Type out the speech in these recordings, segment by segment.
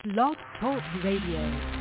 Blog Talk Radio.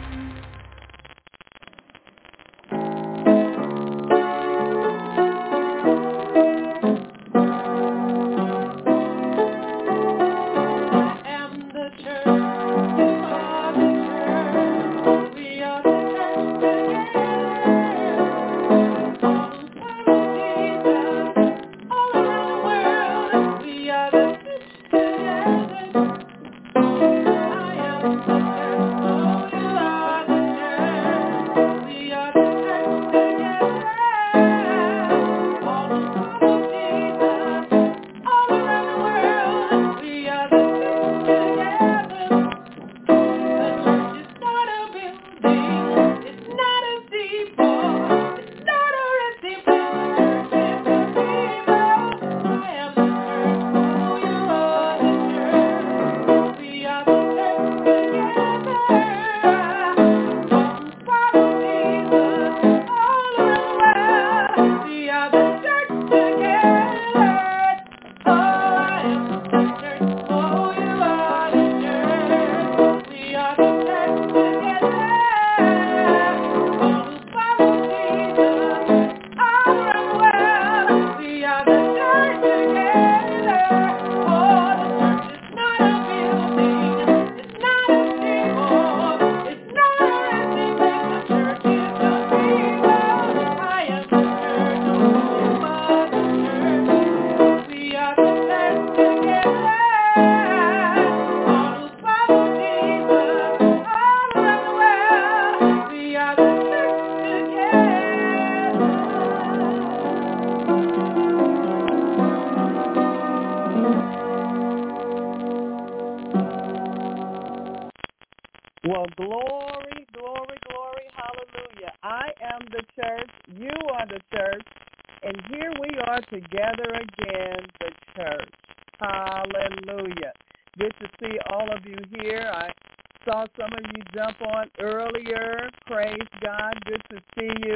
Well, glory, glory, glory, hallelujah. I am the church, you are the church, and here we are together again, the church. Hallelujah. Good to see all of you here. I saw some of you jump on earlier. Praise God. Good to see you.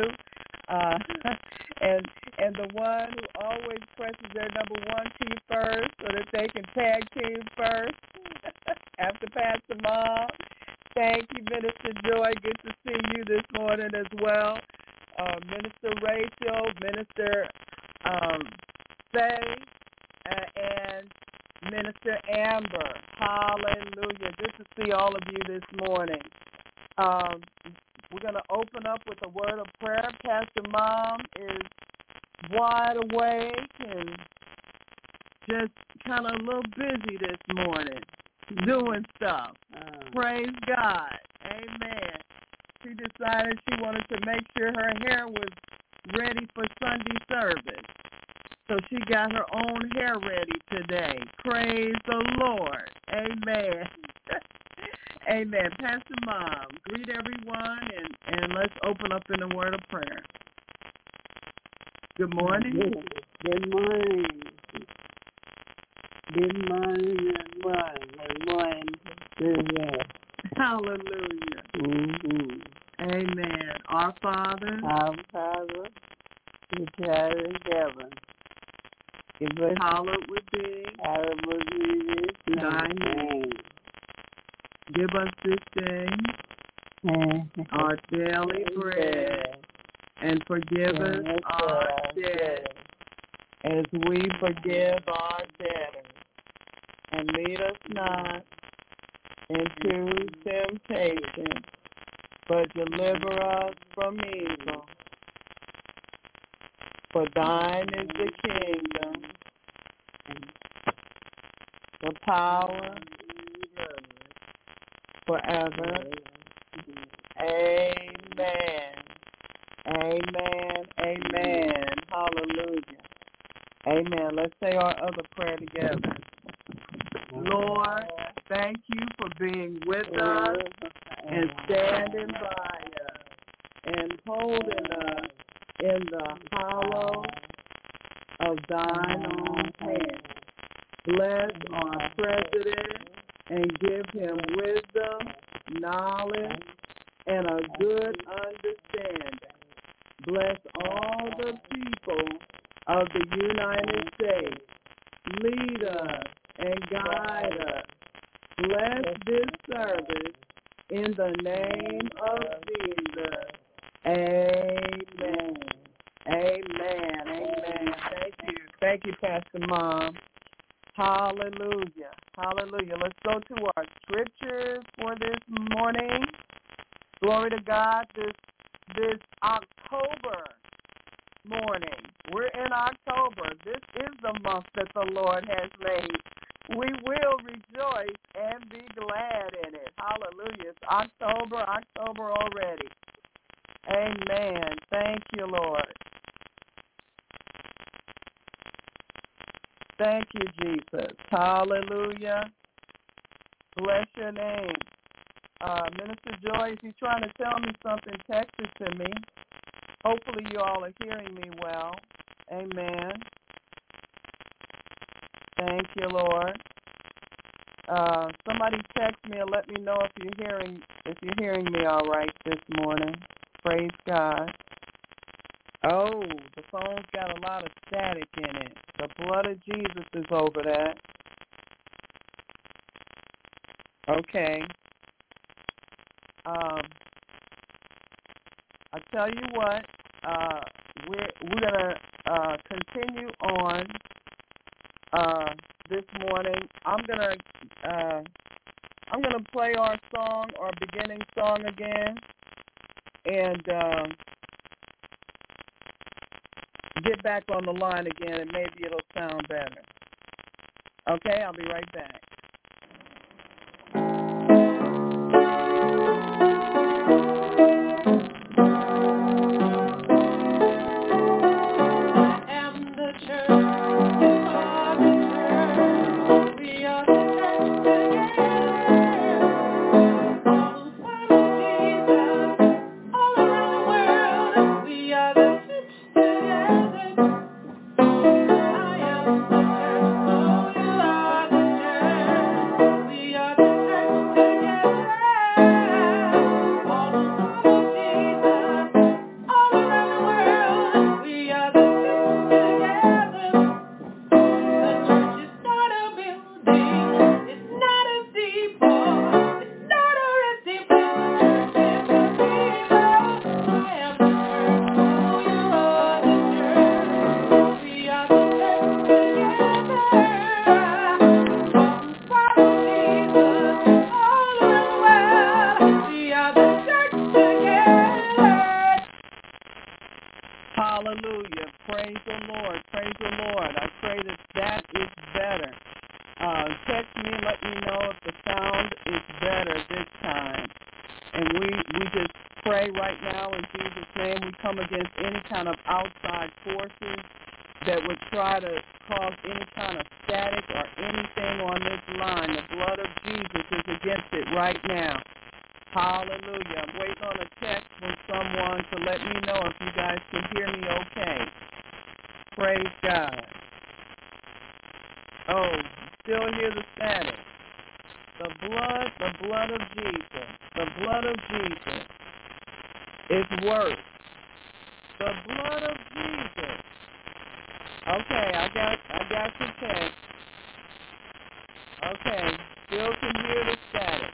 And the one who always presses their number one key first so that they can tag team first after Pastor Mom. Thank you, Minister Joy. Good to see you this morning as well. Minister Rachel, Minister Faye, and Minister Amber. Hallelujah. Good to see all of you this morning. We're going to open up with a word of prayer. Pastor Mom is wide awake and just kind of a little busy this morning doing stuff. Praise God. Amen. She decided she wanted to make sure her hair was ready for Sunday service. So she got her own hair ready today. Praise the Lord. Amen. Amen. Pastor Mom, greet everyone and let's open up in a word of prayer. Good morning. Good morning. Good morning. Good morning. Good morning. Hallelujah. Mm-hmm. Amen. Our Father. Our Father, which art in heaven, give us Hallowed would be thy thy name. Give us this day name. our daily bread, and forgive us our debts as we forgive our debtors. And lead us not into temptation, but deliver us from evil. For thine is the kingdom, the power, forever. Amen. Amen. Amen. Hallelujah. Amen. Let's say our other prayer together. Lord, thank you for being with us and standing by us and holding us in the hollow of thine own hand. Bless our president and give him wisdom, knowledge, and a good understanding. Bless all the people of the United States. Lead us and guide us. Bless this service Jesus. In the name of Jesus. Amen. Amen. Amen. Thank you. Thank you, Pastor Mom. Hallelujah. Hallelujah. Let's go to our scriptures for this morning. Glory to God. This October morning. We're in October. This is the month that the Lord has made. We will rejoice and be glad in it. Hallelujah. It's October already. Amen. Thank you, Lord. Thank you, Jesus. Hallelujah. Bless your name. Minister Joy, if you're trying to tell me something, text it to me. Hopefully you all are hearing me well. Amen. Thank you, Lord. Somebody text me and let me know if you're hearing me all right this morning. Praise God. Oh, the phone's got a lot of static in it. The blood of Jesus is over that. Okay. I tell you what, we're gonna continue on this morning. I'm gonna play our song, our beginning song again, and get back on the line again, and maybe it'll sound better. Okay, I'll be right back. Hallelujah. Praise the Lord. Praise the Lord. I pray that is better. Text me and let me know if the sound is better this time. And we just pray right now in Jesus' name. We come against any kind of outside forces that would try to cause any kind of static or anything on this line. The blood of Jesus is against it right now. Hallelujah. I'm waiting on a text from someone to let me know if you guys can hear me okay. Praise God. Oh, still hear the static. The blood of Jesus. The blood of Jesus is worse. The blood of Jesus. Okay, I got your text. Okay, still can hear the static.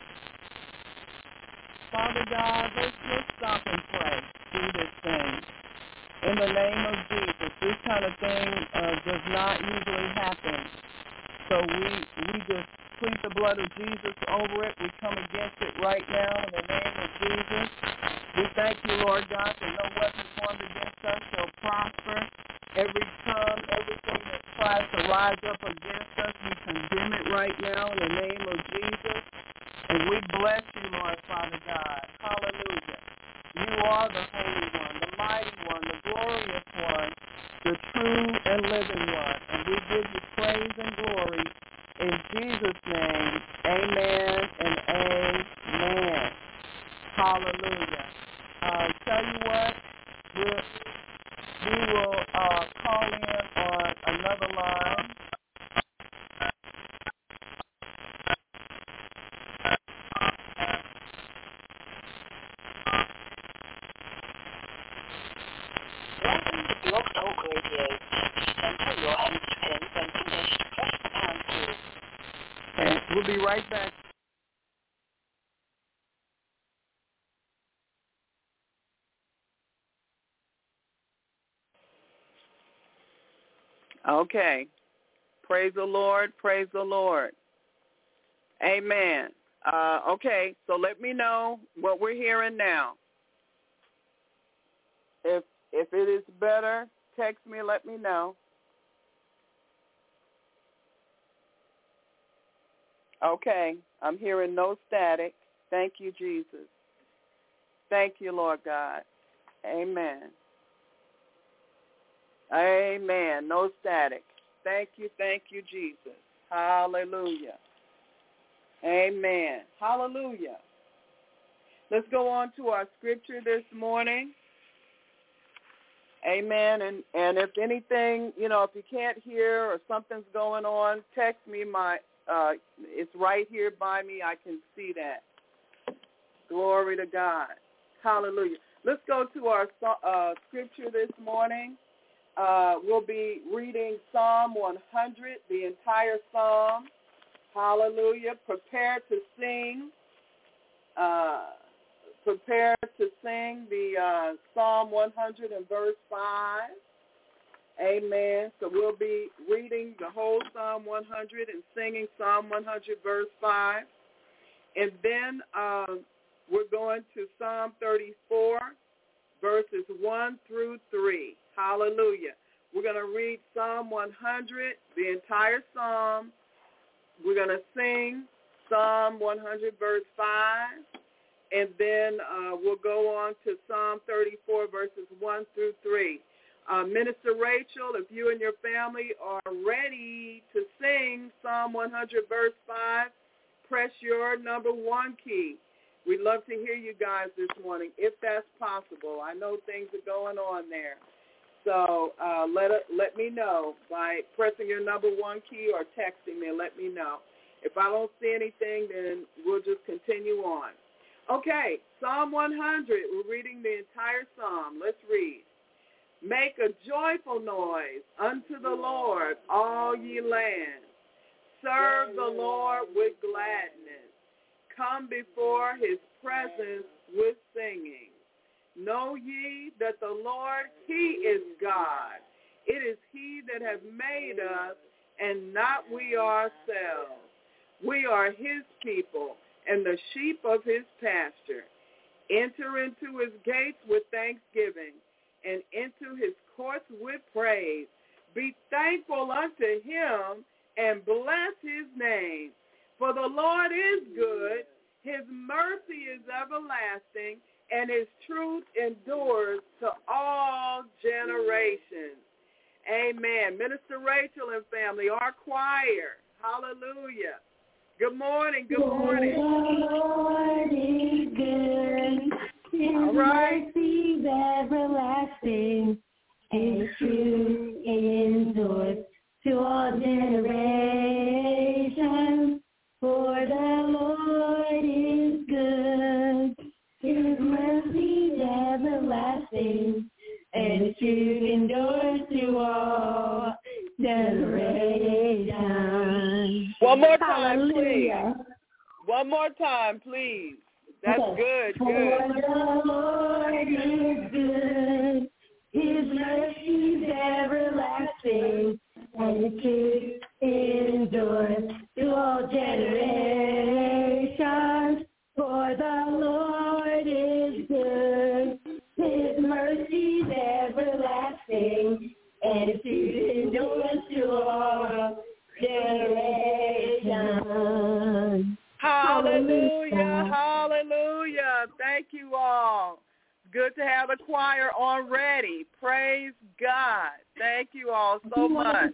Father God, let's stop and pray through this thing. In the name of Jesus, this kind of thing does not usually happen. So we just plead the blood of Jesus over it. We come against it right now in the name of Jesus. We thank you, Lord God, that no weapon formed against us shall prosper. Every tongue, everything that tries to rise up against us, we condemn it right now in the name of Jesus. And we bless you, Lord, Father God. Hallelujah. You are the Holy One, the Mighty One, the Glorious One, the true and living One. And we give you praise and glory in Jesus' name. Amen and amen. Hallelujah. Tell you what, we will call in on another line. Welcome to Blog Talk Radio. Please enter your host pin when finished. Press the pound key. Okay, we'll be right back. Okay. Praise the Lord. Praise the Lord. Amen. Okay, so let me know what we're hearing now. If it is better, text me, let me know. Okay, I'm hearing no static. Thank you, Jesus. Thank you, Lord God. Amen. Amen. No static. Thank you, Jesus. Hallelujah. Amen. Hallelujah. Let's go on to our scripture this morning. Amen. And if anything, if you can't hear or something's going on, text me. It's right here by me. I can see that. Glory to God. Hallelujah. Let's go to our scripture this morning. We'll be reading Psalm 100, the entire psalm. Hallelujah. Prepare to sing the Psalm 100 and verse 5. Amen. So we'll be reading the whole Psalm 100 and singing Psalm 100 verse 5. And then we're going to Psalm 34, verses 1 through 3. Hallelujah. We're going to read Psalm 100, the entire psalm. We're going to sing Psalm 100, verse 5. And then we'll go on to Psalm 34, verses 1 through 3. Minister Rachel, if you and your family are ready to sing Psalm 100, verse 5, press your number 1 key. We'd love to hear you guys this morning, if that's possible. I know things are going on there. So let me know by pressing your number 1 key or texting me and let me know. If I don't see anything, then we'll just continue on. Okay, Psalm 100. We're reading the entire psalm. Let's read. Make a joyful noise unto the Lord, all ye lands. Serve the Lord with gladness. Come before his presence with singing. Know ye that the Lord, he is God. It is he that hath made us, and not we ourselves. We are his people, and the sheep of his pasture. Enter into his gates with thanksgiving, and into his courts with praise. Be thankful unto him, and bless his name. For the Lord is good, his mercy is everlasting, and his truth endures to all generations. Amen. Minister Rachel and family, our choir. Hallelujah. Good morning. Good morning. The Lord is good. His mercy is everlasting, and his truth endures to all generations. For the Lord is good. His mercy is everlasting, and his truth endures to all generations. One more time, Hallelujah. please. One more time, please. That's Okay. good. For the Lord is good. His mercy is everlasting, and his truth endures to all generations. For the Lord is good. His mercy is everlasting, and his truth endures to all generations. Hallelujah. Hallelujah. Thank you all. Good to have the choir on ready. Praise God. Thank you all so much.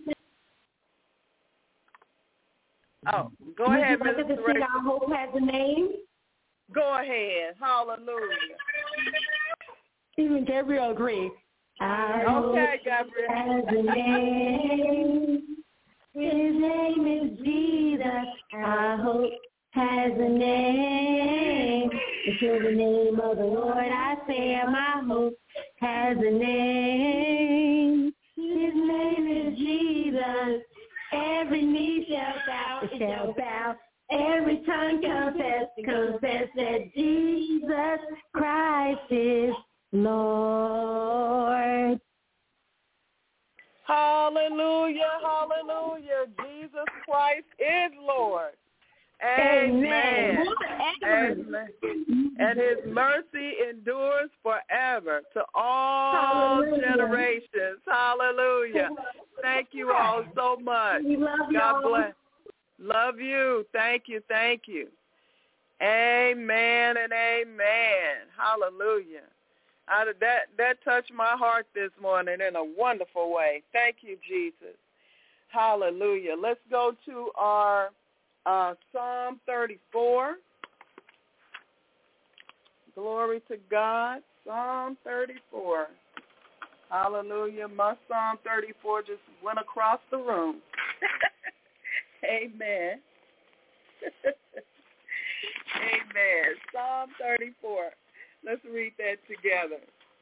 Oh, go ahead, Would you like Mrs. to sing Rachel. Our Hope Has a Name? Go ahead. Hallelujah. Even Gabriel agreed. Okay, Gabriel. Has a name. His name is Jesus. Our hope has a name. Into the name of the Lord I say, my hope has a name. His name is Jesus. Every knee shall bow. Every tongue confess that Jesus Christ is Lord. Hallelujah. Amen. And his mercy endures forever to all generations. Hallelujah. Thank you all so much. We love you. God bless. Love you. Thank you. Thank you. Amen and amen. Hallelujah. That touched my heart this morning in a wonderful way. Thank you, Jesus. Hallelujah. Let's go to our Psalm 34. Glory to God. Psalm 34. Hallelujah. My Psalm 34 just went across the room. Amen. Amen. Psalm 34. Let's read that together.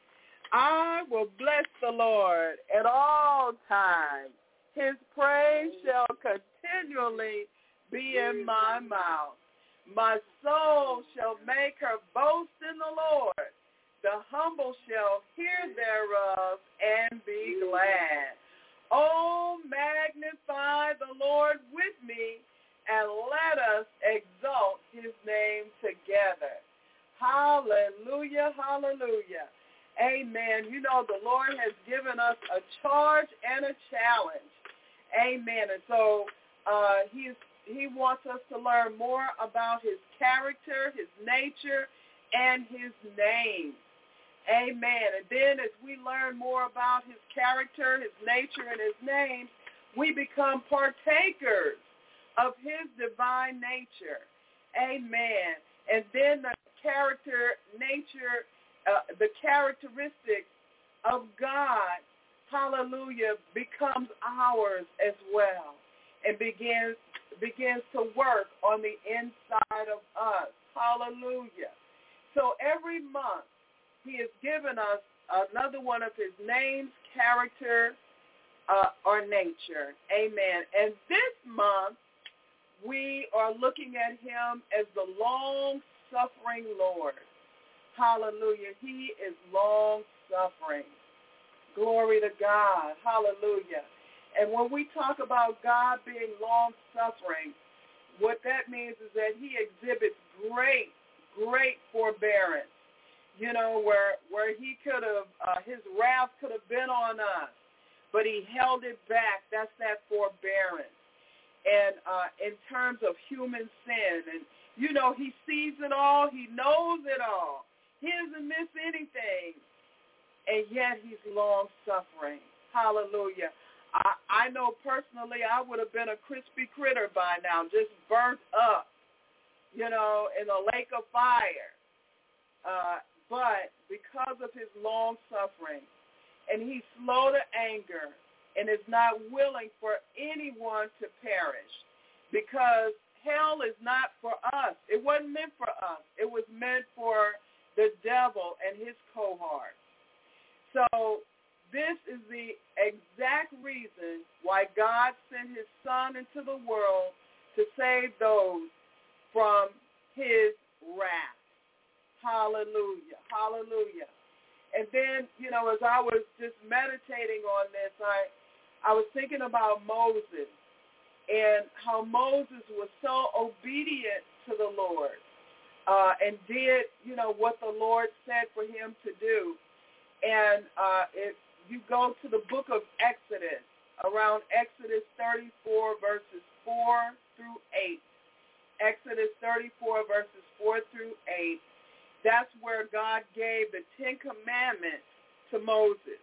I will bless the Lord at all times. His praise shall continually be in my mouth. My soul shall make her boast in the Lord. The humble shall hear thereof and be glad. Oh, magnify the Lord with me, and let us exalt his name together. Hallelujah, hallelujah. Amen. You know, the Lord has given us a charge and a challenge. Amen. And so he wants us to learn more about his character, his nature, and his name. Amen. And then as we learn more about his character, his nature, and his name, we become partakers of his divine nature. Amen. And then the character, nature, the characteristics of God, hallelujah, becomes ours as well and begins to work on the inside of us. Hallelujah. So every month he has given us another one of his names, character, or nature. Amen. And this month we are looking at him as the long-suffering Lord. Hallelujah. He is long-suffering. Glory to God. Hallelujah. And when we talk about God being long-suffering, what that means is that he exhibits great forbearance. You know, where he could have, his wrath could have been on us, but he held it back. That's that forbearance. And in terms of human sin, and, you know, he sees it all. He knows it all. He doesn't miss anything. And yet he's long-suffering. Hallelujah. I know personally I would have been a crispy critter by now, just burnt up, you know, in a lake of fire. But because of his long-suffering, and he's slow to anger, and is not willing for anyone to perish, because hell is not for us. It wasn't meant for us. It was meant for the devil and his cohorts. So this is the exact reason why God sent his son into the world to save those from his wrath. Hallelujah. Hallelujah. And then, you know, as I was just meditating on this, I was thinking about Moses and how Moses was so obedient to the Lord and did, you know, what the Lord said for him to do. And if you go to the book of Exodus, around Exodus 34, verses 4 through 8, Exodus 34, verses 4 through 8, that's where God gave the Ten Commandments to Moses.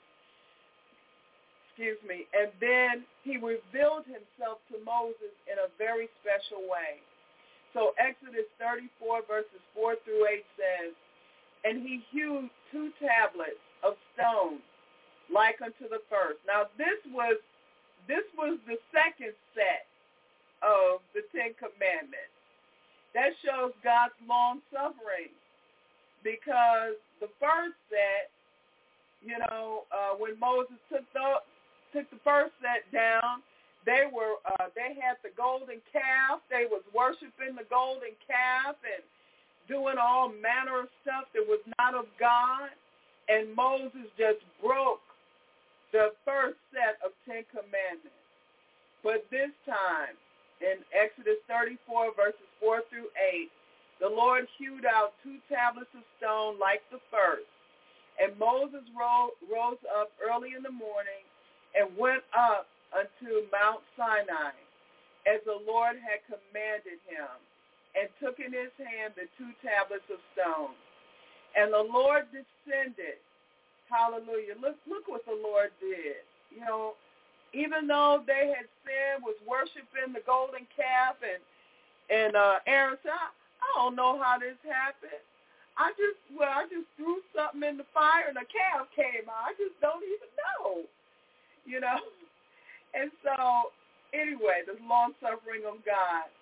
And then he revealed himself to Moses in a very special way. So Exodus 34, verses 4 through 8 says, and he hewed 2 tablets of stone like unto the first. Now this was the second set of the Ten Commandments. That shows God's long suffering, because the first set, you know, when Moses took the first set down, they had the golden calf. They was worshiping the golden calf and doing all manner of stuff that was not of God. And Moses just broke the first set of 10 commandments. But this time, in Exodus 34, verses 4 through 8, the Lord hewed out 2 tablets of stone like the first. And Moses rose up early in the morning and went up unto Mount Sinai, as the Lord had commanded him, and took in his hand the 2 tablets of stone. And the Lord descended. Hallelujah. Look what the Lord did. You know, even though they had sinned, was worshiping the golden calf, and Aaron said, I don't know how this happened. I just threw something in the fire and a calf came out. I just don't even know. You know? And so, anyway, the long suffering of God.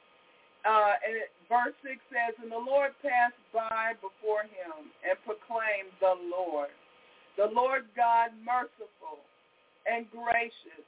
Verse 6 says, and the Lord passed by before him and proclaimed the Lord God merciful and gracious,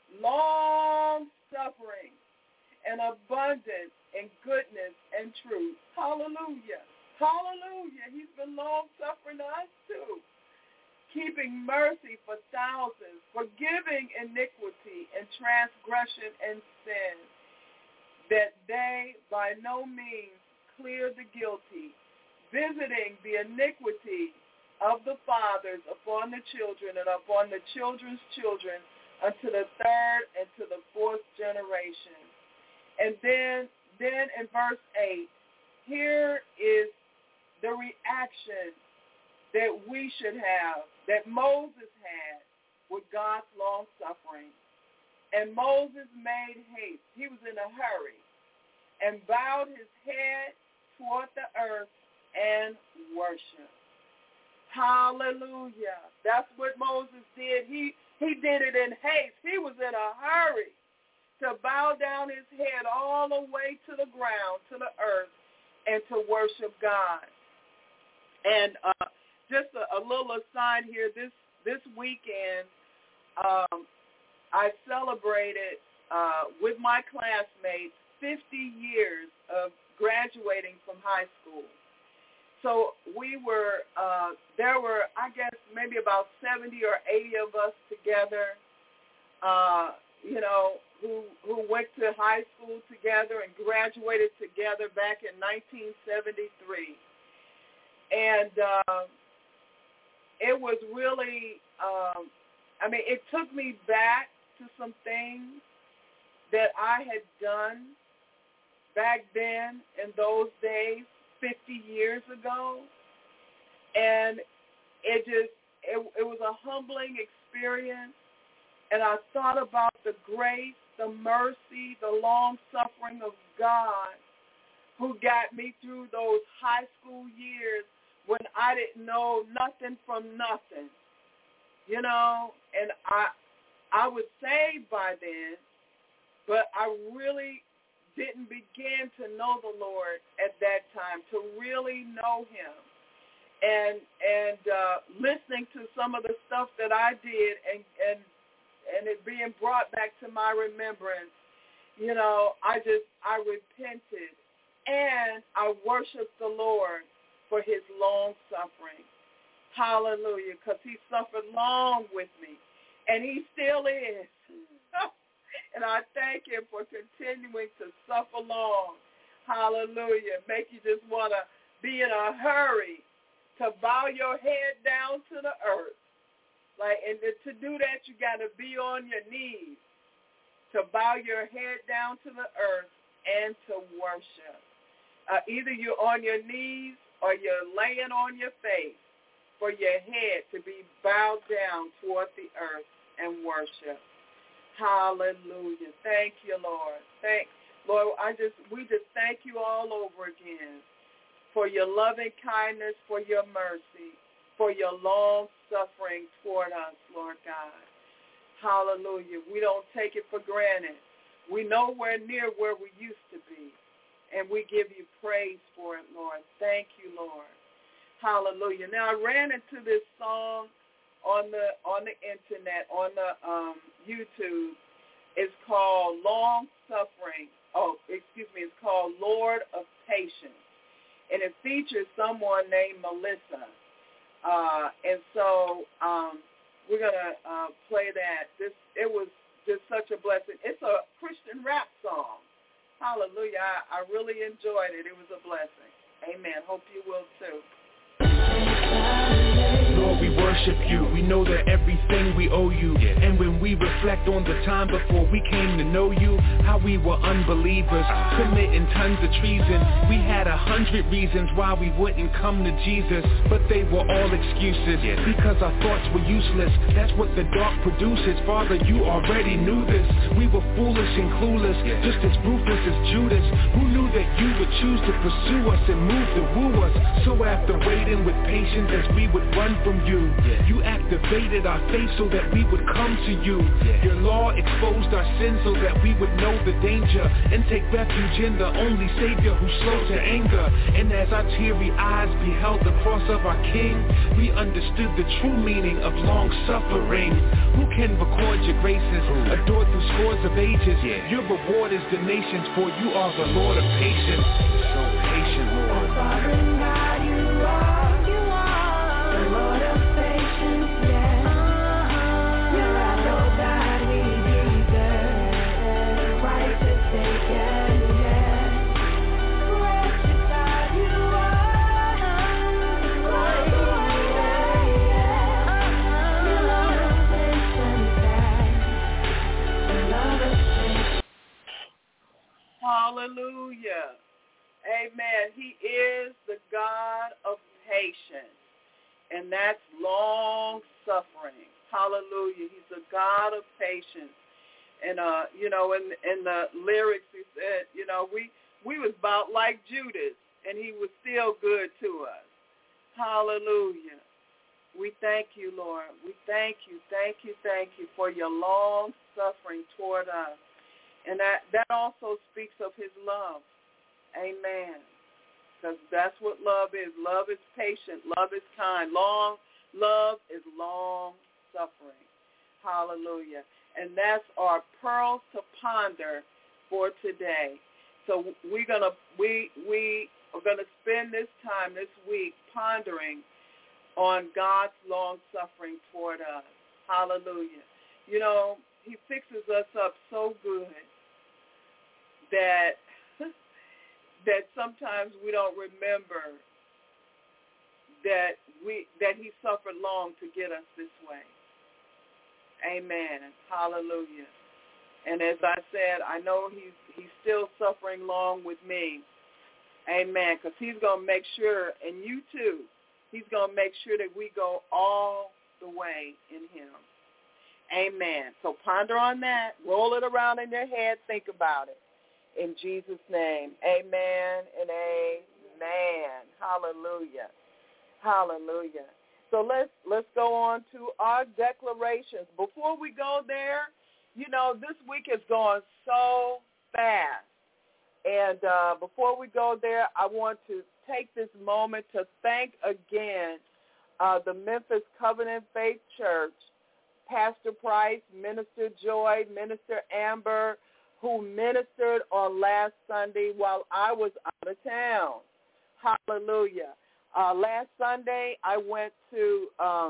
long-suffering and abundant in goodness and truth. Hallelujah. Hallelujah. He's been long-suffering to us too, keeping mercy for thousands, forgiving iniquity and transgression and sin, that they by no means clear the guilty, visiting the iniquity of the fathers upon the children and upon the children's children unto the 3rd and to the 4th generation. And then in verse 8, here is the reaction that we should have, that Moses had with God's long suffering. And Moses made haste. He was in a hurry and bowed his head toward the earth and worshiped. Hallelujah. That's what Moses did. He did it in haste. He was in a hurry to bow down his head all the way to the ground, to the earth, and to worship God. And just a little aside here, this weekend, I celebrated with my classmates 50 years of graduating from high school. So we were, there were, I guess, maybe about 70 or 80 of us together, you know, who went to high school together and graduated together back in 1973. And it was really, it took me back to some things that I had done back then in those days, 50 years ago, and it was a humbling experience, and I thought about the grace, the mercy, the long-suffering of God who got me through those high school years when I didn't know nothing from nothing, you know, and I was saved by then, but I really didn't begin to know the Lord at that time, to really know him. And listening to some of the stuff that I did and it being brought back to my remembrance, you know, I repented and I worshiped the Lord for his long suffering. Hallelujah, because he suffered long with me, and he still is. And I thank him for continuing to suffer long. Hallelujah. Make you just want to be in a hurry to bow your head down to the earth. And to do that, you got to be on your knees, to bow your head down to the earth and to worship. Either you're on your knees or you're laying on your face for your head to be bowed down toward the earth and worship. Hallelujah. Thank you, Lord. Lord, we just thank you all over again for your loving kindness, for your mercy, for your long suffering toward us, Lord God. Hallelujah. We don't take it for granted. We're nowhere near where we used to be, and we give you praise for it, Lord. Thank you, Lord. Hallelujah. Now, I ran into this song on the internet, on the YouTube. It's called it's called Lord of Patience. And it features someone named Melissa. And so we're going to play that. It was just such a blessing. It's a Christian rap song. Hallelujah. I really enjoyed it. It was a blessing. Amen. Hope you will too. Lord, we worship you. We know that everything we owe you. And when we reflect on the time before we came to know you, how we were unbelievers, committing tons of treason. We had 100 reasons why we wouldn't come to Jesus, but they were all excuses because our thoughts were useless. That's what the dark produces. Father, you already knew this. We were foolish and clueless, just as ruthless as Judas. Who knew that you would choose to pursue us and move to woo us? So after waiting with patience as we would run from you, you activated our faith so that we would come to you. Your law exposed our sins so that we would know the danger and take refuge in the only Savior who's slow to anger. And as our teary eyes beheld the cross of our King, we understood the true meaning of long suffering. Who can record your graces, adored through scores of ages? Your reward is the nations, for you are the Lord of patience. So patient, Lord. Sovereign God, you are the Lord of patience, yes. You're our Lord God, we deserve righteous Savior, yes. Precious God, you are the Lord of patience, the Lord of patience. Hallelujah. Amen. He is the God of patience, and that's long suffering. Hallelujah. He's the God of patience. And, in the lyrics, he said, we was about like Judas, and he was still good to us. Hallelujah. We thank you, Lord. We thank you for your long suffering toward us. And that also speaks of his love. Amen. Because that's what love is. Love is patient. Love is kind. Love is long suffering. Hallelujah. And that's our pearls to ponder for today. So we are gonna spend this time this week pondering on God's long suffering toward us. Hallelujah. He fixes us up so good that sometimes we don't remember that he suffered long to get us this way. Amen. Hallelujah. And as I said, I know he's still suffering long with me. Amen. Because he's going to make sure, and you too, he's going to make sure that we go all the way in him. Amen. So ponder on that. Roll it around in your head. Think about it. In Jesus' name, amen and amen. Hallelujah. Hallelujah. So let's go on to our declarations. Before we go there, this week is going so fast. And before we go there, I want to take this moment to thank again the Memphis Covenant Faith Church, Pastor Price, Minister Joy, Minister Amber, who ministered on last Sunday while I was out of town. Hallelujah. Last Sunday I went to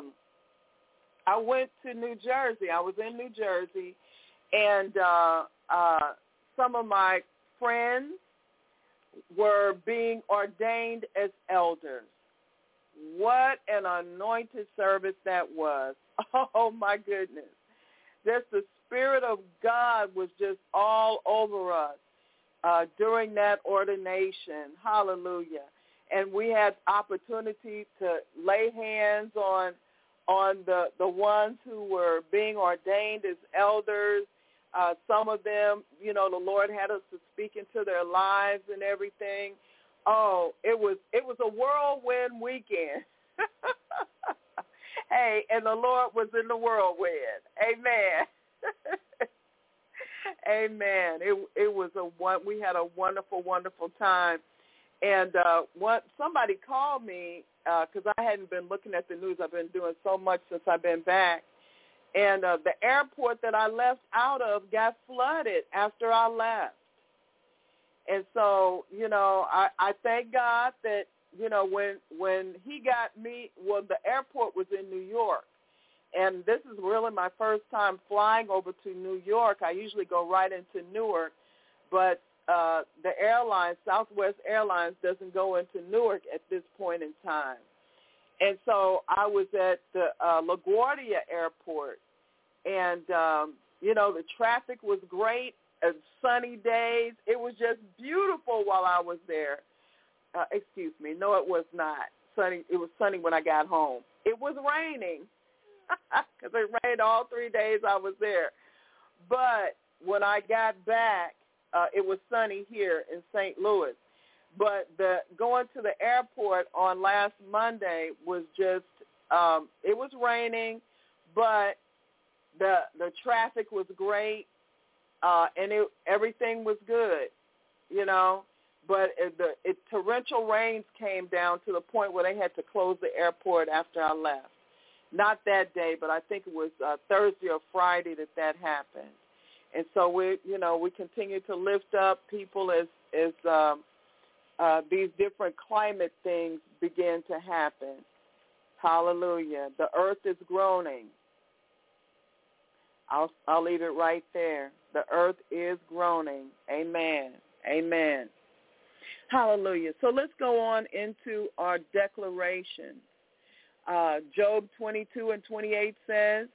New Jersey. I was in New Jersey, and some of my friends were being ordained as elders. What an anointed service that was. Oh, my goodness. Just the Spirit of God was just all over us during that ordination. Hallelujah. And we had opportunity to lay hands on the ones who were being ordained as elders. Some of them, the Lord had us to speak into their lives and everything. Oh, it was a whirlwind weekend. Hey, and the Lord was in the whirlwind. Amen. Amen. It was we had a wonderful, wonderful time. And somebody called me because I hadn't been looking at the news. I've been doing so much since I've been back. And the airport that I left out of got flooded after I left. And so, I thank God that, when he got me, the airport was in New York. And this is really my first time flying over to New York. I usually go right into Newark. But the airline, Southwest Airlines, doesn't go into Newark at this point in time. And so I was at the LaGuardia Airport, and, the traffic was great, sunny days. It was just beautiful while I was there. Excuse me. No, it was not sunny. It was sunny when I got home. It was raining because it rained all 3 days I was there. But when I got back, it was sunny here in St. Louis. But going to the airport on last Monday was just, it was raining, but the traffic was great, and everything was good, But torrential rains came down to the point where they had to close the airport after I left. Not that day, but I think it was Thursday or Friday that happened. And so we continue to lift up people as these different climate things begin to happen. Hallelujah. The earth is groaning. I'll leave it right there. The earth is groaning. Amen. Amen. Hallelujah. So let's go on into our declaration. Job 22 and 28 says,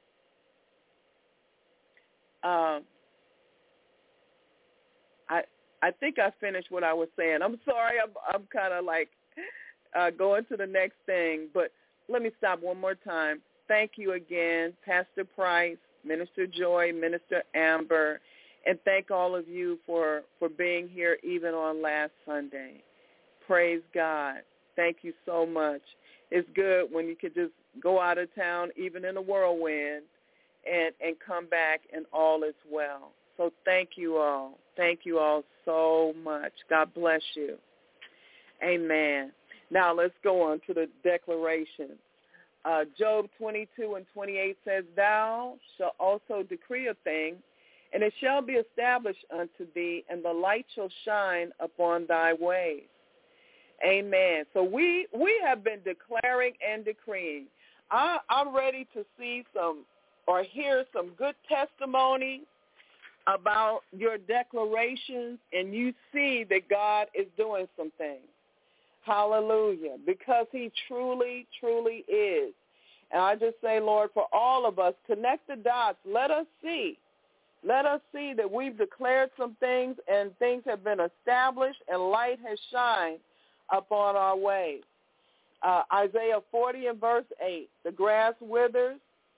I think I finished what I was saying. I'm sorry. I'm kind of like going to the next thing, but let me stop one more time. Thank you again, Pastor Price, Minister Joy, Minister Amber, and thank all of you for being here even on last Sunday. Praise God. Thank you so much. It's good when you could just go out of town, even in a whirlwind, and come back and all is well. So thank you all. Thank you all so much. God bless you. Amen. Now let's go on to the declaration. Job 22 and 28 says, Thou shalt also decree a thing, and it shall be established unto thee, and the light shall shine upon thy ways. Amen. So we have been declaring and decreeing. I'm ready to see or hear some good testimony about your declarations, and you see that God is doing some things. Hallelujah. Because he truly, truly is. And I just say, Lord, for all of us, connect the dots. Let us see. Let us see that we've declared some things and things have been established and light has shined upon our ways. Isaiah 40 and verse 8, the grass withers,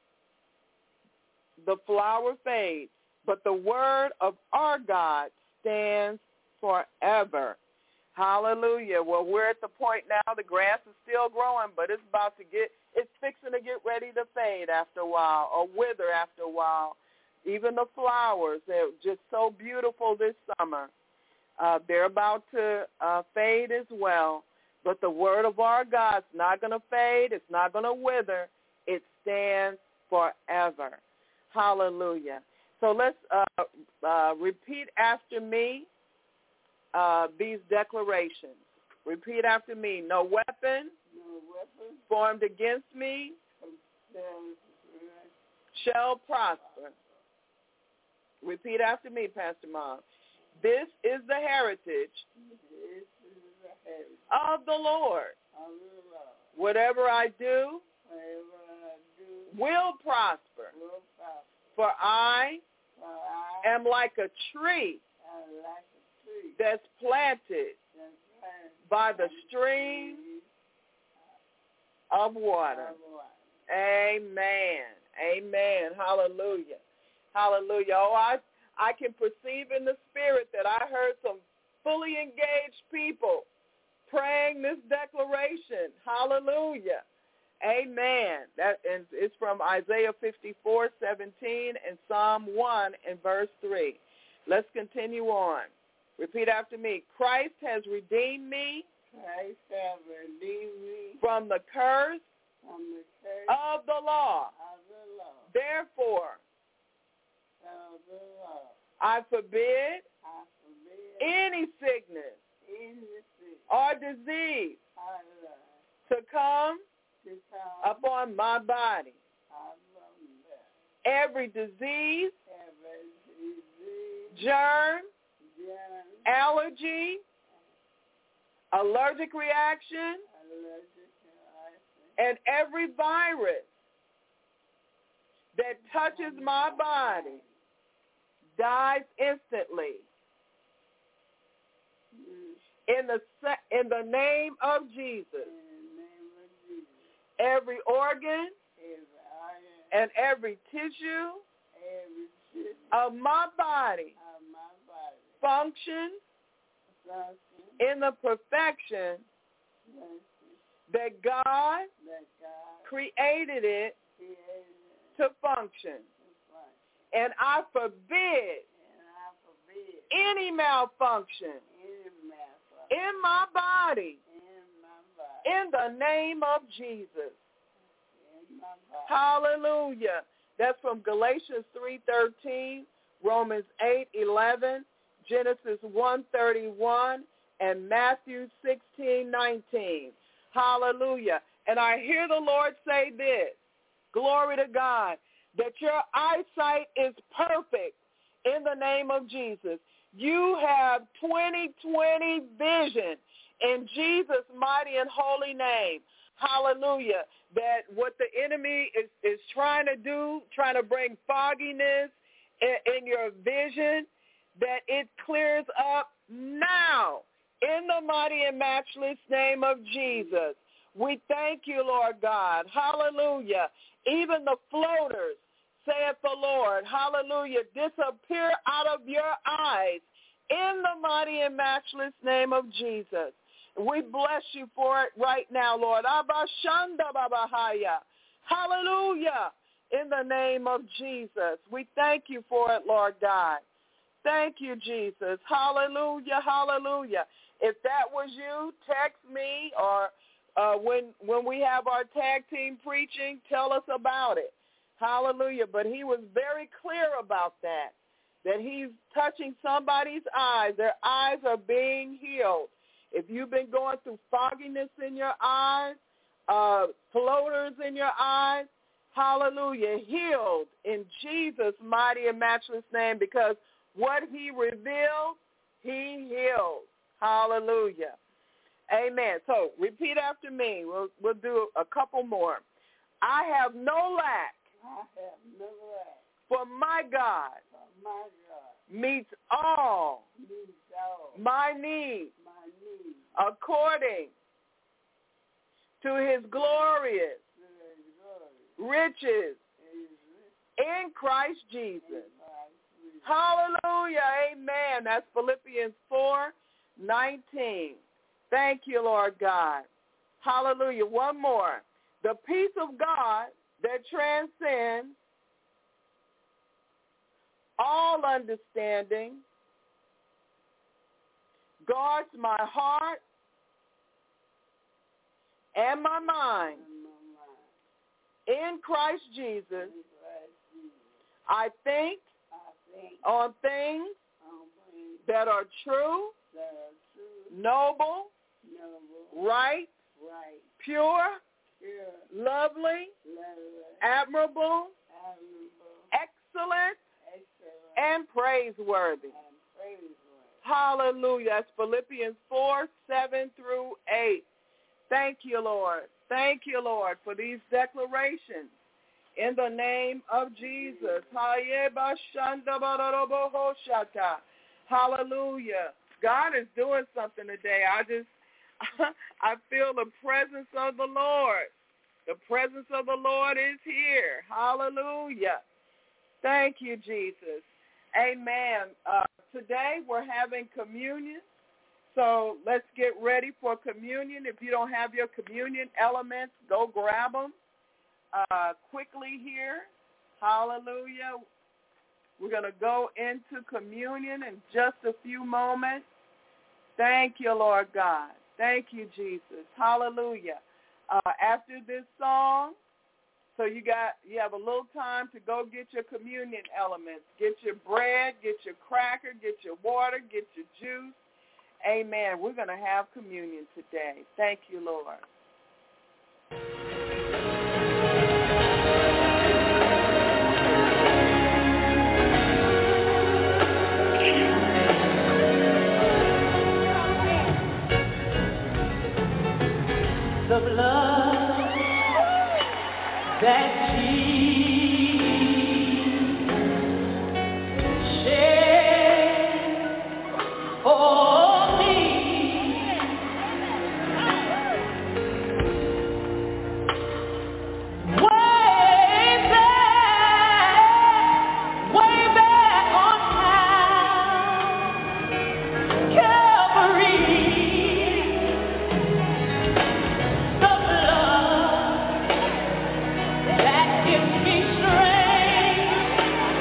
the flower fades, but the word of our God stands forever. Hallelujah. Well, we're at the point now, the grass is still growing, but it's fixing to get ready to fade after a while or wither after a while. Even the flowers, they're just so beautiful this summer. They're about to fade as well. But the word of our God's not going to fade. It's not going to wither. It stands forever. Hallelujah. So let's repeat after me these declarations. Repeat after me. No weapon formed against me shall prosper. Repeat after me, Pastor Mom. This is the heritage of the Lord. Whatever I do will prosper. For I am like a tree that's planted by the stream of water. Amen. Amen. Hallelujah. Hallelujah. Oh, I can perceive in the spirit that I heard some fully engaged people praying this declaration. Hallelujah. Amen. And it's from Isaiah 54:17 and Psalm 1 and verse 3. Let's continue on. Repeat after me. Christ has redeemed me from the curse of the law. Therefore, I forbid any sickness or disease to come upon my body. Every disease, germ, allergy, allergic reaction, and every virus that touches my body dies instantly. In the name of Jesus. Every organ and every tissue of my body functions in the perfection that God created it to function. And I forbid any malfunction in my body in the name of Jesus. Hallelujah. That's from Galatians 3:13, Romans 8:11, Genesis 1:31, and Matthew 16:19. Hallelujah. And I hear the Lord say this, glory to God, that your eyesight is perfect in the name of Jesus. You have 20/20 vision in Jesus' mighty and holy name. Hallelujah. That what the enemy is trying to do, trying to bring fogginess in your vision, that it clears up now in the mighty and matchless name of Jesus. We thank you, Lord God. Hallelujah. Even the floaters, saith the Lord, hallelujah, disappear out of your eyes in the mighty and matchless name of Jesus. We bless you for it right now, Lord. Abashanda babahaya. Hallelujah. In the name of Jesus. We thank you for it, Lord God. Thank you, Jesus. Hallelujah, hallelujah. If that was you, text me, or when we have our tag team preaching, tell us about it. Hallelujah. But he was very clear about that he's touching somebody's eyes. Their eyes are being healed. If you've been going through fogginess in your eyes, floaters in your eyes, hallelujah, healed in Jesus' mighty and matchless name, because what he revealed, he heals. Hallelujah. Amen. So repeat after me. We'll do a couple more. I have no lack. For my God meets all my needs according to his glorious riches in Christ Jesus. Hallelujah. Amen. That's Philippians 4:19. Thank you, Lord God. Hallelujah. One more. The peace of God that transcends all understanding guards my heart and my mind. In Christ Jesus, I think on things that are true, noble, right, pure, lovely, admirable, excellent, and praiseworthy. Hallelujah. That's Philippians 4:7-8. Thank you, Lord. Thank you, Lord, for these declarations. In the name of Jesus. Hallelujah. God is doing something today. I feel the presence of the Lord. The presence of the Lord is here. Hallelujah. Thank you, Jesus. Amen. Today we're having communion. So let's get ready for communion. If you don't have your communion elements, go grab them quickly here. Hallelujah. We're going to go into communion in just a few moments. Thank you, Lord God. Thank you, Jesus. Hallelujah. After this song, so you have a little time to go get your communion elements. Get your bread, get your cracker, get your water, get your juice. Amen. We're going to have communion today. Thank you, Lord. the blood that Jesus shed for me. Way back on Calvary, the blood that gives me strength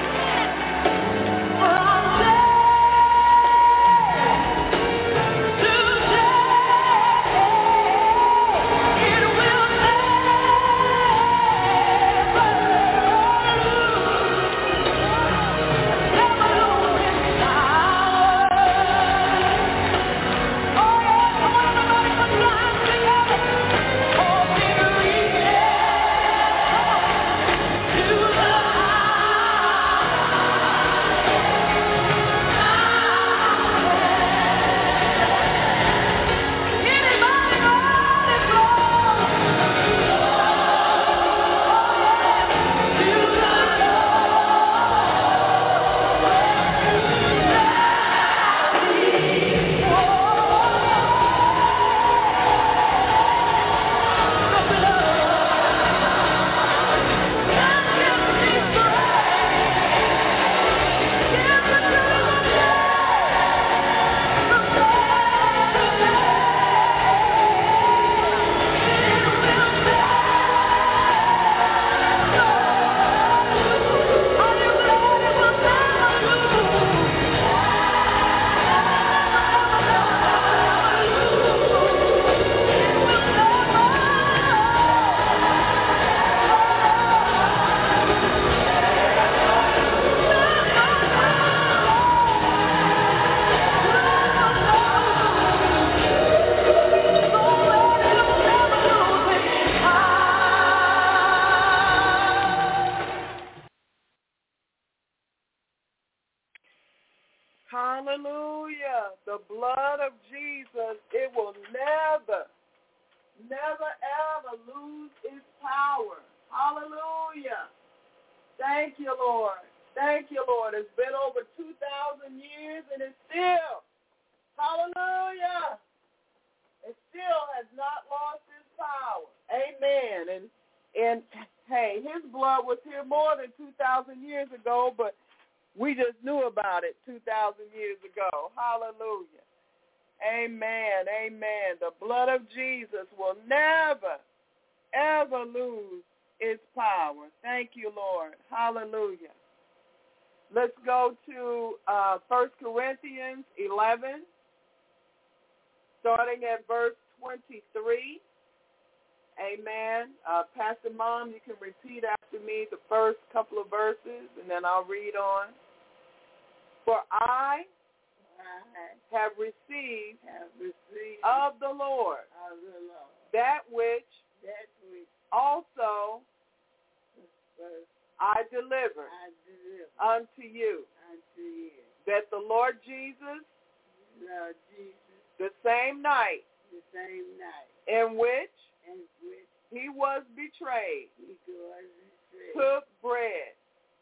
from day to day. It will Hallelujah. The blood of Jesus, it will never, ever lose its power. Hallelujah. Thank you, Lord. Thank you, Lord. It's been over 2,000 years and it's still, hallelujah, it still has not lost its power. Amen. And hey, his blood was here more than 2,000 years ago, but we just knew about it 2,000 years ago. Hallelujah. Amen. Amen. The blood of Jesus will never, ever lose its power. Thank you, Lord. Hallelujah. Let's go to 1 Corinthians 11, starting at verse 23. Amen. Pastor Mom, you can repeat after me the first couple of verses, and then I'll read on. For I have received of the Lord that which also I delivered unto you, that the Lord Jesus, the same night in which he was betrayed, took bread,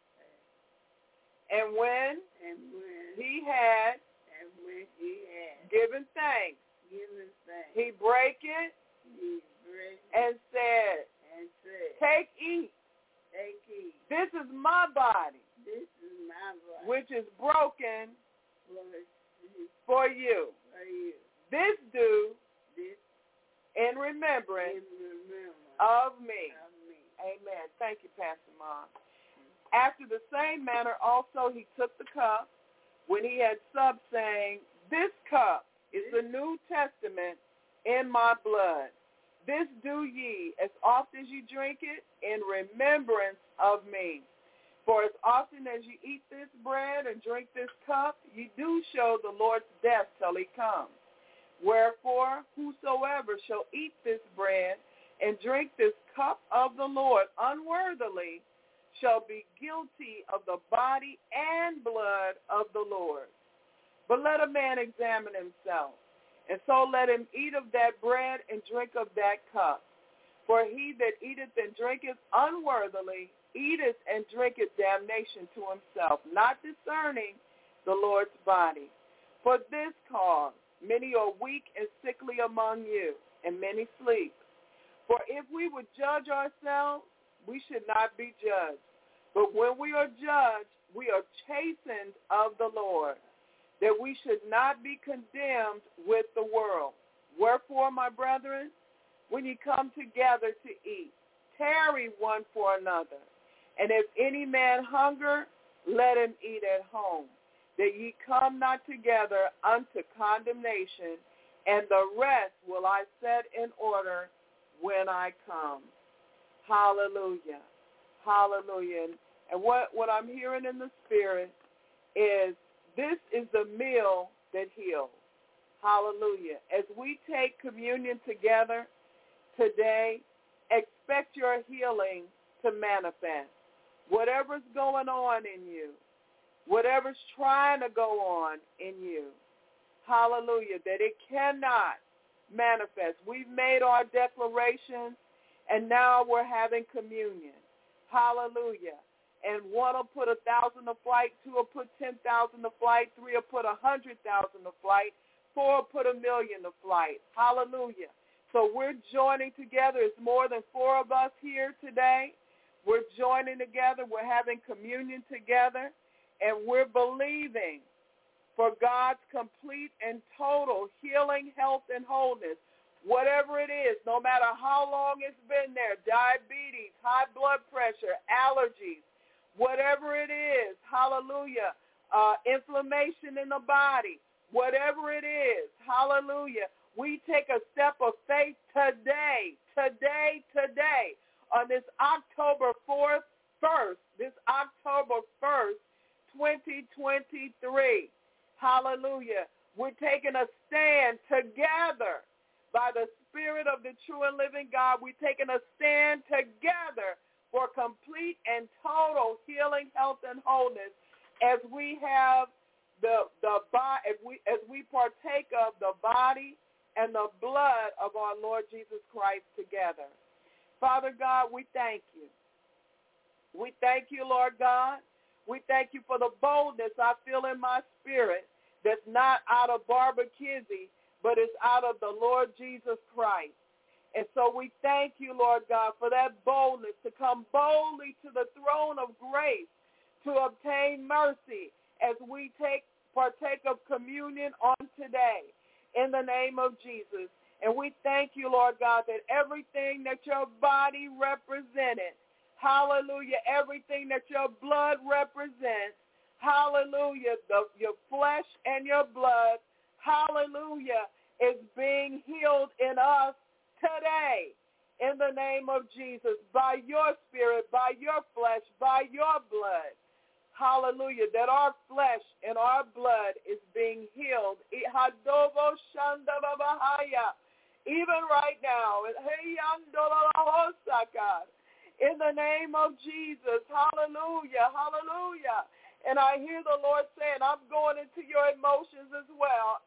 and when he had given thanks, he brake it and said, take, eat. This is my body, which is broken for you. This do in remembrance of me. Amen. Thank you, Pastor Mom. After the same manner also he took the cup when he had supped, saying, this cup is the New Testament in my blood. This do ye as oft as you drink it in remembrance of me. For as often as you eat this bread and drink this cup, you do show the Lord's death till he comes. Wherefore, whosoever shall eat this bread and drink this cup of the Lord unworthily shall be guilty of the body and blood of the Lord. But let a man examine himself, And so let him eat of that bread and drink of that cup. For he that eateth and drinketh unworthily eateth and drinketh damnation to himself, not discerning the Lord's body. For this cause many are weak and sickly among you, and many sleep. For if we would judge ourselves, we should not be judged. But when we are judged, we are chastened of the Lord, that we should not be condemned with the world. Wherefore, my brethren, when ye come together to eat, tarry one for another. And if any man hunger, let him eat at home, that ye come not together unto condemnation, and the rest will I set in order when I come. Hallelujah. Hallelujah. And what I'm hearing in the Spirit is this is the meal that heals. Hallelujah. As we take communion together today, expect your healing to manifest. Whatever's going on in you, whatever's trying to go on in you, hallelujah, that it cannot manifest. We've made our declarations, and now we're having communion. Hallelujah. And one will put 1,000 to flight, two will put 10,000 to flight, three will put 100,000 to flight, four will put 1,000,000 to flight. Hallelujah. So we're joining together. It's more than four of us here today. We're joining together. We're having communion together, and we're believing for God's complete and total healing, health, and wholeness. Whatever it is, no matter how long it's been there, diabetes, high blood pressure, allergies, whatever it is, hallelujah, inflammation in the body, whatever it is, hallelujah, we take a step of faith today, on this October 1st, 2023. Hallelujah. We're taking a stand together by the Spirit of the true and living God. We're taking a stand together for complete and total healing, health, and wholeness as we have as we partake of the body and the blood of our Lord Jesus Christ together. Father God, we thank you. We thank you, Lord God. We thank you for the boldness I feel in my spirit that's not out of Barbara Kizzy, but it's out of the Lord Jesus Christ. And so we thank you, Lord God, for that boldness to come boldly to the throne of grace to obtain mercy as we partake of communion on today in the name of Jesus. And we thank you, Lord God, that everything that your body represented, hallelujah, everything that your blood represents, hallelujah, your flesh and your blood, hallelujah, is being healed in us today in the name of Jesus, by your spirit, by your flesh, by your blood. Hallelujah, that our flesh and our blood is being healed. Even right now, in the name of Jesus, hallelujah, hallelujah. And I hear the Lord saying, I'm going into your emotions as well.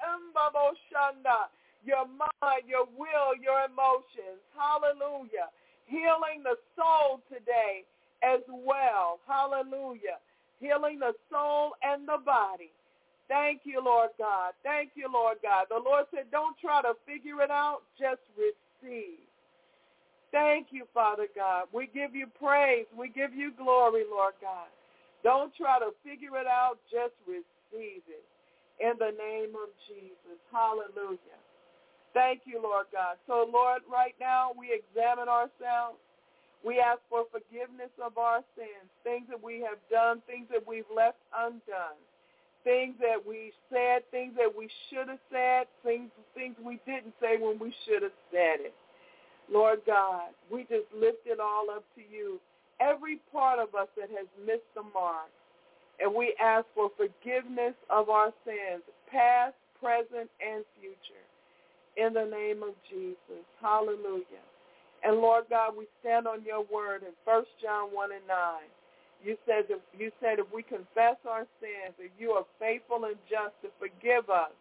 Your mind, your will, your emotions, hallelujah. Healing the soul today as well, hallelujah. Healing the soul and the body. Thank you, Lord God. Thank you, Lord God. The Lord said, don't try to figure it out, just receive. Thank you, Father God. We give you praise. We give you glory, Lord God. Don't try to figure it out, just receive it. In the name of Jesus. Hallelujah. Thank you, Lord God. So, Lord, right now we examine ourselves. We ask for forgiveness of our sins, things that we have done, things that we've left undone, things that we said, things that we should have said, things we didn't say when we should have said it. Lord God, we just lift it all up to you, every part of us that has missed the mark, and we ask for forgiveness of our sins, past, present, and future, in the name of Jesus. Hallelujah. And Lord God, we stand on your word in 1 John 1 and 9. You said if we confess our sins, that you are faithful and just to forgive us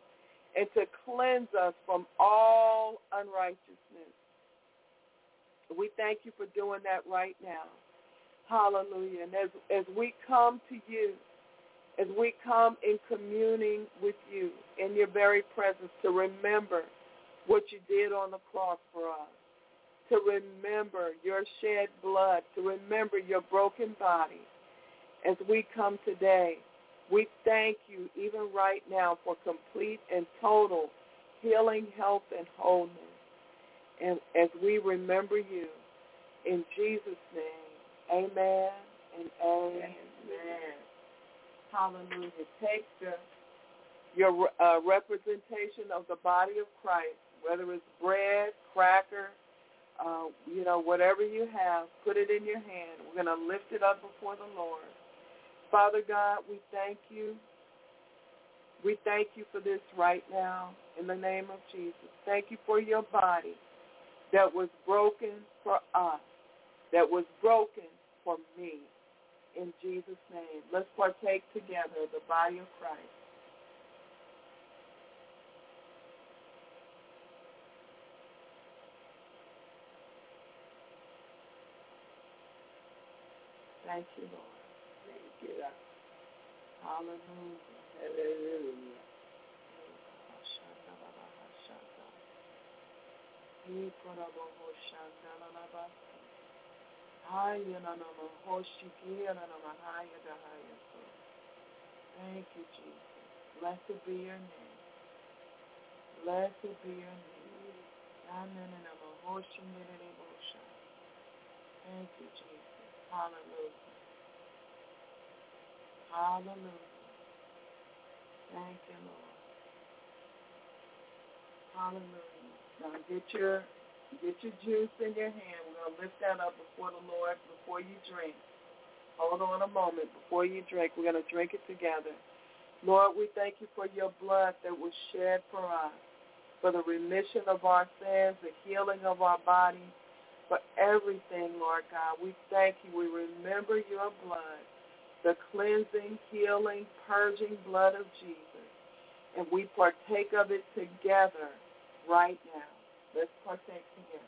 and to cleanse us from all unrighteousness. We thank you for doing that right now. Hallelujah. And as we come to you, as we come in communing with you in your very presence, to remember what you did on the cross for us, to remember your shed blood, to remember your broken body. As we come today, we thank you even right now for complete and total healing, health, and wholeness. And as we remember you, in Jesus' name, amen and amen. Hallelujah. Take your representation of the body of Christ, whether it's bread, cracker, whatever you have, put it in your hand. We're going to lift it up before the Lord. Father God, we thank you. We thank you for this right now in the name of Jesus. Thank you for your body that was broken for us, that was broken for me. In Jesus' name, let's partake together the body of Christ. Thank you, Lord. Thank you. Hallelujah. Hallelujah. Thank you, Jesus. Blessed be your name. Blessed be your name. Thank you, Jesus. Hallelujah. Hallelujah. Thank you, Lord. Hallelujah. Now get your juice in your hand. We're going to lift that up before the Lord before you drink. Hold on a moment before you drink. We're going to drink it together. Lord, we thank you for your blood that was shed for us, for the remission of our sins, the healing of our body, for everything, Lord God. We thank you. We remember your blood, the cleansing, healing, purging blood of Jesus. And we partake of it together right now. Let's partake together.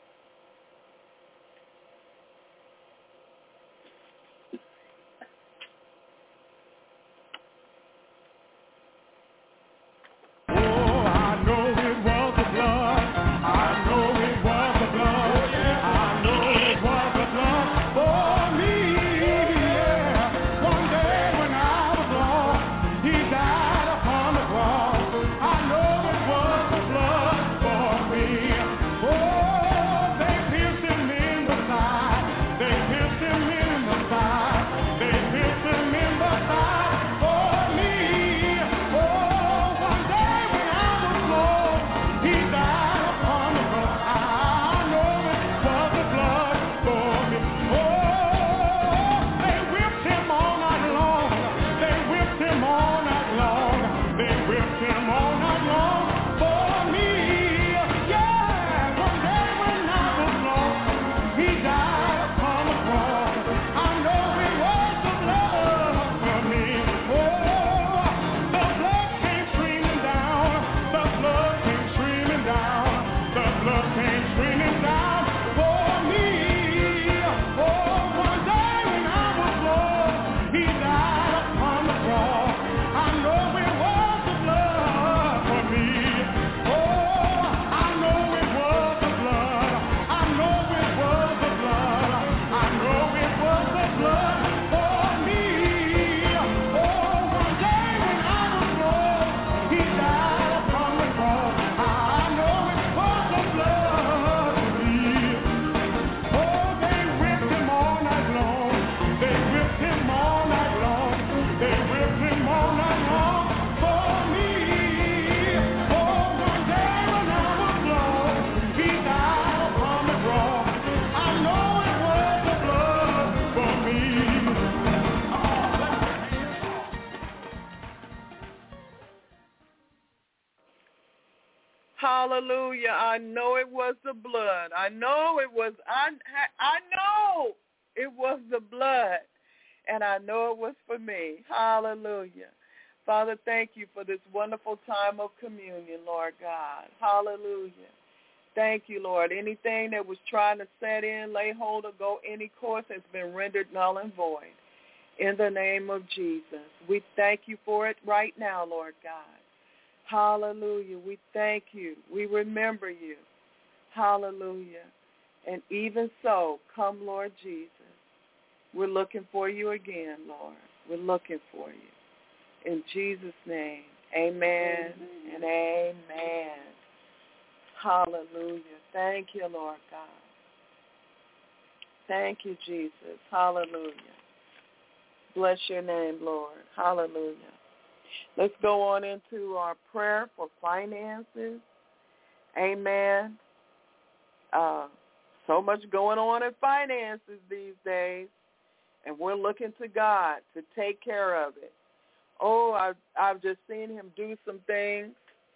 Hallelujah. I know it was the blood. I know it was the blood. And I know it was for me. Hallelujah. Father, thank you for this wonderful time of communion, Lord God. Hallelujah. Thank you, Lord. Anything that was trying to set in, lay hold, or go any course has been rendered null and void. In the name of Jesus, we thank you for it right now, Lord God. Hallelujah. We thank you. We remember you. Hallelujah. And even so, come, Lord Jesus. We're looking for you again, Lord. We're looking for you. In Jesus' name, amen and amen. Hallelujah. Thank you, Lord God. Thank you, Jesus. Hallelujah. Bless your name, Lord. Hallelujah. Let's go on into our prayer for finances. Amen. So much going on in finances these days, and we're looking to God to take care of it. Oh, I've just seen him do some things.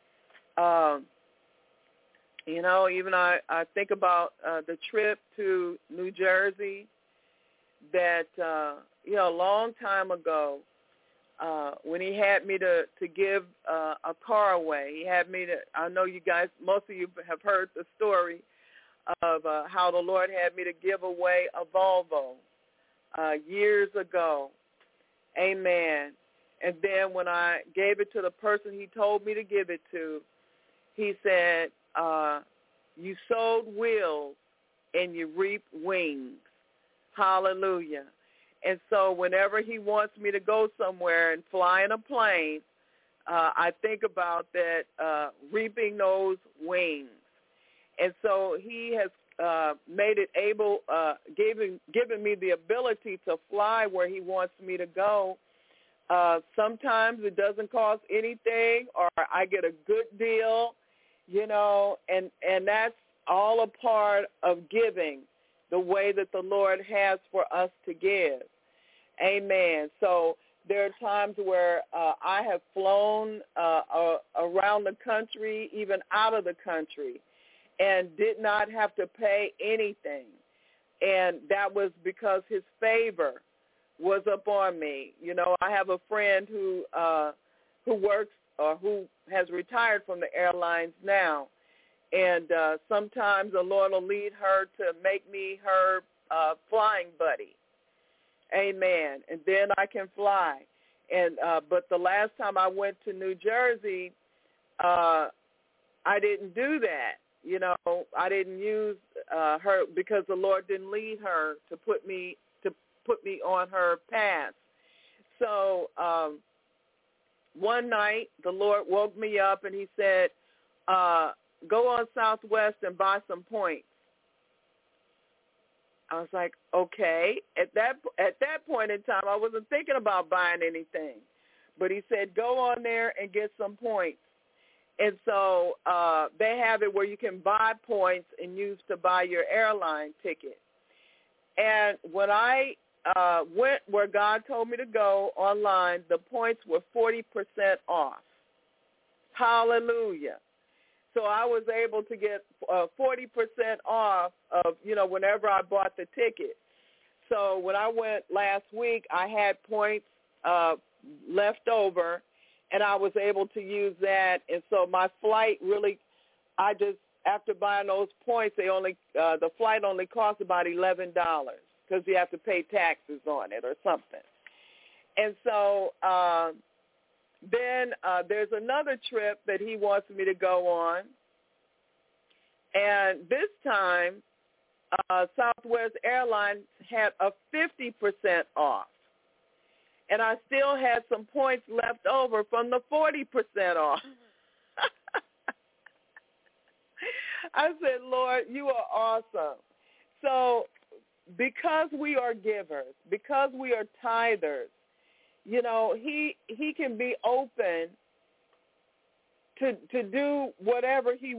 Even I think about the trip to New Jersey that, a long time ago, when he had me to give a car away. He had me to, I know you guys, most of you have heard the story of how the Lord had me to give away a Volvo years ago. Amen. And then when I gave it to the person he told me to give it to, he said, you sowed wheels and you reap wings. Hallelujah. And so whenever he wants me to go somewhere and fly in a plane, I think about that, reaping those wings. And so he has made it able, given me the ability to fly where he wants me to go. Sometimes it doesn't cost anything, or I get a good deal, and that's all a part of giving the way that the Lord has for us to give. Amen. So there are times where I have flown around the country, even out of the country, and did not have to pay anything. And that was because his favor was upon me. I have a friend who works or who has retired from the airlines now, and sometimes the Lord will lead her to make me her flying buddy. Amen. And then I can fly. And but the last time I went to New Jersey, I didn't do that. I didn't use her because the Lord didn't lead her to put me on her path. So one night the Lord woke me up and he said, go on Southwest and buy some points. I was like, okay. At that point in time, I wasn't thinking about buying anything. But he said, go on there and get some points. And so they have it where you can buy points and use to buy your airline ticket. And when I went where God told me to go online, the points were 40% off. Hallelujah. So I was able to get 40% off of, whenever I bought the ticket. So when I went last week, I had points left over, and I was able to use that. And so my flight really, after buying those points, the flight only cost about $11 because you have to pay taxes on it or something. And so then there's another trip that he wants me to go on. And this time, Southwest Airlines had a 50% off. And I still had some points left over from the 40% off. I said, Lord, you are awesome. So because we are givers, because we are tithers, he can be open to do whatever he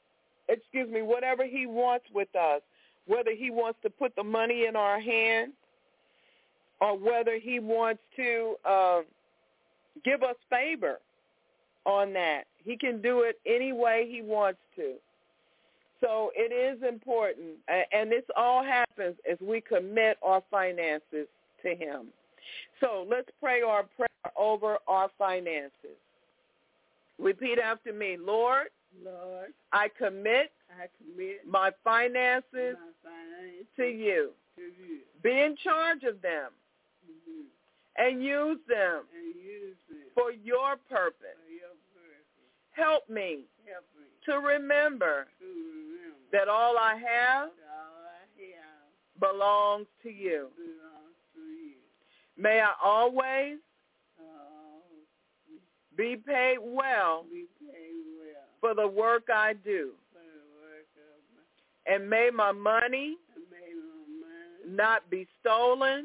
wants with us, whether he wants to put the money in our hand or whether he wants to give us favor on that. He can do it any way he wants to. So it is important, and this all happens as we commit our finances to him. So let's pray our prayer over our finances. Repeat after me. Lord, I commit my finances to you. Be in charge of them and use them for your purpose. Help me to remember that all I have belongs to you. May I always be paid well for the work I do. And may my money not be stolen,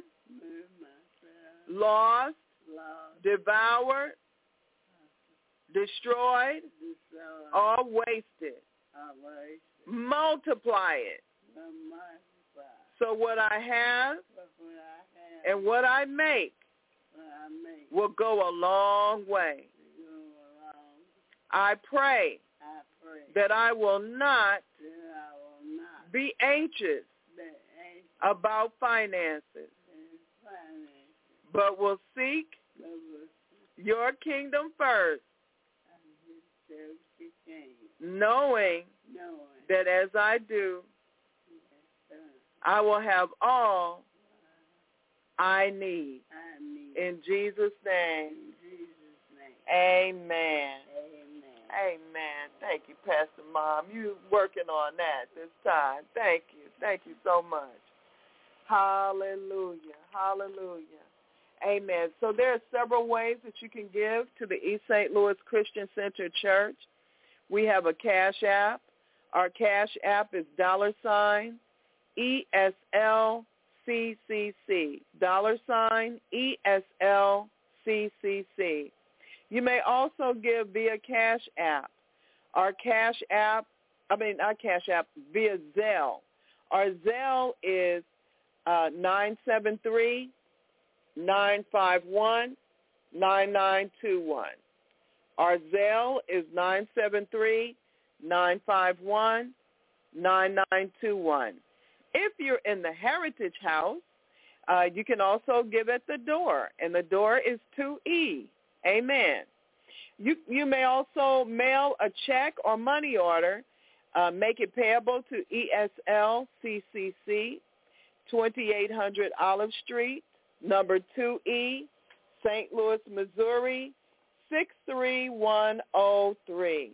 lost, devoured, destroyed, or wasted. Multiply it. So what I have and what I make will go a long way. I pray that I will not be anxious about finances, but will seek your kingdom first, knowing that as I do, I will have all I need. In Jesus' name. Amen. Amen. Thank you, Pastor Mom. You working on that this time. Thank you. Thank you so much. Hallelujah. Hallelujah. Amen. So there are several ways that you can give to the East St. Louis Christian Center Church. We have a Cash App. Our Cash App is $ESLCCC, $ESLCCC. You may also give via Cash App. Our Cash App, not Cash App, via Zelle. Our Zelle is 973-951-9921. Our Zelle is 973-951-9921. If you're in the Heritage House, you can also give at the door, and the door is 2E. Amen. You may also mail a check or money order. Make it payable to ESLCCC, 2800 Olive Street, number 2E, St. Louis, Missouri, 63103.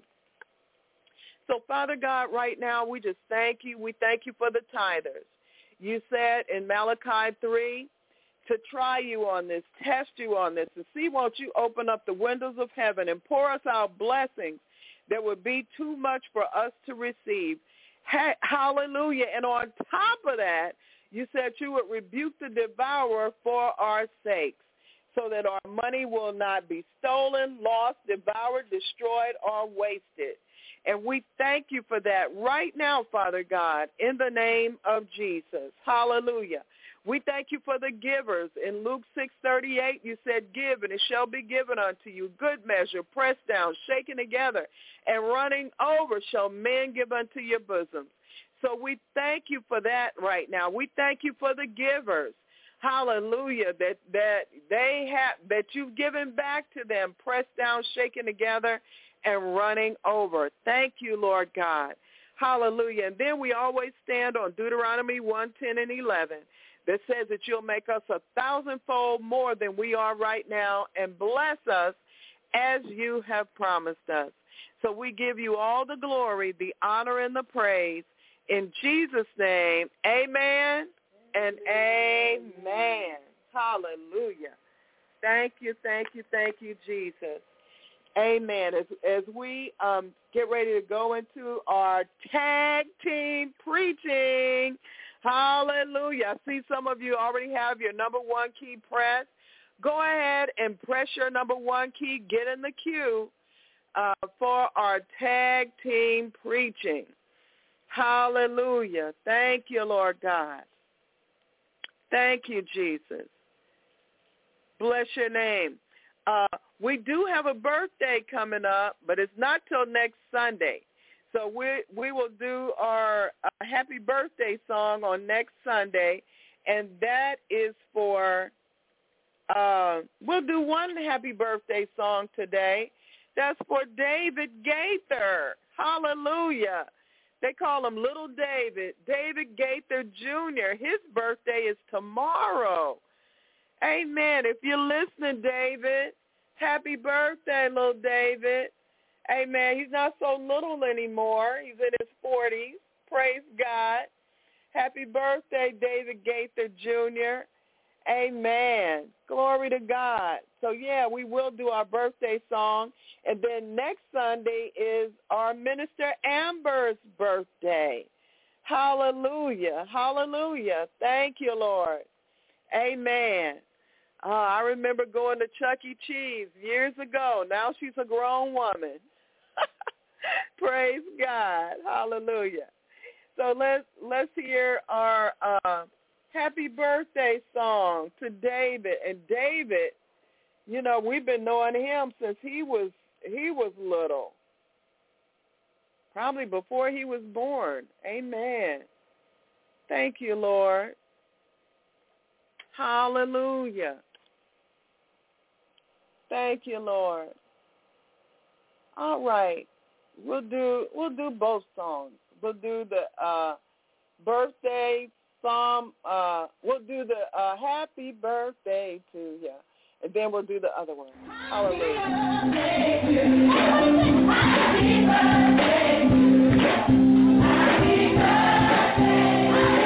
So, Father God, right now we just thank you. We thank you for the tithers. You said in Malachi 3 to try you on this, test you on this, to see won't you open up the windows of heaven and pour us out blessings that would be too much for us to receive. Hallelujah. And on top of that, you said you would rebuke the devourer for our sakes, so that our money will not be stolen, lost, devoured, destroyed, or wasted. And we thank you for that right now, Father God, in the name of Jesus. Hallelujah. We thank you for the givers. In Luke 6:38, you said, give, and it shall be given unto you. Good measure, pressed down, shaken together, and running over shall men give unto your bosom. So we thank you for that right now. We thank you for the givers. Hallelujah, that you've given back to them, pressed down, shaken together, and running over. Thank you, Lord God. Hallelujah. And then we always stand on Deuteronomy 1:10 and 11 that says that you'll make us 1,000-fold more than we are right now and bless us as you have promised us. So we give you all the glory, the honor, and the praise. In Jesus' name, amen and amen. Hallelujah. Thank you, Jesus. Amen. As we get ready to go into our tag team preaching, hallelujah. I see some of you already have your number one key pressed. Go ahead and press your number one key. Get in the queue for our tag team preaching. Hallelujah. Thank you, Lord God. Thank you, Jesus. Bless your name. We do have a birthday coming up, but it's not till next Sunday. So we will do our happy birthday song on next Sunday, and that is for we'll do one happy birthday song today. That's for David Gaither. Hallelujah. They call him Little David. David Gaither Jr. His birthday is tomorrow. Amen. If you're listening, David, happy birthday, little David. Amen. He's not so little anymore. He's in his 40s. Praise God. Happy birthday, David Gaither Jr. Amen. Glory to God. So, yeah, we will do our birthday song. And then next Sunday is our Minister Amber's birthday. Hallelujah. Hallelujah. Thank you, Lord. Amen. I remember going to Chuck E. Cheese years ago. Now she's a grown woman. Praise God. Hallelujah. So let's hear our happy birthday song to David. And David, you know, we've been knowing him since he was little. Probably before he was born. Amen. Thank you, Lord. Hallelujah. Thank you, Lord. All right. We'll do both songs. We'll do the birthday psalm. We'll do the happy birthday to you. And then we'll do the other one. Hallelujah. Happy birthday to you. Happy birthday.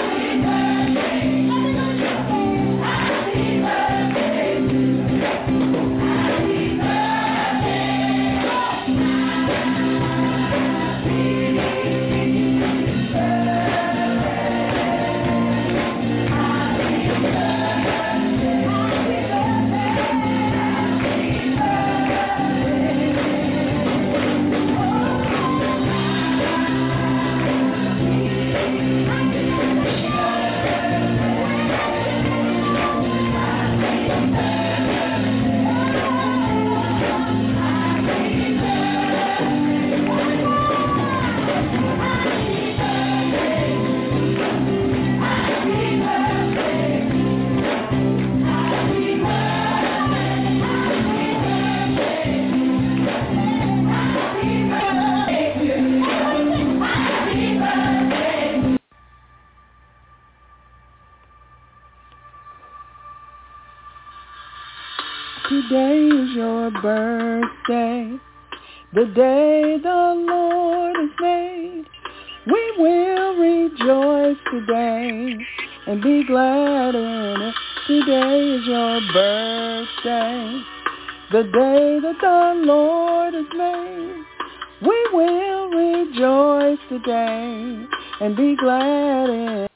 Today is your birthday, the day the Lord has made. We will rejoice today and be glad in it. Today is your birthday, the day that the Lord has made. We will rejoice today and be glad in it.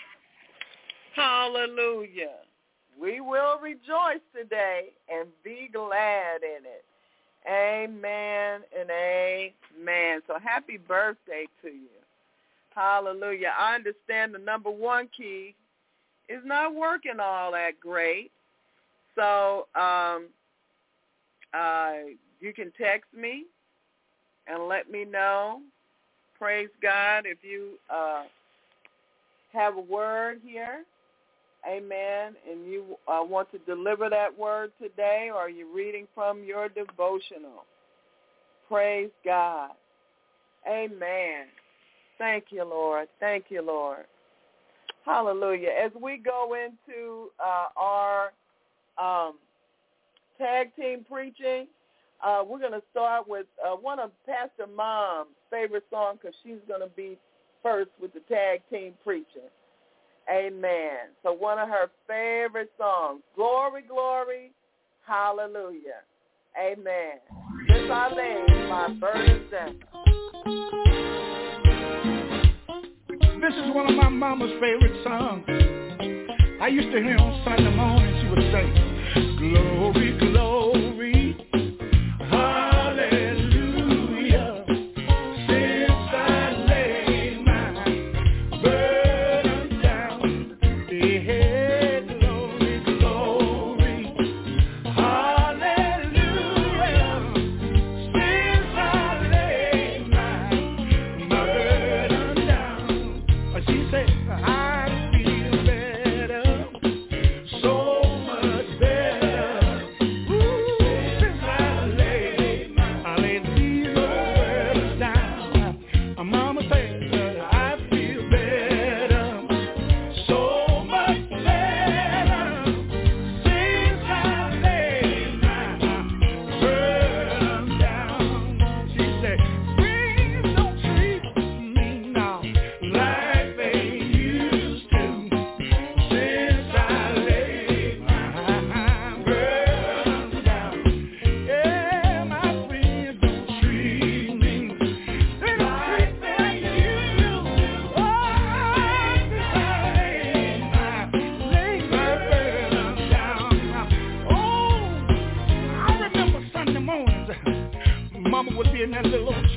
Hallelujah. We will rejoice today and be glad in it. Amen and amen. So happy birthday to you. Hallelujah. I understand the number one key is not working all that great. So you can text me and let me know. Praise God if you have a word here. Amen. And you want to deliver that word today, or are you reading from your devotional? Praise God. Amen. Thank you, Lord. Thank you, Lord. Hallelujah. As we go into our tag team preaching, we're going to start with one of Pastor Mom's favorite songs, because she's going to be first with the tag team preaching. Amen. So one of her favorite songs, Glory, Glory, Hallelujah. Amen. Since I laid my burdens down. This is one of my mama's favorite songs. I used to hear on Sunday morning, she would say, Glory, Glory, Hallelujah. Since I laid my burden down, yeah, glory, glory, Hallelujah. Since I laid my burden down, she said, I feel better, so much better.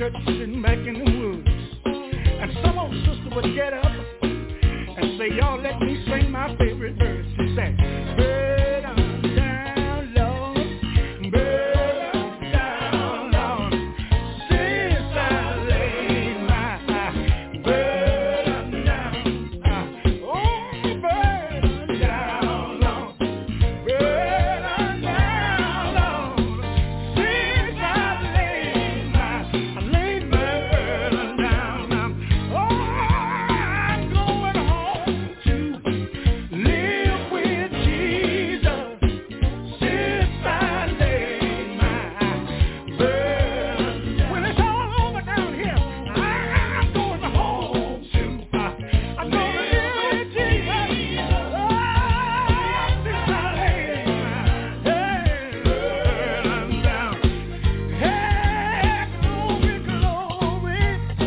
church sitting back in the woods. And some old sister would get up and say, y'all let me sing my favorite verse. She said, burden down, Lord, burden down, Lord, since I laid my burden down. Oh, burden down, Lord, burden down, Lord, since I laid my burden down. Oh, I'm going home to live with Jesus since I laid my burden. When it's all over down here, I'm going home to I'm going to live with Jesus. Oh, since I laid my burden down. Hey, glory, glory,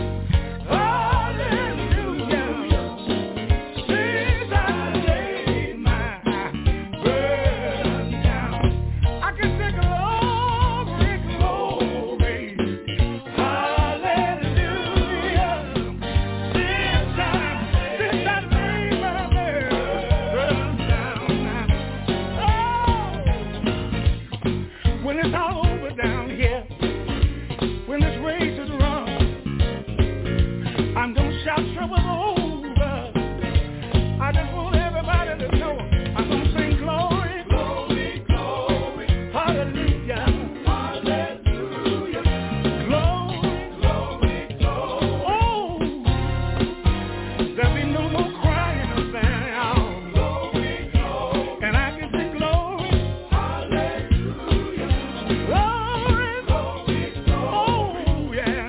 hallelujah. Since I laid my burden down, I can say glory, glory, hallelujah. Since I laid my burden down. Oh, when it's all over down here, when this race is run, I'm gonna shout trouble over. I just want everybody to know I'm gonna sing glory, glory, glory, hallelujah, hallelujah, glory, glory, glory. Oh, there'll be no more crying or saying, glory, glory, and I can sing glory, hallelujah, glory, glory, glory. Oh, yeah.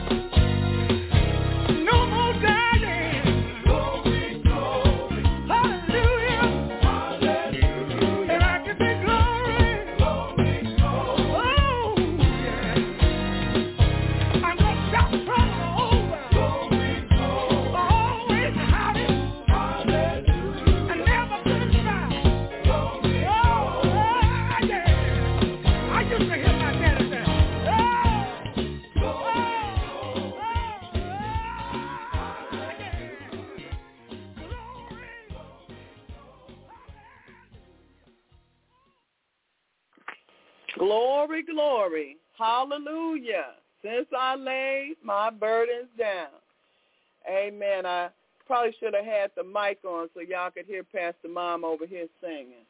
No more dying. Glory, glory. Hallelujah. Hallelujah. And I can say glory. Glory, glory. Oh, yeah. I'm gonna shout trouble over. Glory, glory. Always howdy. Hallelujah. And never criticize. Glory, oh, yeah. I used to hear my daddy say, Glory, glory. Hallelujah. Since I laid my burdens down. Amen. I probably should have had the mic on so y'all could hear Pastor Mom over here singing.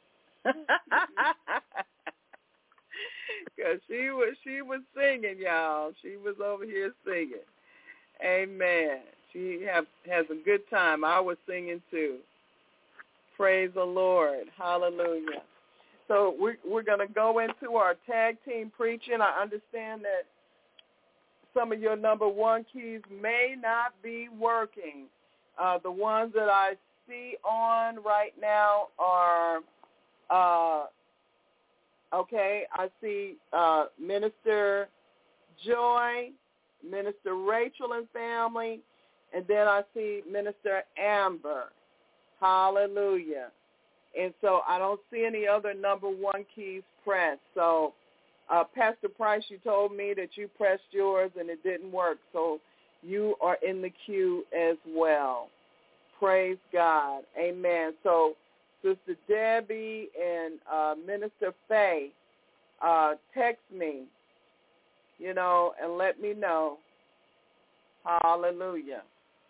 Because she was singing, y'all. She was over here singing. Amen. She has a good time. I was singing too. Praise the Lord. Hallelujah. So we're going to go into our tag team preaching. I understand that some of your number one keys may not be working. The ones that I see on right now are, okay, I see Minister Joy, Minister Rachel and family, and then I see Minister Amber. Hallelujah. And so I don't see any other number one keys pressed. So, Pastor Price, you told me that you pressed yours and it didn't work. So you are in the queue as well. Praise God. Amen. So Sister Debbie and Minister Faye, text me, and let me know. Hallelujah.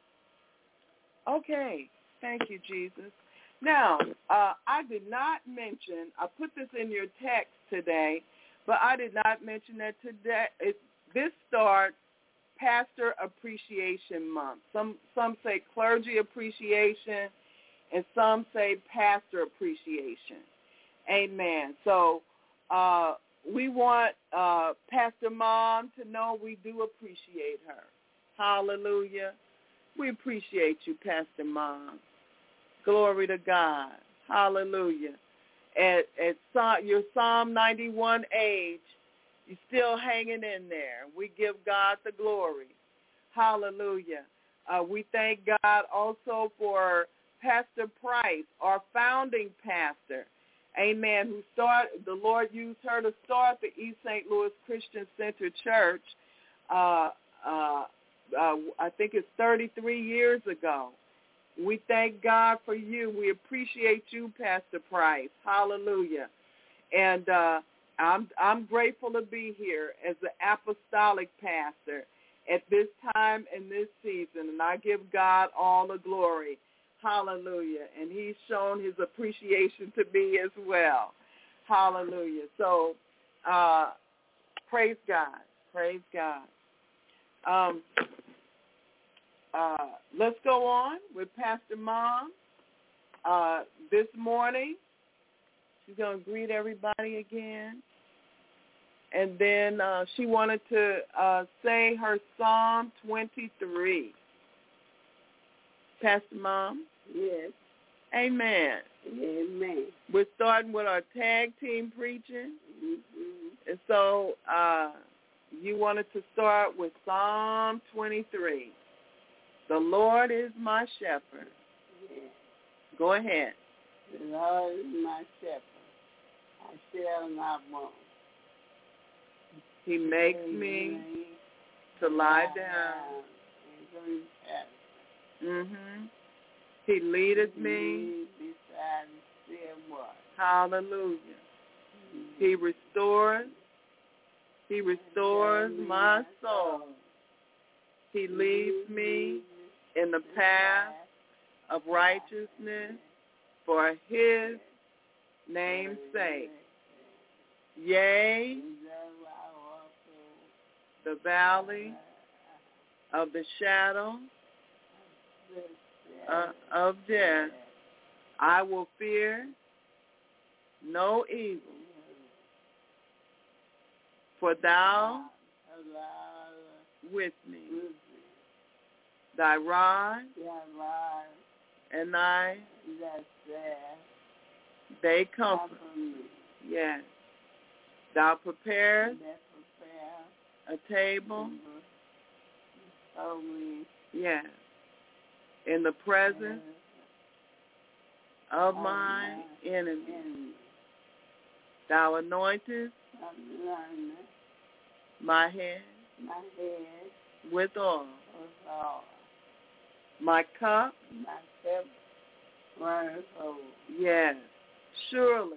Okay. Thank you, Jesus. Now, I did not mention, I put this in your text today, but I did not mention that today, this starts Pastor Appreciation Month. Some say Clergy Appreciation, and some say Pastor Appreciation. Amen. So we want Pastor Mom to know we do appreciate her. Hallelujah. We appreciate you, Pastor Mom. Glory to God. Hallelujah. At your Psalm 91 age, you're still hanging in there. We give God the glory. Hallelujah. We thank God also for Pastor Price, our founding pastor. Amen. The Lord used her to start the East St. Louis Christian Center Church I think it's 33 years ago. We thank God for you. We appreciate you, Pastor Price. Hallelujah. And I'm grateful to be here as the apostolic pastor at this time and this season, and I give God all the glory. Hallelujah. And he's shown his appreciation to me as well. Hallelujah. So praise God. Praise God. Let's go on with Pastor Mom. This morning, she's going to greet everybody again. And then she wanted to say her Psalm 23. Pastor Mom? Yes. Amen. Amen. We're starting with our tag team preaching. Mm-hmm. And so you wanted to start with Psalm 23. The Lord is my shepherd. Yes. Go ahead. The Lord is my shepherd. I shall not want. He makes me to lie down. Mm-hmm. He leadeth me beside the still water. Hallelujah. He restores my soul. He leads me in the path of righteousness for his name's sake. Yea, the valley of the shadow of death, I will fear no evil, for thou with me. Thy rod and thy they comfort me. Yes. Thou preparest a table. Yes. In the presence of my enemies. Thou anointest my head with oil. My cup runneth over. Yes. Surely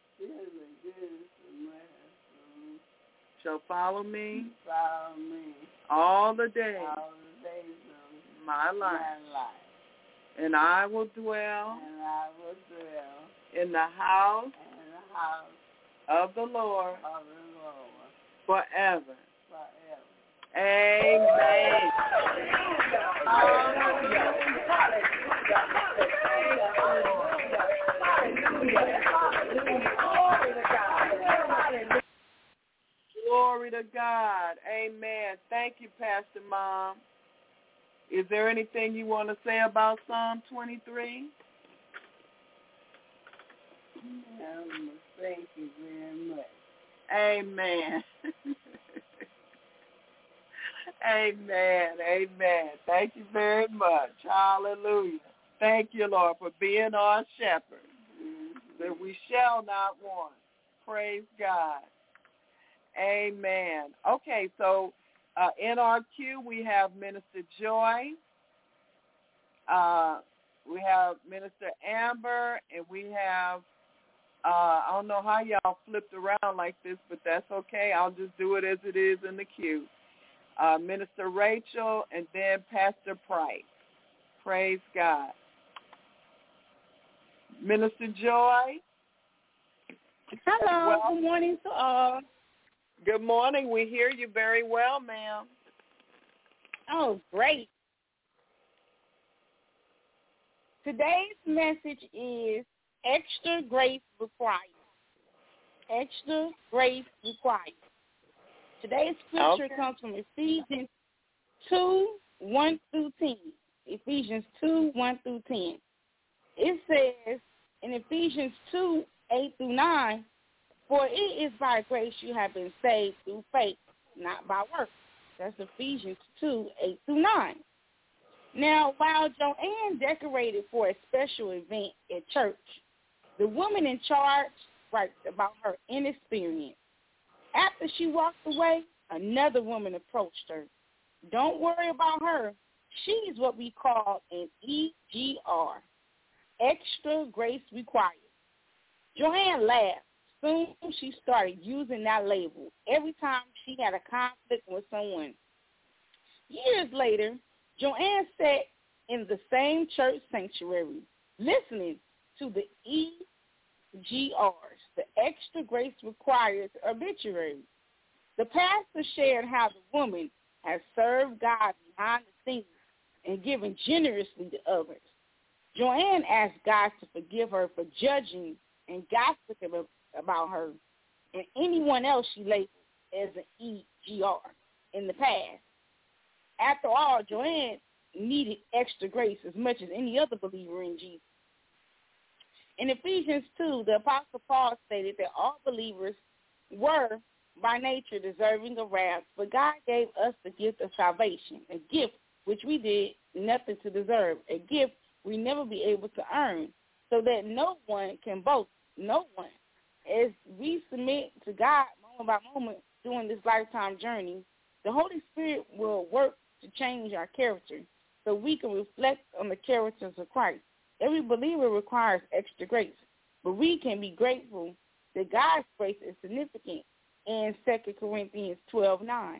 shall follow me all the days of my life. And I will dwell in the house of the Lord forever. Amen. Glory to God. Amen. Thank you, Pastor Mom. Is there anything you want to say about Psalm 23? Thank you very much. Amen. Amen. Amen. Thank you very much. Hallelujah. Thank you, Lord, for being our shepherd. That we shall not want. Praise God. Amen. Okay, so in our queue we have Minister Joy. We have Minister Amber, and we have, I don't know how y'all flipped around like this, but that's okay. I'll just do it as it is in the queue. Minister Rachel, and then Pastor Price. Praise God. Minister Joy. Hello. Good morning to all. Good morning. We hear you very well, ma'am. Oh, great. Today's message is extra grace required. Extra grace required. Today's scripture comes from Ephesians 2, 1 through 10. Ephesians 2, 1 through 10. It says in Ephesians 2, 8 through 9, for it is by grace you have been saved through faith, not by works. That's Ephesians 2, 8 through 9. Now, while Joanne decorated for a special event at church, the woman in charge writes about her inexperience. After she walked away, another woman approached her. Don't worry about her. She's what we call an EGR, extra grace required. Joanne laughed. Soon she started using that label every time she had a conflict with someone. Years later, Joanne sat in the same church sanctuary, listening to the EGRs, the extra grace required obituary. The pastor shared how the woman has served God behind the scenes and given generously to others. Joanne asked God to forgive her for judging and gossiping about her and anyone else she labeled as an EGR in the past. After all, Joanne needed extra grace as much as any other believer in Jesus. In Ephesians 2, the Apostle Paul stated that all believers were by nature deserving of wrath, but God gave us the gift of salvation, a gift which we did nothing to deserve, a gift we never be able to earn, so that no one can boast, no one. As we submit to God moment by moment during this lifetime journey, the Holy Spirit will work to change our character so we can reflect on the characters of Christ. Every believer requires extra grace, but we can be grateful that God's grace is significant in 2 Corinthians 12:9.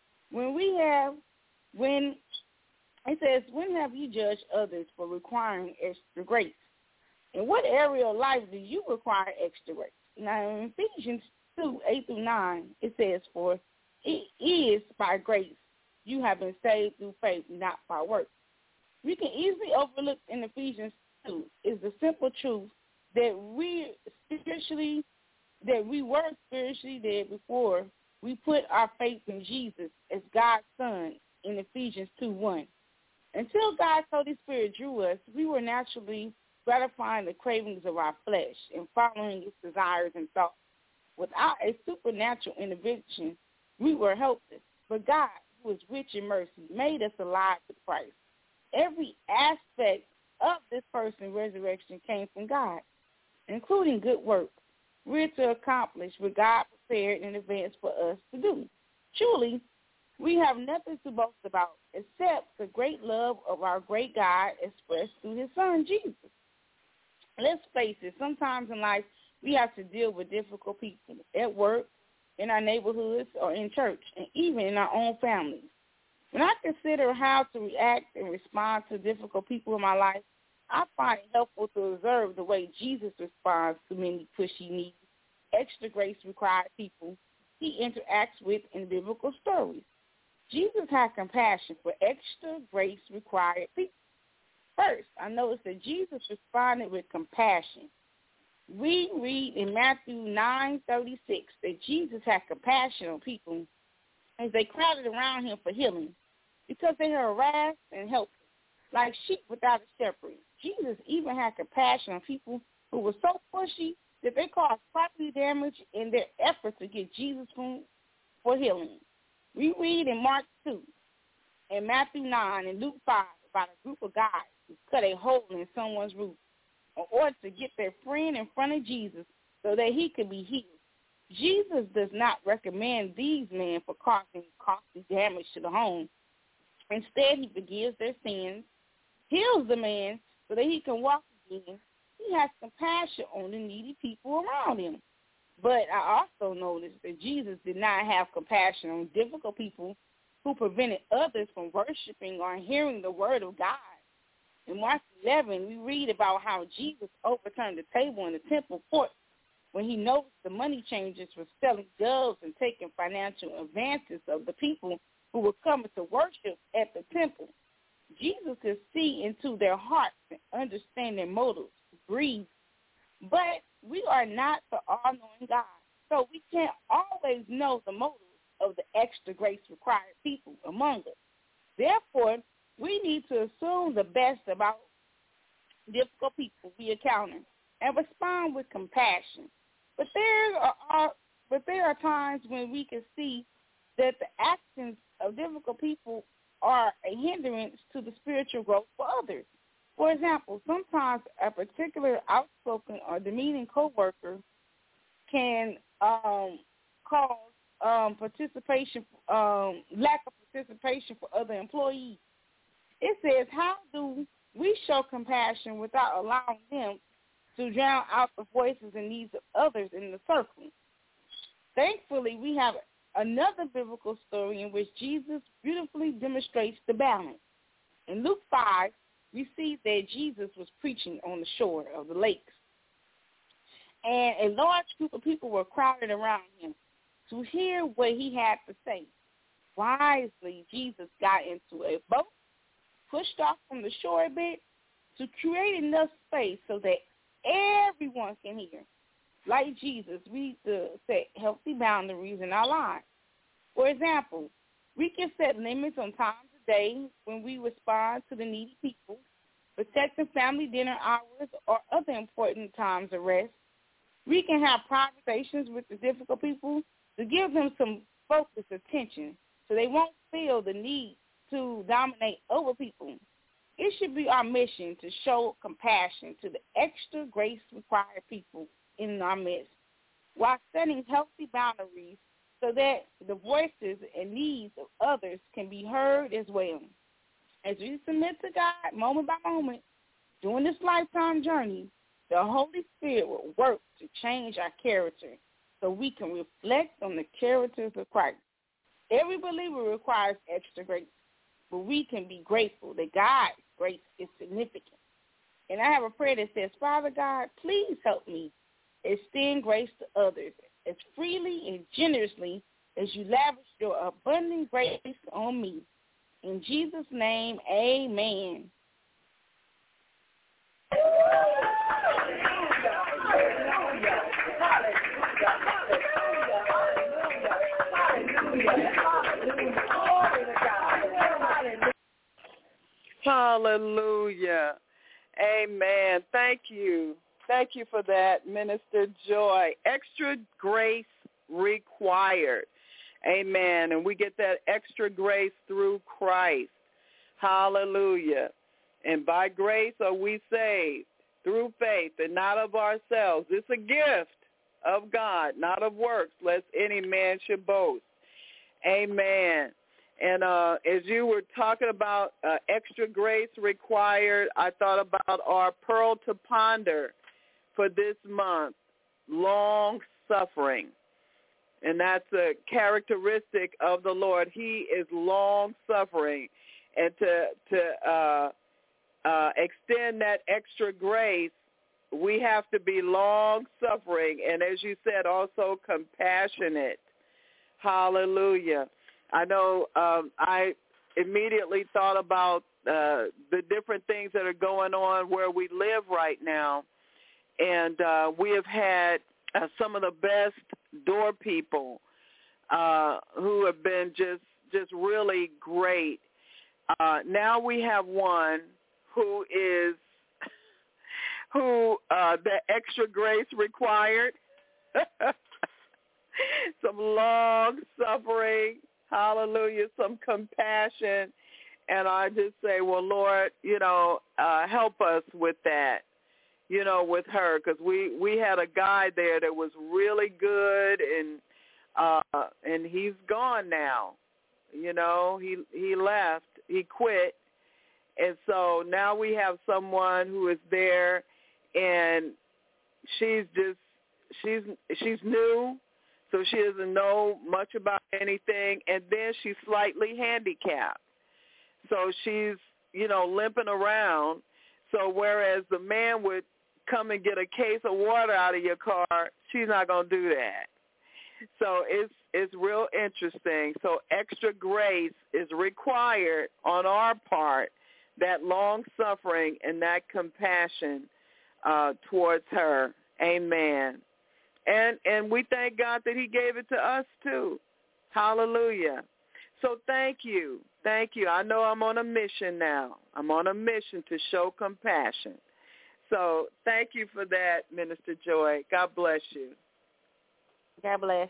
When it says, when have you judged others for requiring extra grace? In what area of life do you require extra grace? Now, in Ephesians 2:8-9, it says, for it is by grace you have been saved through faith, not by works. We can easily overlook in Ephesians 2 is the simple truth that we were spiritually dead before we put our faith in Jesus as God's Son in Ephesians 2:1. Until God's Holy Spirit drew us, we were naturally gratifying the cravings of our flesh and following its desires and thoughts. Without a supernatural intervention, we were helpless. But God, who is rich in mercy, made us alive with Christ. Every aspect of this person's resurrection came from God, including good works. We're to accomplish what God prepared in advance for us to do. Truly, we have nothing to boast about except the great love of our great God expressed through his Son, Jesus. Let's face it, sometimes in life we have to deal with difficult people at work, in our neighborhoods, or in church, and even in our own families. When I consider how to react and respond to difficult people in my life, I find it helpful to observe the way Jesus responds to many pushy, needy, extra grace required people he interacts with in biblical stories. Jesus had compassion for extra grace required people. First, I noticed that Jesus responded with compassion. We read in Matthew 9:36 that Jesus had compassion on people as they crowded around him for healing because they were harassed and helpless, like sheep without a shepherd. Jesus even had compassion on people who were so pushy that they caused property damage in their effort to get Jesus for healing. We read in Mark 2, in Matthew 9, and Luke 5 about a group of guys who cut a hole in someone's roof in order to get their friend in front of Jesus so that he could be healed. Jesus does not recommend these men for causing costly damage to the home. Instead, he forgives their sins, heals the man so that he can walk again. He has compassion on the needy people around him. But I also noticed that Jesus did not have compassion on difficult people who prevented others from worshiping or hearing the word of God. In Mark 11, we read about how Jesus overturned the table in the temple court when he noticed the money changers were selling doves and taking financial advances of the people who were coming to worship at the temple. Jesus could see into their hearts and understand their motives, grieve. But we are not the all-knowing God, so we can't always know the motives of the extra grace required people among us. Therefore, we need to assume the best about difficult people we encounter and respond with compassion. But there are times when we can see that the actions of difficult people are a hindrance to the spiritual growth for others. For example, sometimes a particular outspoken or demeaning coworker can cause participation, lack of participation for other employees. It says, how do we show compassion without allowing them to drown out the voices and needs of others in the circle? Thankfully, we have another biblical story in which Jesus beautifully demonstrates the balance. In Luke 5, we see that Jesus was preaching on the shore of the lakes, and a large group of people were crowded around him to hear what he had to say. Wisely, Jesus got into a boat, pushed off from the shore a bit to create enough space so that everyone can hear. Like Jesus, we need to set healthy boundaries in our lives. For example, we can set limits on times of day when we respond to the needy people, protecting family dinner hours or other important times of rest. We can have conversations with the difficult people to give them some focused attention so they won't feel the need to dominate over people. It should be our mission to show compassion to the extra grace-required people in our midst while setting healthy boundaries so that the voices and needs of others can be heard as well. As we submit to God moment by moment during this lifetime journey, the Holy Spirit will work to change our character so we can reflect on the characters of Christ. Every believer requires extra grace, but we can be grateful that God's grace is significant. And I have a prayer that says, Father God, please help me extend grace to others as freely and generously as you lavish your abundant grace on me. In Jesus' name, amen. Hallelujah. Amen. Thank you. Thank you for that, Minister Joy. Extra grace required. Amen. And we get that extra grace through Christ. Hallelujah. And by grace are we saved through faith and not of ourselves. It's a gift of God, not of works, lest any man should boast. Amen. And as you were talking about extra grace required, I thought about our pearl to ponder for this month, long suffering. And that's a characteristic of the Lord. He is long suffering. And to extend that extra grace, we have to be long suffering. And as you said, also compassionate. Hallelujah. I know I immediately thought about the different things that are going on where we live right now. And we have had some of the best door people who have been just really great. Now we have one who is the extra grace required. Some long suffering. Hallelujah, some compassion. And I just say, well, Lord, help us with that, with her. Because we had a guy there that was really good, and he's gone now. He left. He quit. And so now we have someone who is there, and she's new. So she doesn't know much about anything, and then she's slightly handicapped. So she's, limping around. So whereas the man would come and get a case of water out of your car, she's not going to do that. So it's real interesting. So extra grace is required on our part, that long suffering and that compassion towards her. Amen. And we thank God that he gave it to us too. Hallelujah. So thank you. Thank you. I know I'm on a mission now. I'm on a mission to show compassion. So thank you for that, Minister Joy. God bless you. God bless.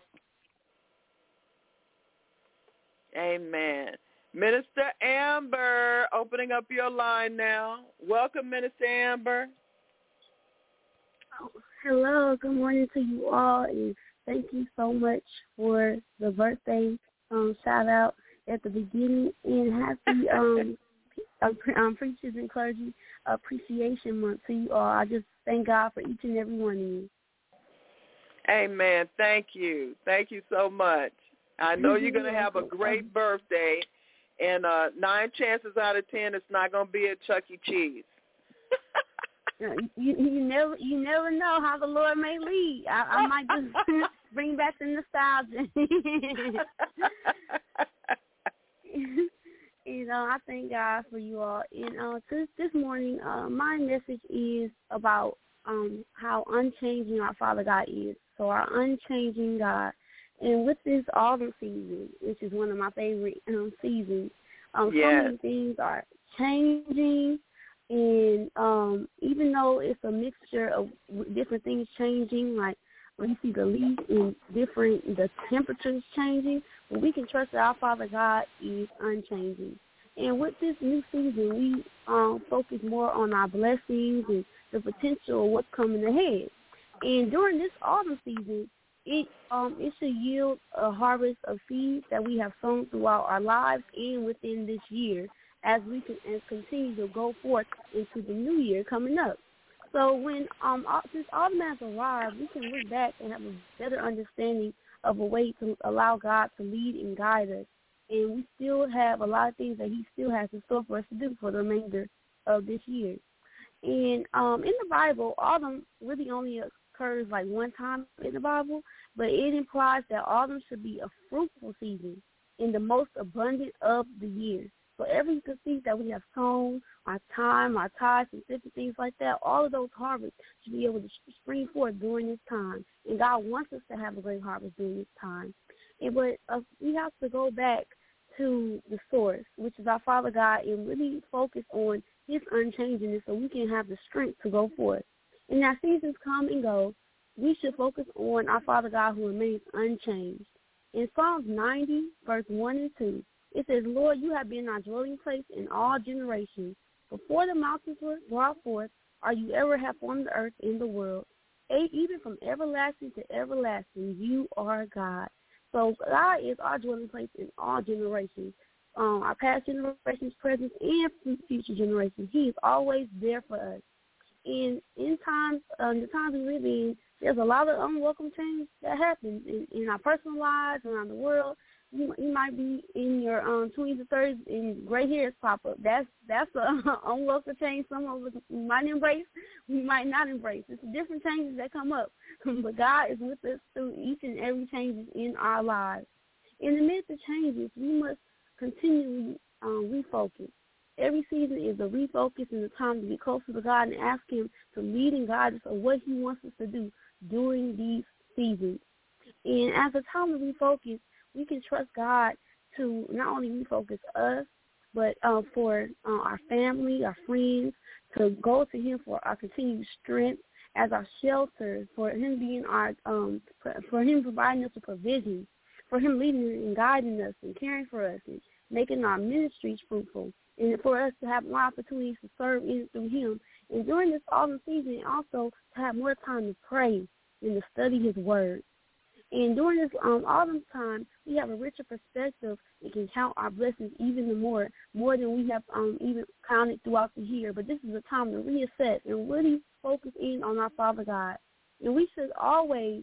Amen. Minister Amber, opening up your line now. Welcome, Minister Amber. Hello, good morning to you all, and thank you so much for the birthday shout out at the beginning, and happy Preachers and Clergy Appreciation Month to you all. I just thank God for each and every one of you. Amen. Thank you. Thank you so much. I know you're going to have a great birthday, and 9 chances out of 10 it's not going to be at Chuck E. Cheese. You never know how the Lord may lead. I might just bring back the nostalgia. I thank God for you all. And this morning, my message is about how unchanging our Father God is. So our unchanging God. And with this autumn season, which is one of my favorite seasons, so many things are changing. And even though it's a mixture of different things changing, like we see the leaves and the temperatures changing, but we can trust that our Father God is unchanging. And with this new season, we focus more on our blessings and the potential of what's coming ahead. And during this autumn season, it should yield a harvest of seeds that we have sown throughout our lives and within this year, as we can continue to go forth into the new year coming up. So when since autumn has arrived, we can look back and have a better understanding of a way to allow God to lead and guide us. And we still have a lot of things that he still has in store for us to do for the remainder of this year. And in the Bible, autumn really only occurs like one time in the Bible, but it implies that autumn should be a fruitful season in the most abundant of the year. So every good seed that we have sown, our time, our tithes, and different things like that, all of those harvests should be able to spring forth during this time. And God wants us to have a great harvest during this time. But we have to go back to the source, which is our Father God, and really focus on his unchangingness so we can have the strength to go forth. And as seasons come and go, we should focus on our Father God who remains unchanged. In Psalms 90, verse 1 and 2, it says, Lord, you have been our dwelling place in all generations. Before the mountains were brought forth, or you ever have formed the earth and the world. Even from everlasting to everlasting, you are God. So God is our dwelling place in all generations, our past generations, present, and future generations. He is always there for us. And in times, the times we live in, there's a lot of unwelcome change that happens in our personal lives, around the world. You might be in your 20s or 30s and gray hairs pop up. That's an unwelcome change. Some of us might embrace, we might not embrace. It's different changes that come up. But God is with us through each and every changes in our lives. In the midst of changes, we must continually refocus. Every season is a refocus and a time to be closer to God and ask him to lead and guide us on what he wants us to do during these seasons. And as a time to refocus, we can trust God to not only refocus us, but for our family, our friends, to go to him for our continued strength as our shelter, for him being for him providing us with provision, for him leading and guiding us and caring for us and making our ministries fruitful, and for us to have more opportunities to serve in through him. And during this autumn season, also to have more time to pray and to study his word. And during this autumn time, we have a richer perspective and can count our blessings even more than we have even counted throughout the year. But this is a time to reassess and really focus in on our Father God. And we should always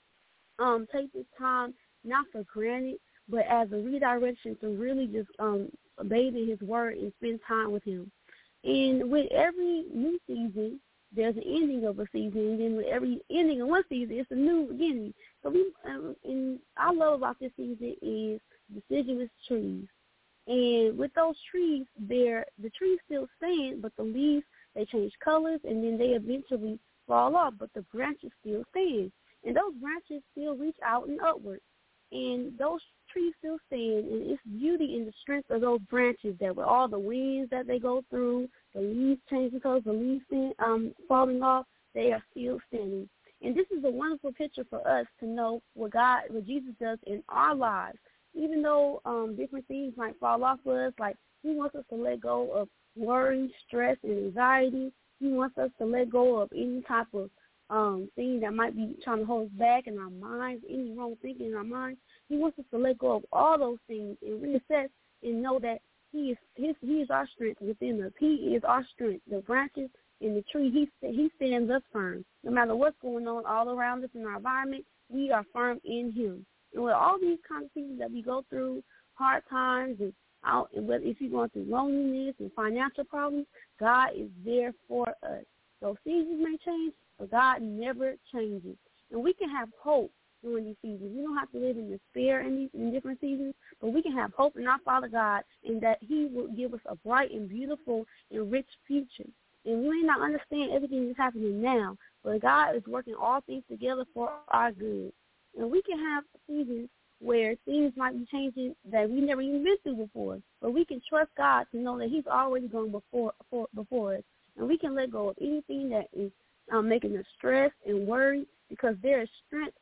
take this time not for granted, but as a redirection to really just bathe in his word and spend time with him. And with every new season, there's an ending of a season, and then with every ending of one season, it's a new beginning. So and I love about this season is deciduous trees. And with those trees, the trees still stand, but the leaves, they change colors, and then they eventually fall off, but the branches still stand. And those branches still reach out and upward. And those trees still stand, and it's beauty in the strength of those branches that with all the winds that they go through, the leaves changing colors, the leaves falling off, they are still standing. And this is a wonderful picture for us to know what Jesus does in our lives. Even though different things might fall off of us, like he wants us to let go of worry, stress, and anxiety. He wants us to let go of any type of things that might be trying to hold us back in our minds, any wrong thinking in our minds. He wants us to let go of all those things and reassess and know that He is our strength within us. He is our strength. The branches in the tree, He stands us firm. No matter what's going on all around us in our environment, we are firm in Him. And with all these kind of things that we go through, hard times, and if you're going through loneliness and financial problems, God is there for us. So seasons may change, but God never changes. And we can have hope during these seasons. We don't have to live in despair in different seasons, but we can have hope in our Father God, and that He will give us a bright and beautiful and rich future. And we may not understand everything that's happening now, but God is working all things together for our good. And we can have seasons where things might be changing that we never even been through before, but we can trust God to know that He's already going before us, and we can let go of anything that is making us stressed and worried, because there is strength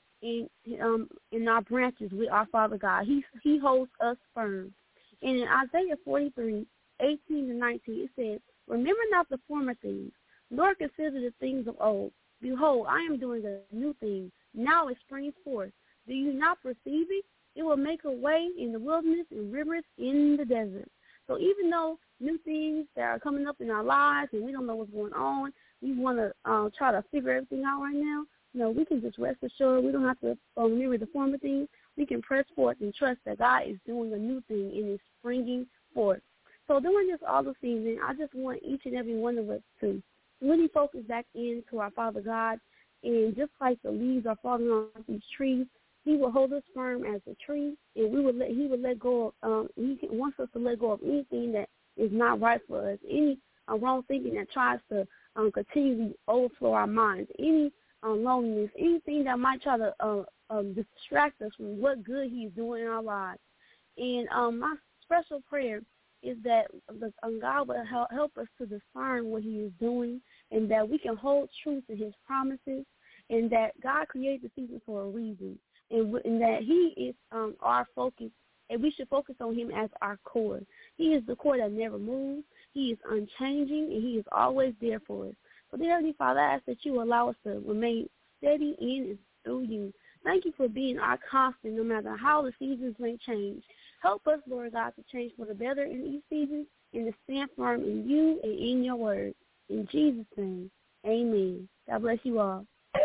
in our branches with our Father God. He holds us firm. And in Isaiah 43:18-19, it says, "Remember not the former things, nor consider the things of old. Behold, I am doing a new thing. Now it springs forth. Do you not perceive it? It will make a way in the wilderness and rivers in the desert." So even though new things that are coming up in our lives and we don't know what's going on, we want to try to figure everything out right now, we can just rest assured. We don't have to remember the former things. We can press forth and trust that God is doing a new thing and is springing forth. So during this autumn season, I just want each and every one of us to really focus back into our Father God. And just like the leaves are falling off these trees, He will hold us firm as a tree, and He will let go of. He wants us to let go of anything that is not right for us, any wrong thinking that tries to continually overflow our minds, any loneliness, anything that might try to distract us from what good He's doing in our lives. And my special prayer is that God will help us to discern what He is doing, and that we can hold true to His promises, and that God created the season for a reason, and that He is our focus, and we should focus on Him as our core. He is the core that never moves. He is unchanging, and He is always there for us. So, dear Heavenly Father, I ask that You allow us to remain steady in and through You. Thank You for being our constant, no matter how the seasons may change. Help us, Lord God, to change for the better in each season, and to stand firm in You and in Your word. In Jesus' name, amen. God bless you all.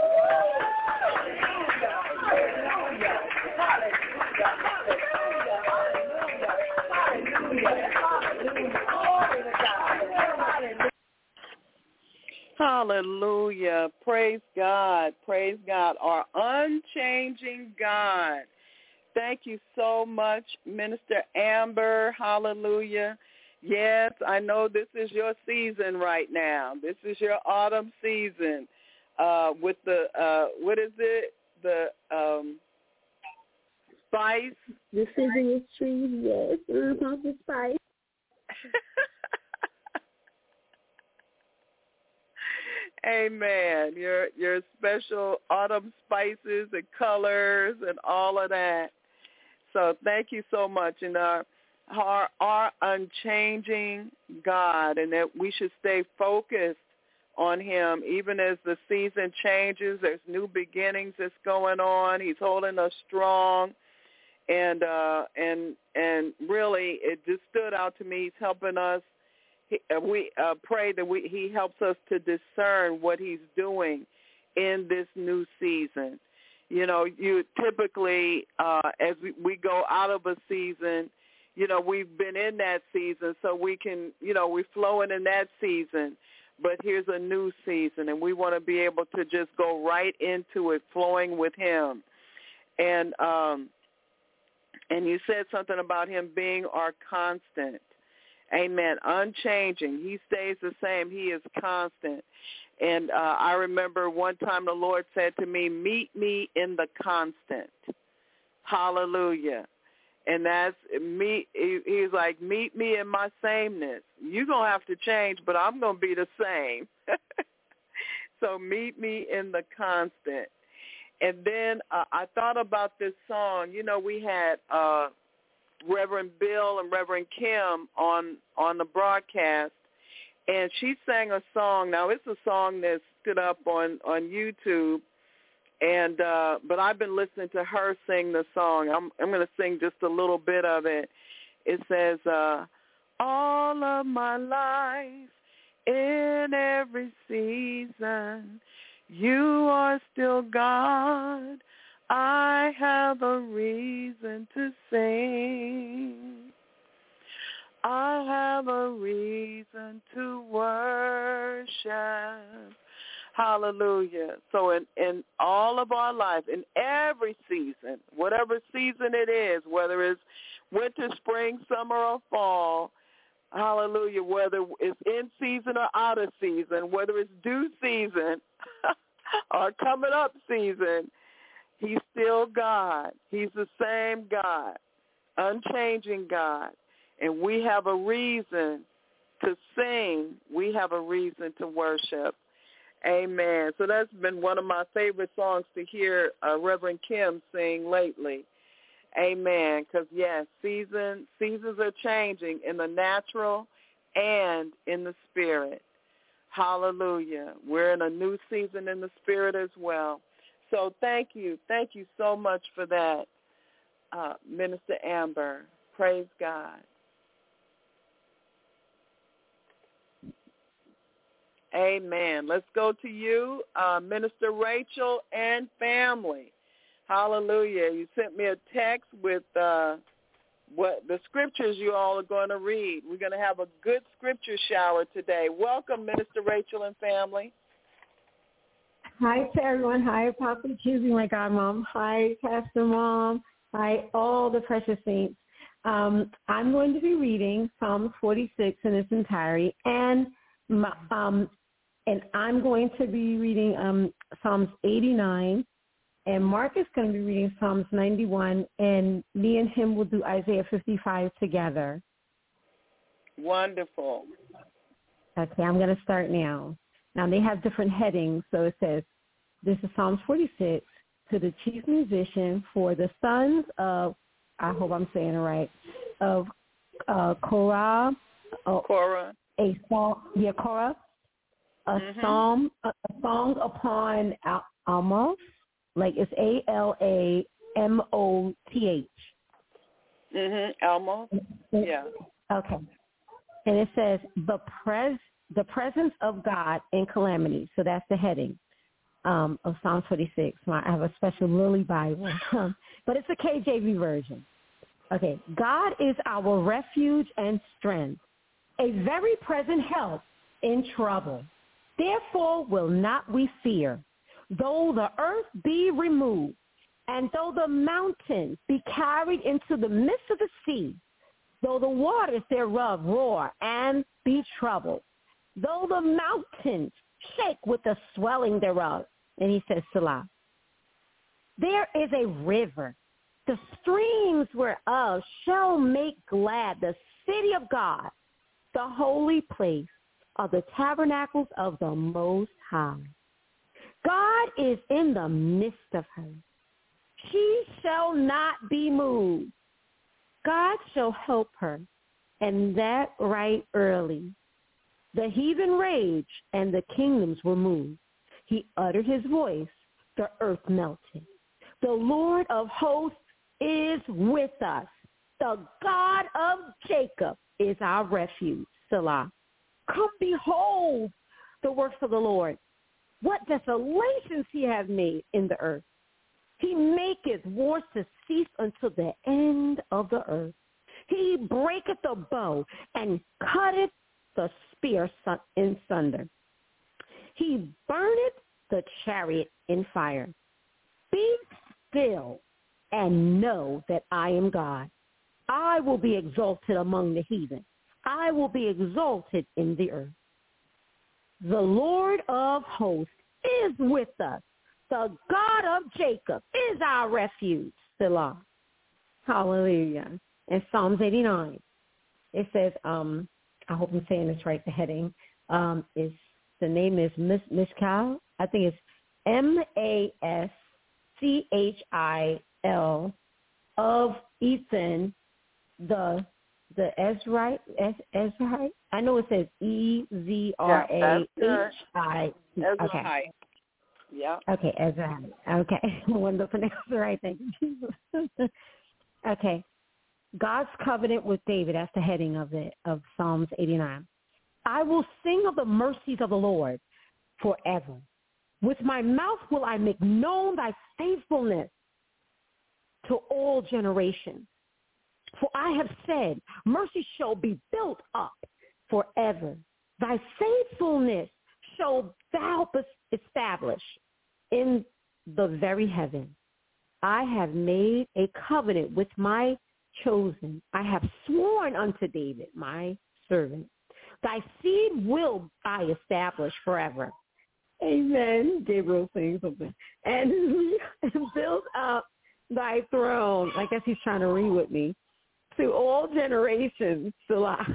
Hallelujah. Praise God. Praise God. Our unchanging God. Thank you so much, Minister Amber. Hallelujah. Yes, I know this is your season right now. This is your autumn season with the, what is it? The spice. The season is trees, yes. The spice. Amen. Your special autumn spices and colors and all of that. So thank you so much. And our unchanging God, and that we should stay focused on Him even as the season changes. There's new beginnings that's going on. He's holding us strong, and really it just stood out to me. He's helping us. We pray that He helps us to discern what He's doing in this new season. You typically, as we go out of a season, we've been in that season, so we can, we're flowing in that season. But here's a new season, and we want to be able to just go right into it, flowing with Him. And you said something about Him being our constant. Amen. Unchanging. He stays the same. He is constant. And I remember one time the Lord said to me, "Meet me in the constant." Hallelujah. And that's me. He's like, "Meet me in my sameness. You're going to have to change, but I'm going to be the same." So meet me in the constant. And then I thought about this song. We had Reverend Bill and Reverend Kim on the broadcast, and she sang a song. Now, it's a song that's looked it up on YouTube, and but I've been listening to her sing the song. I'm going to sing just a little bit of it. It says, all of my life, in every season, you are still God. I have a reason to sing. I have a reason to worship. Hallelujah. So in all of our life, in every season, whatever season it is, whether it's winter, spring, summer, or fall, hallelujah, whether it's in season or out of season, whether it's due season or coming up season, he's still God. He's the same God, unchanging God. And we have a reason to sing. We have a reason to worship. Amen. So that's been one of my favorite songs to hear Reverend Kim sing lately. Amen. Because, yes, seasons are changing in the natural and in the spirit. Hallelujah. We're in a new season in the spirit as well. So thank you. Thank you so much for that, Minister Amber. Praise God. Amen. Let's go to you, Minister Rachel and family. Hallelujah. You sent me a text with what the scriptures you all are going to read. We're going to have a good scripture shower today. Welcome, Minister Rachel and family. Hi to everyone. Hi, Apostle Choosing My God Mom. Hi, Pastor Mom. Hi, all the precious saints. I'm going to be reading Psalm 46 in its entirety, and I'm going to be reading Psalms 89, and Mark is going to be reading Psalms 91, and me and him will do Isaiah 55 together. Wonderful. Okay, I'm going to start now. Now, they have different headings, so it says, this is Psalms 46, to the chief musician for the sons of, I hope I'm saying it right, of Korah. Korah. Korah. A song upon Almoth, like it's Alamoth. Almoth. Yeah. Okay. And it says the presence of God in calamity. So that's the heading of Psalm 46. I have a special Lily Bible, but it's a KJV version. Okay. God is our refuge and strength, a very present help in trouble. Therefore will not we fear, though the earth be removed, and though the mountains be carried into the midst of the sea, though the waters thereof roar and be troubled, though the mountains shake with the swelling thereof. And he says, Selah. There is a river, the streams whereof shall make glad the city of God, the holy place of the tabernacles of the Most High. God is in the midst of her. She shall not be moved. God shall help her, and that right early. The heathen raged, and the kingdoms were moved. He uttered his voice, the earth melted. The Lord of hosts is with us. The God of Jacob is our refuge. Selah. Come behold the works of the Lord. What desolations he hath made in the earth. He maketh wars to cease until the end of the earth. He breaketh the bow and cutteth the spear in sunder. He burneth the chariot in fire. Be still and know that I am God. I will be exalted among the heathen. I will be exalted in the earth. The Lord of hosts is with us. The God of Jacob is our refuge. Selah. Hallelujah. In Psalms 89, it says, I hope I'm saying this right, the heading, the name is Mishkal. I think it's Maschil of Ethan, the the Ezrahite. Ezrahite. I know it says Ezrahi. Ezrahite. Yeah. Okay, Ezrahite. Okay, I wanted to pronounce it right. Thank you, Jesus. Okay, God's covenant with David. That's the heading of Psalms 89. I will sing of the mercies of the Lord forever. With my mouth will I make known thy faithfulness to all generations. For I have said, mercy shall be built up forever. Thy faithfulness shall thou establish in the very heaven. I have made a covenant with my chosen. I have sworn unto David, my servant. Thy seed will I establish forever. Amen. Gabriel saying something. And build up thy throne. I guess he's trying to read with me. To all generations, Selah.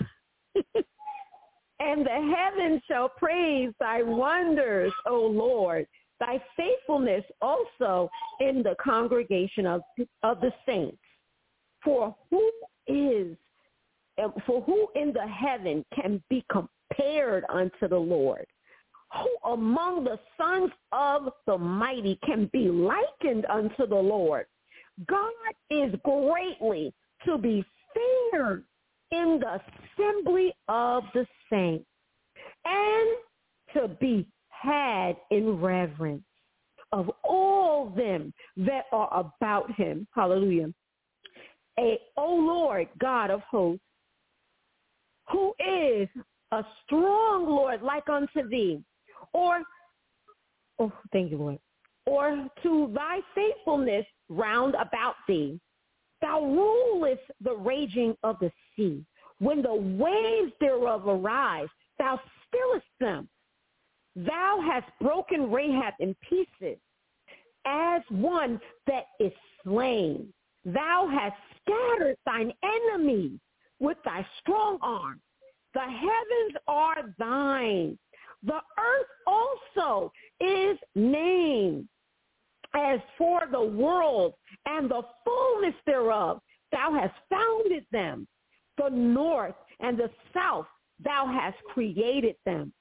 And the heavens shall praise thy wonders, O Lord, thy faithfulness also in the congregation of the saints. For who in the heaven can be compared unto the Lord? Who among the sons of the mighty can be likened unto the Lord? God is greatly to be feared in the assembly of the saints, and to be had in reverence of all them that are about him. Hallelujah. O Lord, God of hosts, who is a strong Lord like unto thee, thank you, Lord, or to thy faithfulness round about thee. Thou rulest the raging of the sea. When the waves thereof arise, thou stillest them. Thou hast broken Rahab in pieces as one that is slain. Thou hast scattered thine enemies with thy strong arm. The heavens are thine. The earth also is named. As for the world and the fullness thereof, thou hast founded them. The north and the south, thou hast created them.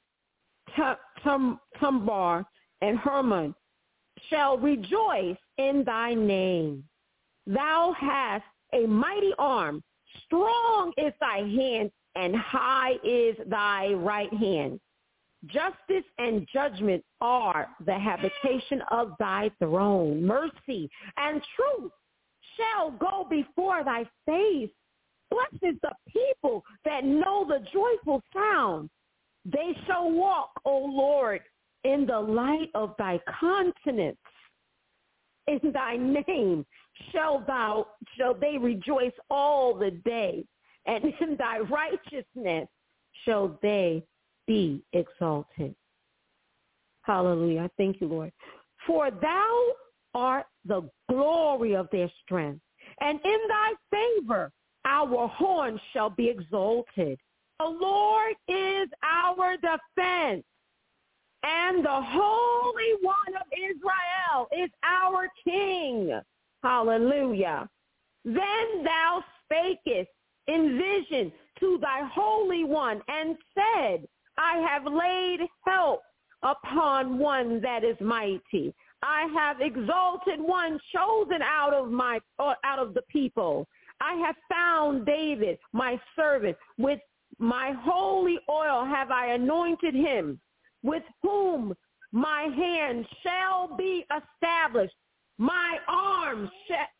Tamar and Hermon shall rejoice in thy name. Thou hast a mighty arm. Strong is thy hand, and high is thy right hand. Justice and judgment are the habitation of thy throne. Mercy and truth shall go before thy face. Blessed is the people that know the joyful sound. They shall walk, O Lord, in the light of thy countenance. In thy name shall they rejoice all the day, and in thy righteousness shall they be exalted. Hallelujah. I thank you, Lord. For thou art the glory of their strength, and in thy favor our horn shall be exalted. The Lord is our defense, and the Holy One of Israel is our King. Hallelujah. Then thou spakest in vision to thy Holy One and said, I have laid help upon one that is mighty. I have exalted one chosen out of the people. I have found David, my servant. With my holy oil have I anointed him, with whom my hand shall be established. My arm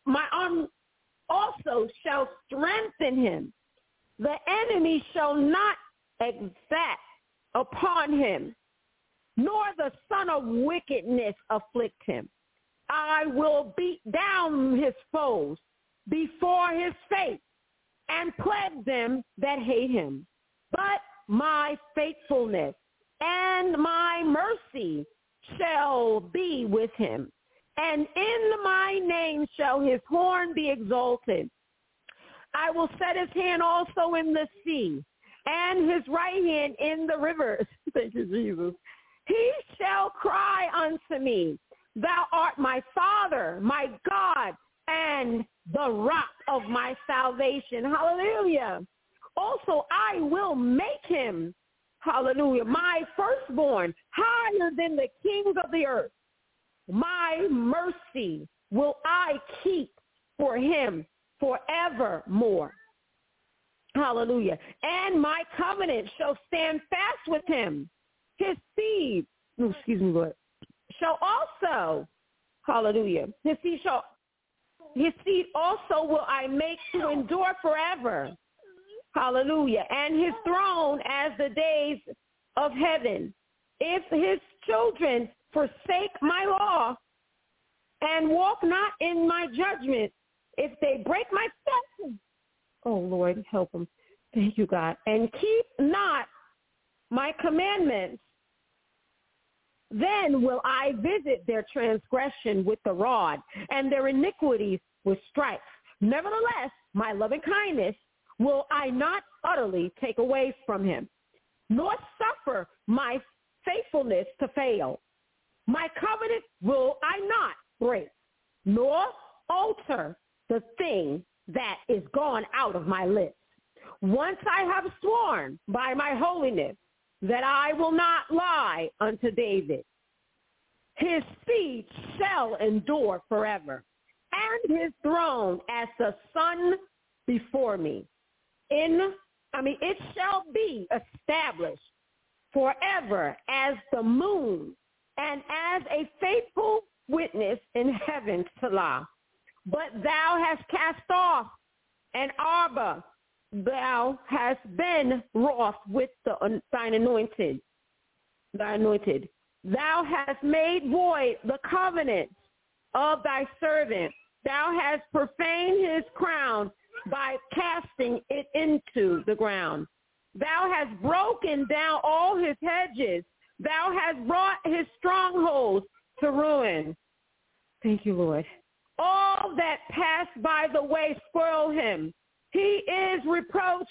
also shall strengthen him. The enemy shall not exact upon him, nor the son of wickedness afflict him. I will beat down his foes before his face and plague them that hate him. But my faithfulness and my mercy shall be with him, and in my name shall his horn be exalted. I will set his hand also in the sea, and his right hand in the rivers. Thank you, Jesus. He shall cry unto me, thou art my Father, my God, and the rock of my salvation. Hallelujah. Also, I will make him, hallelujah, my firstborn, higher than the kings of the earth. My mercy will I keep for him forevermore. Hallelujah. And my covenant shall stand fast with him. His seed, Lord, shall also, hallelujah, his seed also will I make to endure forever. Hallelujah. And his throne as the days of heaven. If his children forsake my law and walk not in my judgment, if they break my statutes, oh, Lord, help them. Thank you, God. And keep not my commandments, then will I visit their transgression with the rod and their iniquities with stripes. Nevertheless, my loving kindness will I not utterly take away from him, nor suffer my faithfulness to fail. My covenant will I not break, nor alter the thing that is gone out of my lips. Once I have sworn by my holiness that I will not lie unto David. His seed shall endure forever, and his throne as the sun before me. It shall be established forever as the moon and as a faithful witness in heaven, Salah. But thou hast cast off an arbor. Thou hast been wroth with thine anointed. Thou hast made void the covenant of thy servant. Thou hast profaned his crown by casting it into the ground. Thou hast broken down all his hedges. Thou hast brought his strongholds to ruin. Thank you, Lord. All that pass by the way spoil him. He is a reproach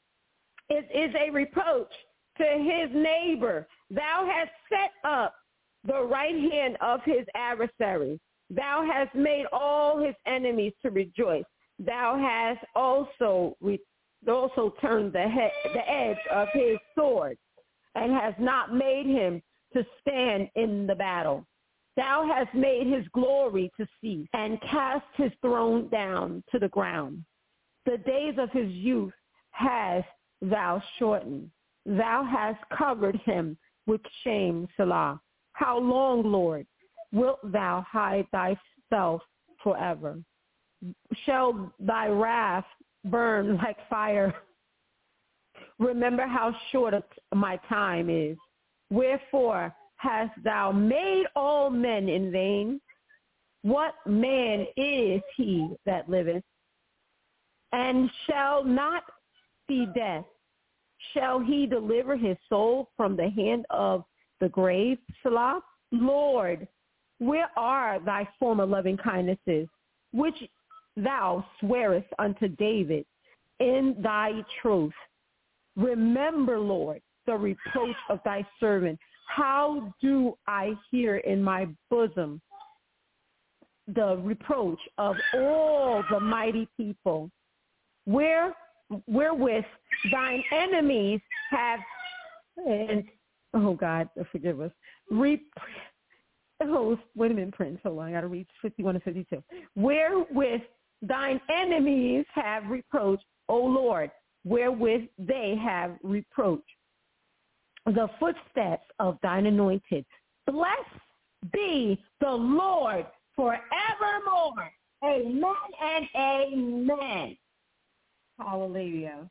to his neighbor. Thou hast set up the right hand of his adversary. Thou hast made all his enemies to rejoice. Thou hast also turned the edge of his sword, and hast not made him to stand in the battle. Thou hast made his glory to cease, and cast his throne down to the ground. The days of his youth hast thou shortened. Thou hast covered him with shame, Selah. How long, Lord, wilt thou hide thyself forever? Shall thy wrath burn like fire? Remember how short my time is. Wherefore hast thou made all men in vain? What man is he that liveth, and shall not see death? Shall he deliver his soul from the hand of the grave? Salah. Lord, where are thy former loving kindnesses, which thou swearest unto David in thy truth? Remember, Lord, the reproach of thy servant. How do I hear in my bosom the reproach of all the mighty people? Wherewith thine enemies have, and oh God, forgive us. Wait a minute, Prince. Hold on, I got to read 51 and 52. Wherewith thine enemies have reproached, O Lord, wherewith they have reproached the footsteps of thine anointed. Blessed be the Lord forevermore. Amen and amen. Hallelujah.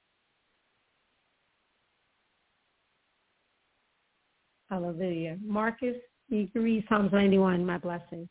Hallelujah. Marcus, you can read Psalms 91, my blessing.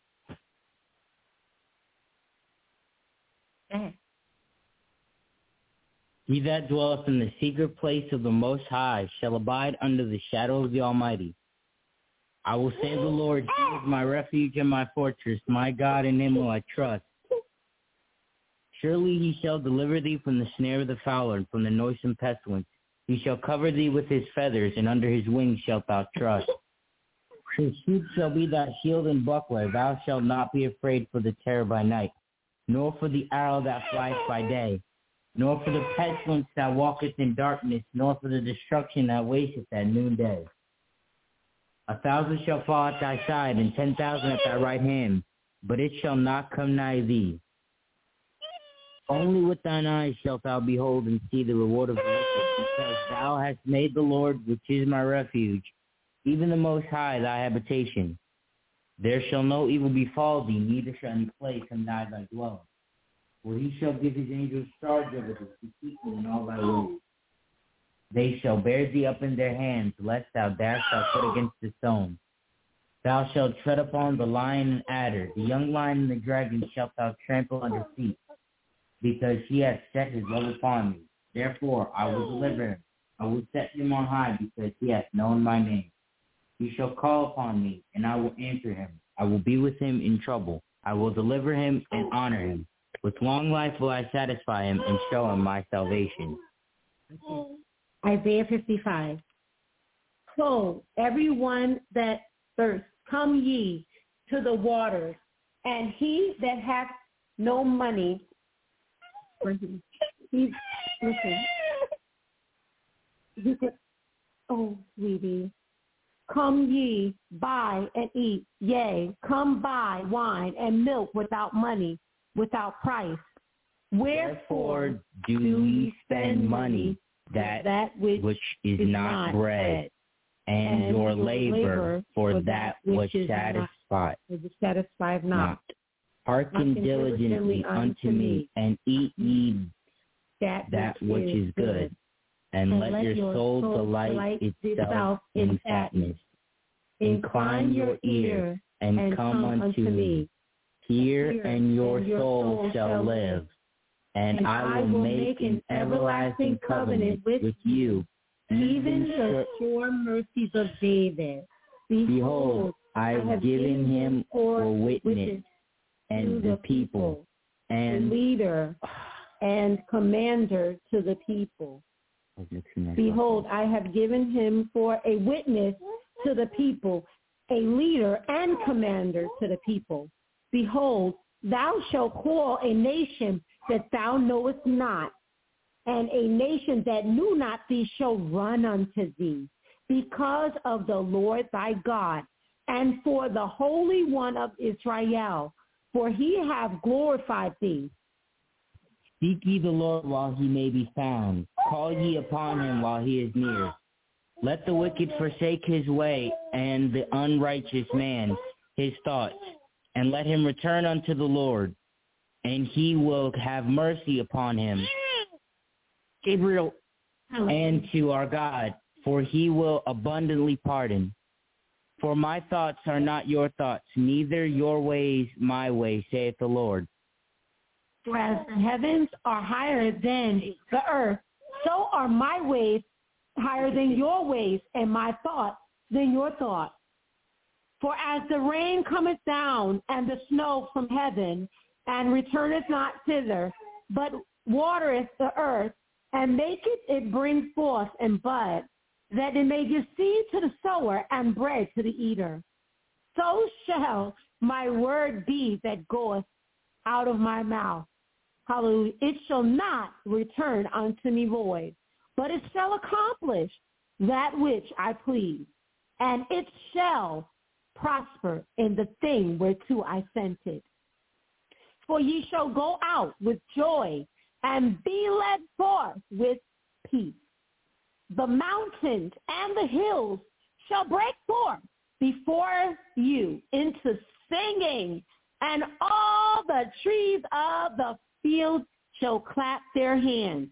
He that dwelleth in the secret place of the Most High shall abide under the shadow of the Almighty. I will say of the Lord, he is my refuge and my fortress, my God, in him will I trust. Surely he shall deliver thee from the snare of the fowler and from the noisome pestilence. He shall cover thee with his feathers, and under his wings shalt thou trust. His shoot shall be thy shield and buckler. Thou shalt not be afraid for the terror by night, nor for the arrow that flieth by day, nor for the pestilence that walketh in darkness, nor for the destruction that wasteth at noonday. 1,000 shall fall at thy side, and 10,000 at thy right hand, but it shall not come nigh thee. Only with thine eyes shalt thou behold and see the reward of the wicked, because thou hast made the Lord, which is my refuge, even the Most High, thy habitation. There shall no evil befall thee, neither shall any plague come nigh thy dwelling. For he shall give his angels charge over thee, to keep thee in all thy ways. They shall bear thee up in their hands, lest thou dash thy foot against the stone. Thou shalt tread upon the lion and adder, the young lion and the dragon shalt thou trample under feet, because he hath set his love upon me. Therefore I will deliver him. I will set him on high, because he hath known my name. He shall call upon me, and I will answer him. I will be with him in trouble. I will deliver him and honor him. With long life will I satisfy him and show him my salvation. Isaiah 55. So, everyone that thirsts, come ye to the waters, and he that hath no money, listen, sweetie, come ye, buy and eat, yea, come buy wine and milk without money, without price. Wherefore do ye spend money that which is not bread, and your labor for that which satisfieth not. Hearken diligently unto me, and eat ye that which is good, and let your soul delight itself in fatness. Incline your ear, and come unto me. Hear, and your soul shall live. And I will make an everlasting covenant with you, even the sure mercies of David. Behold, I have given him for witness, and the people, and leader, and commander to the people. Behold, I have given him for a witness to the people, a leader and commander to the people. Behold, thou shalt call a nation that thou knowest not, and a nation that knew not thee shall run unto thee, because of the Lord thy God, and for the Holy One of Israel, for he hath glorified thee. Seek ye the Lord while he may be found. Call ye upon him while he is near. Let the wicked forsake his way, and the unrighteous man his thoughts, and let him return unto the Lord, and he will have mercy upon him. Gabriel, and to our God, for he will abundantly pardon. For my thoughts are not your thoughts, neither your ways my ways, saith the Lord. For as the heavens are higher than the earth, so are my ways higher than your ways, and my thoughts than your thoughts. For as the rain cometh down, and the snow from heaven, and returneth not thither, but watereth the earth, and maketh it bring forth and bud, that it may give seed to the sower and bread to the eater. So shall my word be that goeth out of my mouth. Hallelujah. It shall not return unto me void, but it shall accomplish that which I please, and it shall prosper in the thing whereto I sent it. For ye shall go out with joy, and be led forth with peace. The mountains and the hills shall break forth before you into singing, and all the trees of the field shall clap their hands.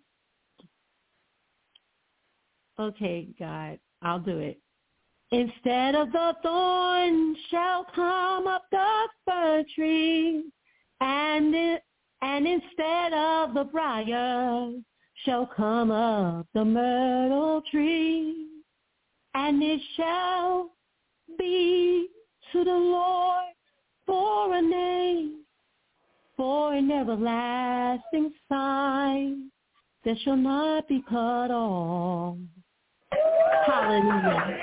Okay, God, I'll do it. Instead of the thorn shall come up the fir tree, and instead of the briar shall come up the myrtle tree, and it shall be to the Lord for a name, for an everlasting sign that shall not be cut off. Hallelujah.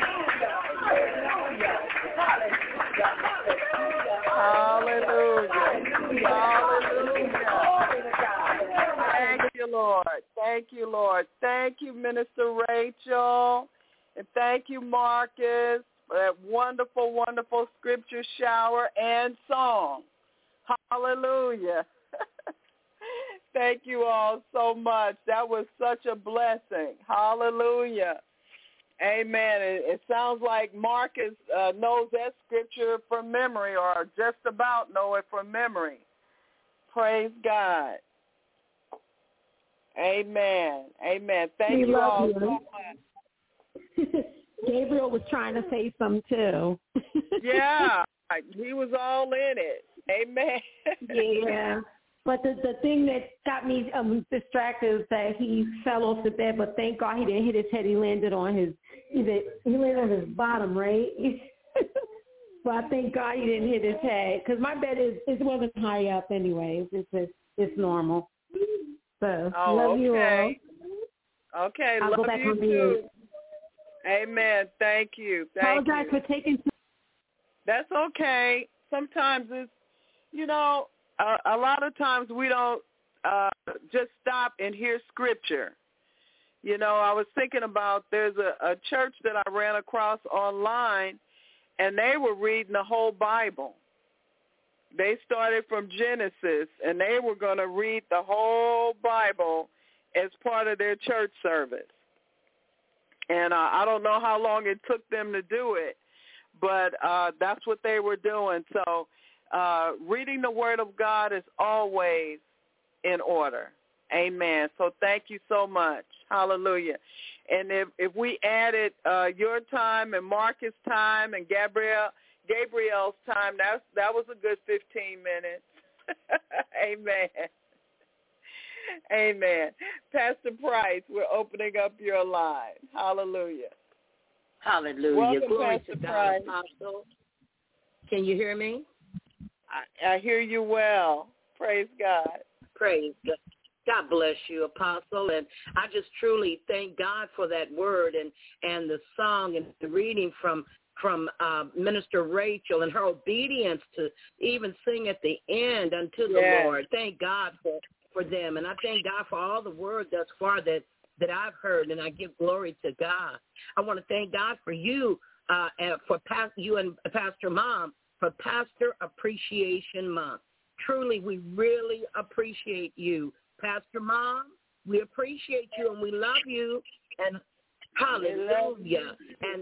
Hallelujah. Hallelujah. Thank you, Lord. Thank you, Lord. Thank you, Minister Rachel. And thank you, Marcus, for that wonderful, wonderful scripture shower and song. Hallelujah. Thank you all so much. That was such a blessing. Hallelujah. Amen. It sounds like Marcus knows that scripture from memory, or just about know it from memory. Praise God. Amen. Amen. Thank you all so much. Gabriel was trying to say something too. Yeah, he was all in it. Amen. Yeah. But the thing that got me distracted is that he fell off the bed, but thank God he didn't hit his head. He landed on his bottom, right? So I thank God he didn't hit his head, because my bed it wasn't high up anyway. It's normal. So love you all. Okay, I'll love go back you on too. mute. Amen. Thank you. Apologize for taking. That's okay. Sometimes it's, a lot of times we don't just stop and hear scripture. I was thinking about, there's a church that I ran across online, and they were reading the whole Bible. They started from Genesis, and they were going to read the whole Bible as part of their church service. And I don't know how long it took them to do it, but that's what they were doing. So reading the Word of God is always in order. Amen. So thank you so much. Hallelujah. And if we added your time and Marcus' time and Gabriel's time, that was a good 15 minutes. Amen. Amen. Pastor Price, we're opening up your line. Hallelujah. Hallelujah. Welcome, Glory Pastor to God, Price. Apostle. Can you hear me? I hear you well. Praise God. Praise God. God bless you, Apostle. And I just truly thank God for that word and the song and the reading from Minister Rachel and her obedience to even sing at the end unto the Lord. Thank God for them. And I thank God for all the word thus far that I've heard, and I give glory to God. I want to thank God for you, you and Pastor Mom, for Pastor Appreciation Month. Truly, we really appreciate you. Pastor Mom, we appreciate you and we love you. And hallelujah. And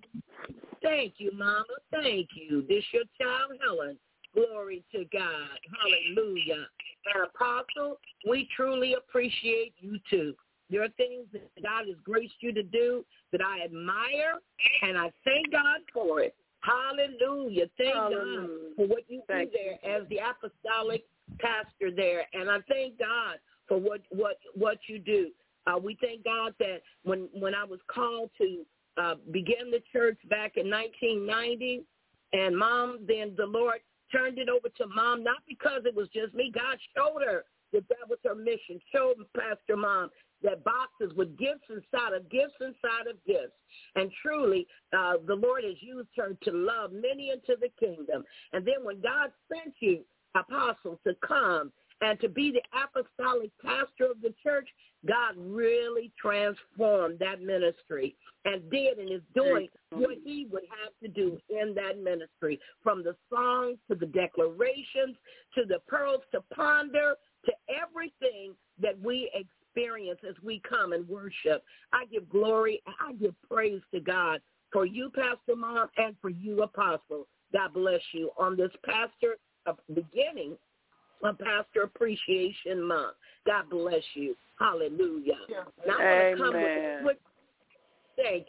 thank you, Mama. Thank you. This your child, Helen. Glory to God. Hallelujah. And Apostle, we truly appreciate you too. There are things that God has graced you to do that I admire, and I thank God for it. Hallelujah. Thank God for what you do there as the apostolic pastor there. And I thank God for what you do. We thank God that when I was called to begin the church back in 1990, and Mom, then the Lord turned it over to Mom, not because it was just me. God showed her that was her mission, showed Pastor Mom that boxes with gifts inside of gifts inside of gifts. And truly, the Lord has used her to love many into the kingdom. And then when God sent you, Apostle, to come and to be the apostolic pastor of the church, God really transformed that ministry and did and is doing what he would have to do in that ministry, from the songs to the declarations to the pearls to ponder to everything that we experience as we come and worship. I give glory and I give praise to God for you, Pastor Mom, and for you, Apostle. God bless you on this beginning of Pastor Appreciation Month. God bless you. Hallelujah. Now I want to come with a quick. Thank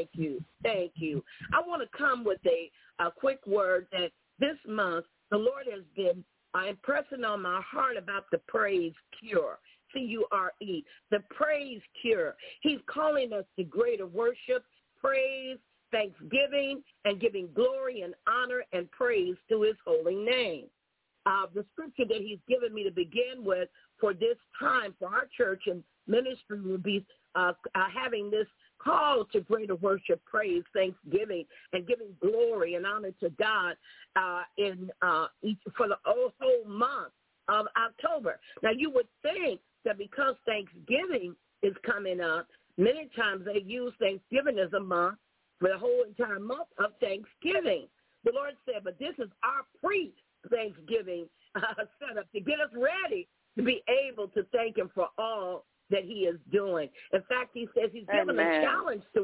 you. I want to come with a quick word that this month the Lord has been impressing on my heart about the praise cure. C-U-R-E, the praise cure. He's calling us to greater worship, praise, thanksgiving, and giving glory and honor and praise to his holy name. The scripture that he's given me to begin with for this time for our church and ministry will be having this call to greater worship, praise, thanksgiving, and giving glory and honor to God for the whole month of October. Now, you would think that because Thanksgiving is coming up, many times they use Thanksgiving as a month for the whole entire month of Thanksgiving. The Lord said, but this is our pre-Thanksgiving setup to get us ready to be able to thank him for all that he is doing. In fact, he says he's given a challenge to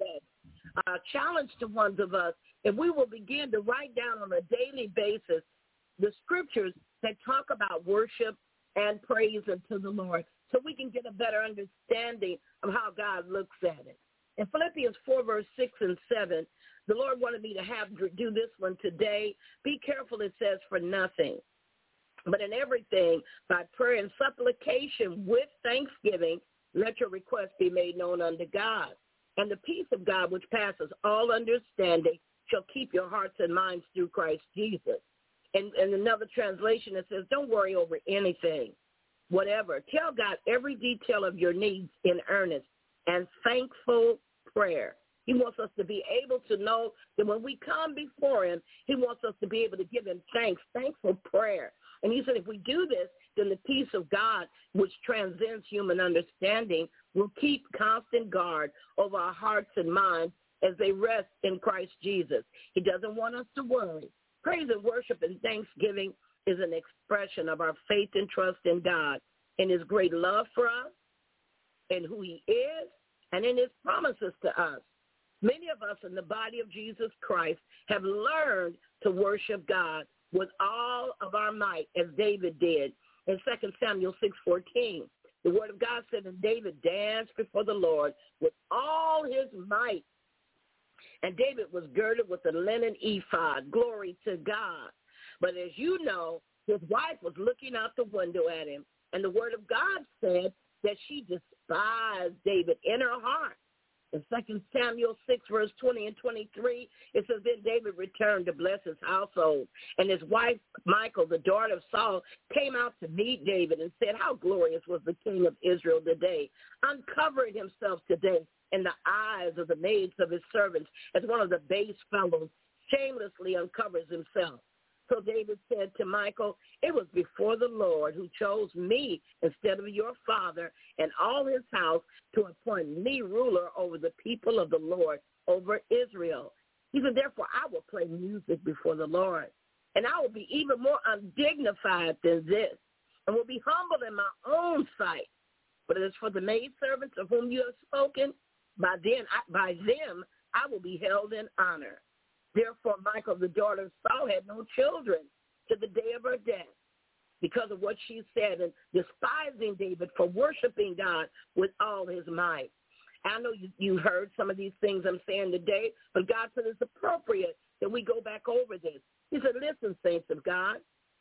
ones of us, if we will begin to write down on a daily basis the scriptures that talk about worship and praise unto the Lord, so we can get a better understanding of how God looks at it. In Philippians 4, verse 6 and 7, the Lord wanted me to do this one today. Be careful, it says, for nothing, but in everything, by prayer and supplication with thanksgiving, let your requests be made known unto God. And the peace of God, which passes all understanding, shall keep your hearts and minds through Christ Jesus. And another translation, it says, don't worry over anything, whatever. Tell God every detail of your needs in earnest and thankful prayer. He wants us to be able to know that when we come before him, he wants us to be able to give him thankful prayer. And he said if we do this, then the peace of God, which transcends human understanding, will keep constant guard over our hearts and minds as they rest in Christ Jesus. He doesn't want us to worry. Praise and worship and thanksgiving is an expression of our faith and trust in God and his great love for us and who he is and in his promises to us. Many of us in the body of Jesus Christ have learned to worship God with all of our might, as David did in 2 Samuel 6:14. The word of God said, and David danced before the Lord with all his might. And David was girded with a linen ephod. Glory to God. But as you know, his wife was looking out the window at him. And the word of God said that she despised David in her heart. In 2 Samuel 6, verse 20 and 23, it says, then David returned to bless his household. And his wife, Michal, the daughter of Saul, came out to meet David and said, how glorious was the king of Israel today, uncovering himself today in the eyes of the maids of his servants, as one of the base fellows shamelessly uncovers himself. So David said to Michal, it was before the Lord who chose me instead of your father and all his house to appoint me ruler over the people of the Lord, over Israel. He said, therefore I will play music before the Lord, and I will be even more undignified than this, and will be humble in my own sight. But as for the maidservants of whom you have spoken, by them I will be held in honor. Therefore, Michal, the daughter of Saul, had no children to the day of her death because of what she said and despising David for worshiping God with all his might. I know you heard some of these things I'm saying today, but God said it's appropriate that we go back over this. He said, listen, saints of God,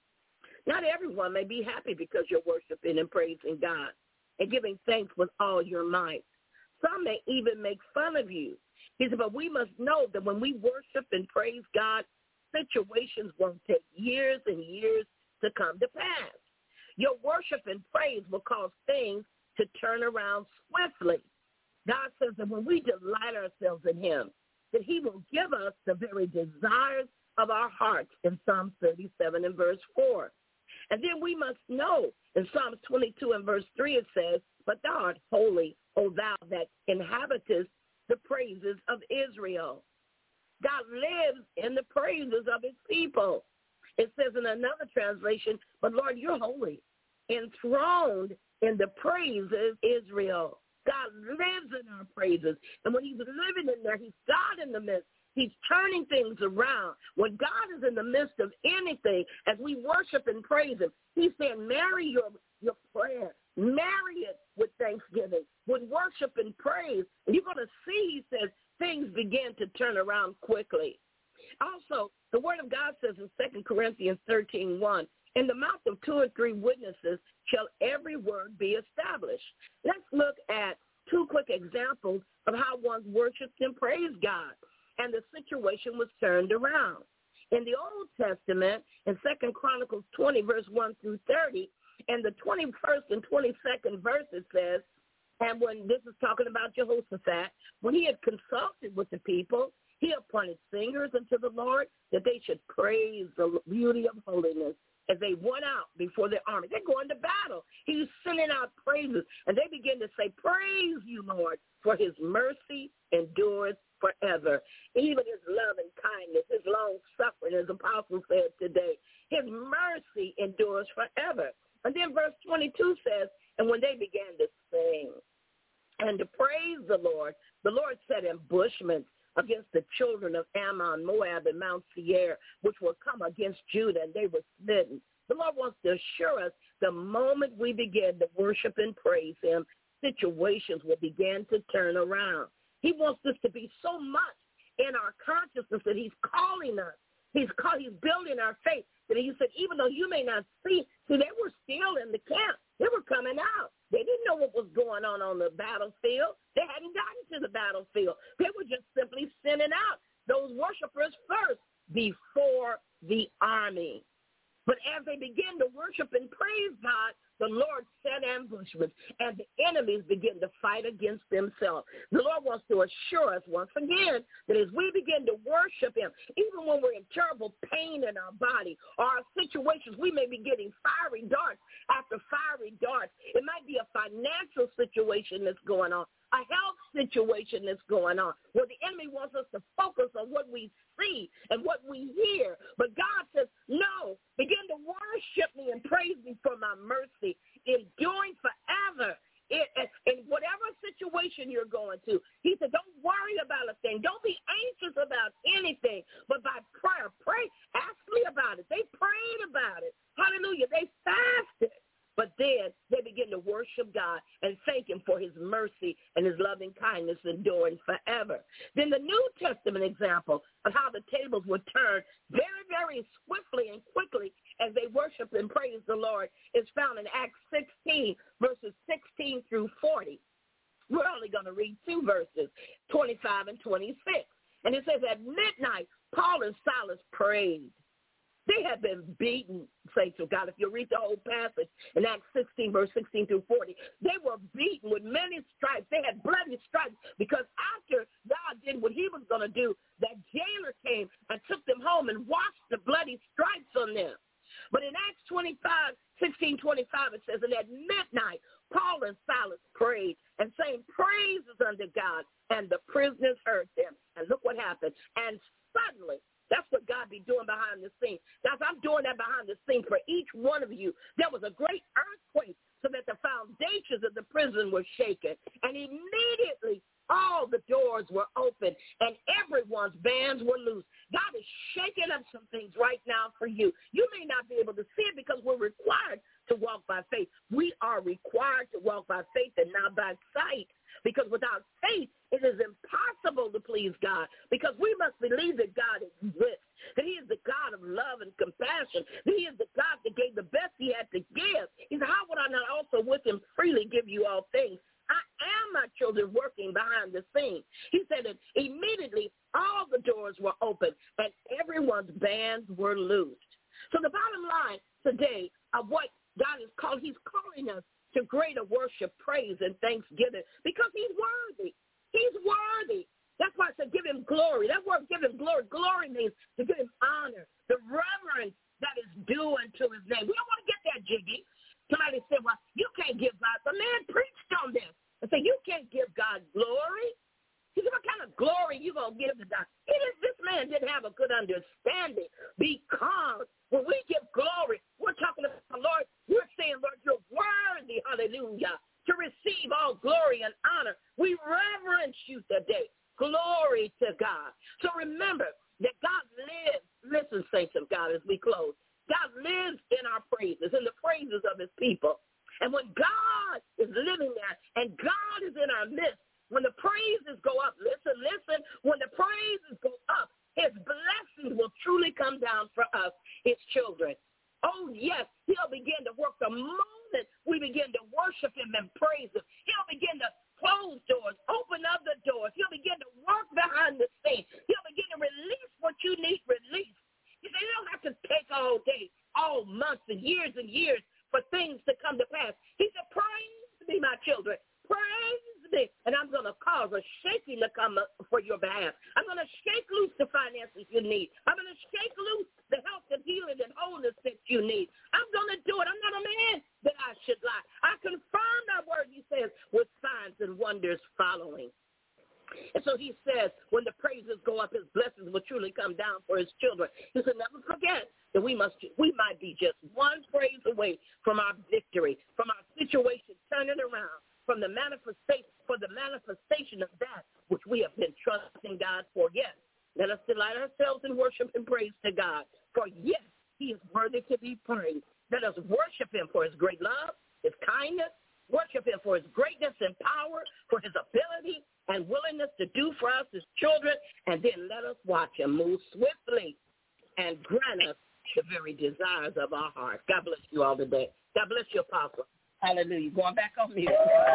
not everyone may be happy because you're worshiping and praising God and giving thanks with all your might. Some may even make fun of you. He said, but we must know that when we worship and praise God, situations won't take years and years to come to pass. Your worship and praise will cause things to turn around swiftly. God says that when we delight ourselves in him, that he will give us the very desires of our hearts in Psalm 37 and verse 4. And then we must know in Psalms 22 and verse 3 it says, but thou art holy, O thou that inhabitest the praises of Israel. God lives in the praises of his people. It says in another translation, but Lord, you're holy, enthroned in the praises Israel. God lives in our praises. And when he's living in there, he's God in the midst. He's turning things around. When God is in the midst of anything, as we worship and praise him, he's saying, marry your prayer. Marry it with thanksgiving, with worship and praise. And you're going to see, he says, things begin to turn around quickly. Also, the word of God says in 2 Corinthians 13:1, in the mouth of 2 or 3 witnesses shall every word be established. Let's look at 2 quick examples of how one worshiped and praised God, and the situation was turned around. In the Old Testament, in 2 Chronicles 20, verse 1 through 30, and the 21st and 22nd verse, it says, and when this is talking about Jehoshaphat, when he had consulted with the people, he appointed singers unto the Lord that they should praise the beauty of holiness as they went out before the army. They're going to battle. He was sending out praises, and they begin to say, praise you, Lord, for his mercy endures forever. Even his love and kindness, his long suffering, as Apostle said today, his mercy endures forever. And then verse 22 says, and when they began to sing and to praise the Lord set ambushments against the children of Ammon, Moab, and Mount Seir, which will come against Judah, and they were smitten. The Lord wants to assure us the moment we begin to worship and praise him, situations will begin to turn around. He wants this to be so much in our consciousness that he's calling us. He's building our faith. That he said, even though you may not see, they were still in the camp. They were coming out. They didn't know what was going on the battlefield. They hadn't gotten to the battlefield. They were just simply sending out those worshipers first before the army. But as they begin to worship and praise God, the Lord set ambushments, and the enemies begin to fight against themselves. The Lord wants to assure us once again that as we begin to worship him, even when we're in terrible pain in our body or our situations, we may be getting fiery darts after fiery darts. It might be a financial situation that's going on, a health situation that's going on, where the enemy wants us to focus on what we see and what we hear. But God says, no, begin to worship me and praise me for my mercy, enduring forever. In whatever situation you're going to, he said, don't worry about a thing. Don't be anxious about anything, but by prayer, pray, ask me about it. They prayed about it. Hallelujah. They fasted. But then they begin to worship God and thank him for his mercy and his loving kindness enduring forever. Then the New Testament example of how the tables were turned very, very swiftly and quickly as they worship and praise the Lord is found in Acts 16, verses 16 through 40. We're only going to read two verses, 25 and 26. And it says, at midnight, Paul and Silas prayed. They had been beaten, saints of God. If you read the whole passage in Acts 16, verse 16 through 40, they were beaten with many stripes. They had bloody stripes because after God did what he was going to do, that jailer came and took them home and washed the bloody stripes on them. But in Acts 16:25, it says, and at midnight, Paul and Silas prayed and sang praises unto God, and the prisoners heard them. And look what happened. And suddenly, that's what God be doing behind the scenes. Guys, I'm doing that behind the scenes for each one of you. There was a great earthquake so that the foundations of the prison were shaken. And immediately all the doors were open and everyone's bands were loose. God is shaking up some things right now for you. You may not be able to see it because we're required to walk by faith. We are required to walk by faith and not by sight. Because without faith, it is impossible to please God. Because we must believe that God exists, that he is the God of love and compassion, that he is the God that gave the best he had to give. He said, how would I not also with him freely give you all things? I am, my children, working behind the scenes. He said that immediately all the doors were open and everyone's bands were loosed. So the bottom line today of what God is calling, he's calling us to greater worship, praise, and thanksgiving because he's worthy. He's worthy. That's why I said give him glory. That word give him glory. Glory means to give him honor, the reverence that is due unto his name. We don't want to get that jiggy. Somebody said, well, you can't give God. The man preached on this and said, you can't give God glory. He said, what kind of glory you going to give to God? This man didn't have a good understanding because when we give glory, we're talking about the Lord. We're saying, Lord, you're worthy, hallelujah, to receive all glory and honor. We reverence you today. Glory to God. So remember that God lives. Listen, saints of God, as we close. God lives in our praises, in the praises of his people. And when God is living there and God is in our midst, when the praises go up, listen, when the praises go up, his blessings will truly come down for us, his children. Oh, yes, he'll begin to work the moment we begin to worship him and praise him. He'll begin to close doors, open up the doors. He'll begin to work behind the scenes. He'll begin to release what you need released. You say, you don't have to take all day, all months and years for things to come to pass. He said, praise me, my children. Praise today, and I'm going to cause a shaking to come up for your behalf. I'm going to shake loose the finances you need. I'm going to shake loose the health and healing and wholeness that you need. I'm going to do it. I'm not a man that I should lie. I confirm that word, he says, with signs and wonders following. And so he says, when the praises go up, his blessings will truly come down for his children. He said, never forget that we might be just one praise away from our victory, from our situation turning around, from the manifestation of that which we have been trusting God for. Yes, let us delight ourselves in worship and praise to God. For yes, he is worthy to be praised. Let us worship him for his great love, his kindness, worship him for his greatness and power, for his ability and willingness to do for us as children, and then let us watch him move swiftly and grant us the very desires of our heart. God bless you all today. God bless you, Apostle. Hallelujah. Going back on mute.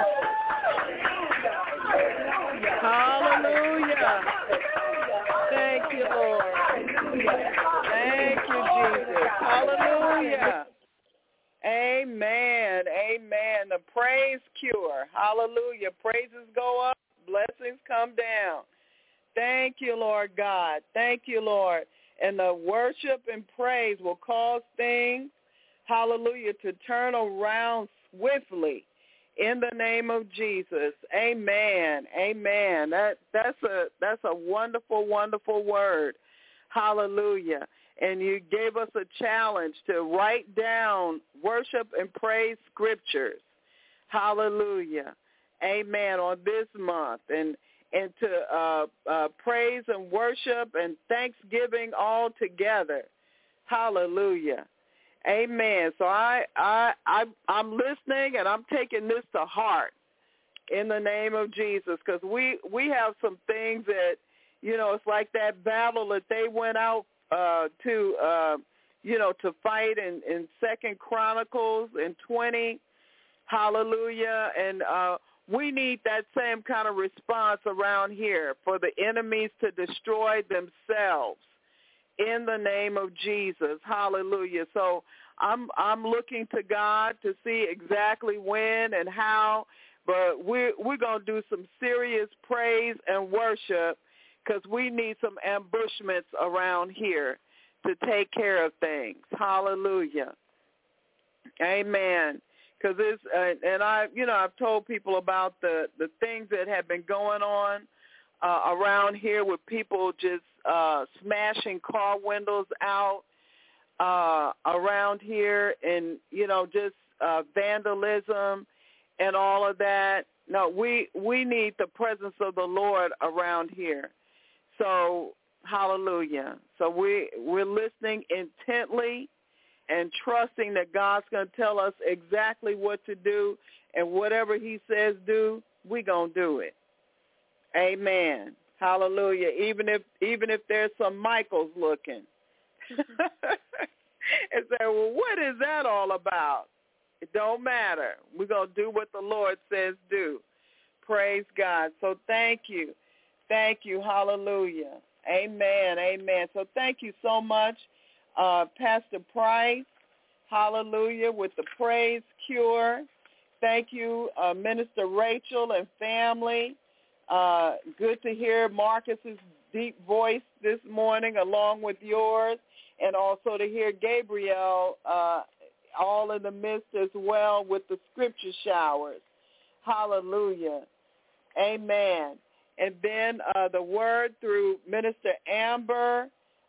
Hallelujah. Thank you, Lord. Thank you, Jesus. Hallelujah. Amen. Amen. The praise cure. Hallelujah. Praises go up. Blessings come down. Thank you, Lord God. Thank you, Lord. And the worship and praise will cause things, hallelujah, to turn around swiftly in the name of Jesus. Amen. Amen. That's a wonderful, wonderful word. Hallelujah. And you gave us a challenge to write down worship and praise scriptures. Hallelujah. Amen. On this month, and to praise and worship and thanksgiving all together. Hallelujah. Amen. So I'm listening, and I'm taking this to heart in the name of Jesus, because we have some things that, it's like that battle that they went out to fight in 2 Chronicles in 20. Hallelujah. And we need that same kind of response around here for the enemies to destroy themselves in the name of Jesus. Hallelujah. So I'm looking to God to see exactly when and how, but we're going to do some serious praise and worship, because we need some ambushments around here to take care of things. Hallelujah. Amen. Because I've told people about the things that have been going on around here with people just smashing car windows out around here, and just vandalism and all of that. No, we need the presence of the Lord around here. So hallelujah. So we're listening intently and trusting that God's going to tell us exactly what to do, and whatever he says do, we're going to do it. Amen. Hallelujah. Even if there's some Michaels looking and say, well, what is that all about? It don't matter. We're going to do what the Lord says do. Praise God. So thank you. Thank you. Hallelujah. Amen. Amen. So thank you so much, Pastor Price, hallelujah, with the praise cure. Thank you, Minister Rachel and family. Good to hear Marcus's deep voice this morning along with yours, and also to hear Gabriel all in the midst as well with the scripture showers. Hallelujah. Amen. And then the word through Minister Amber,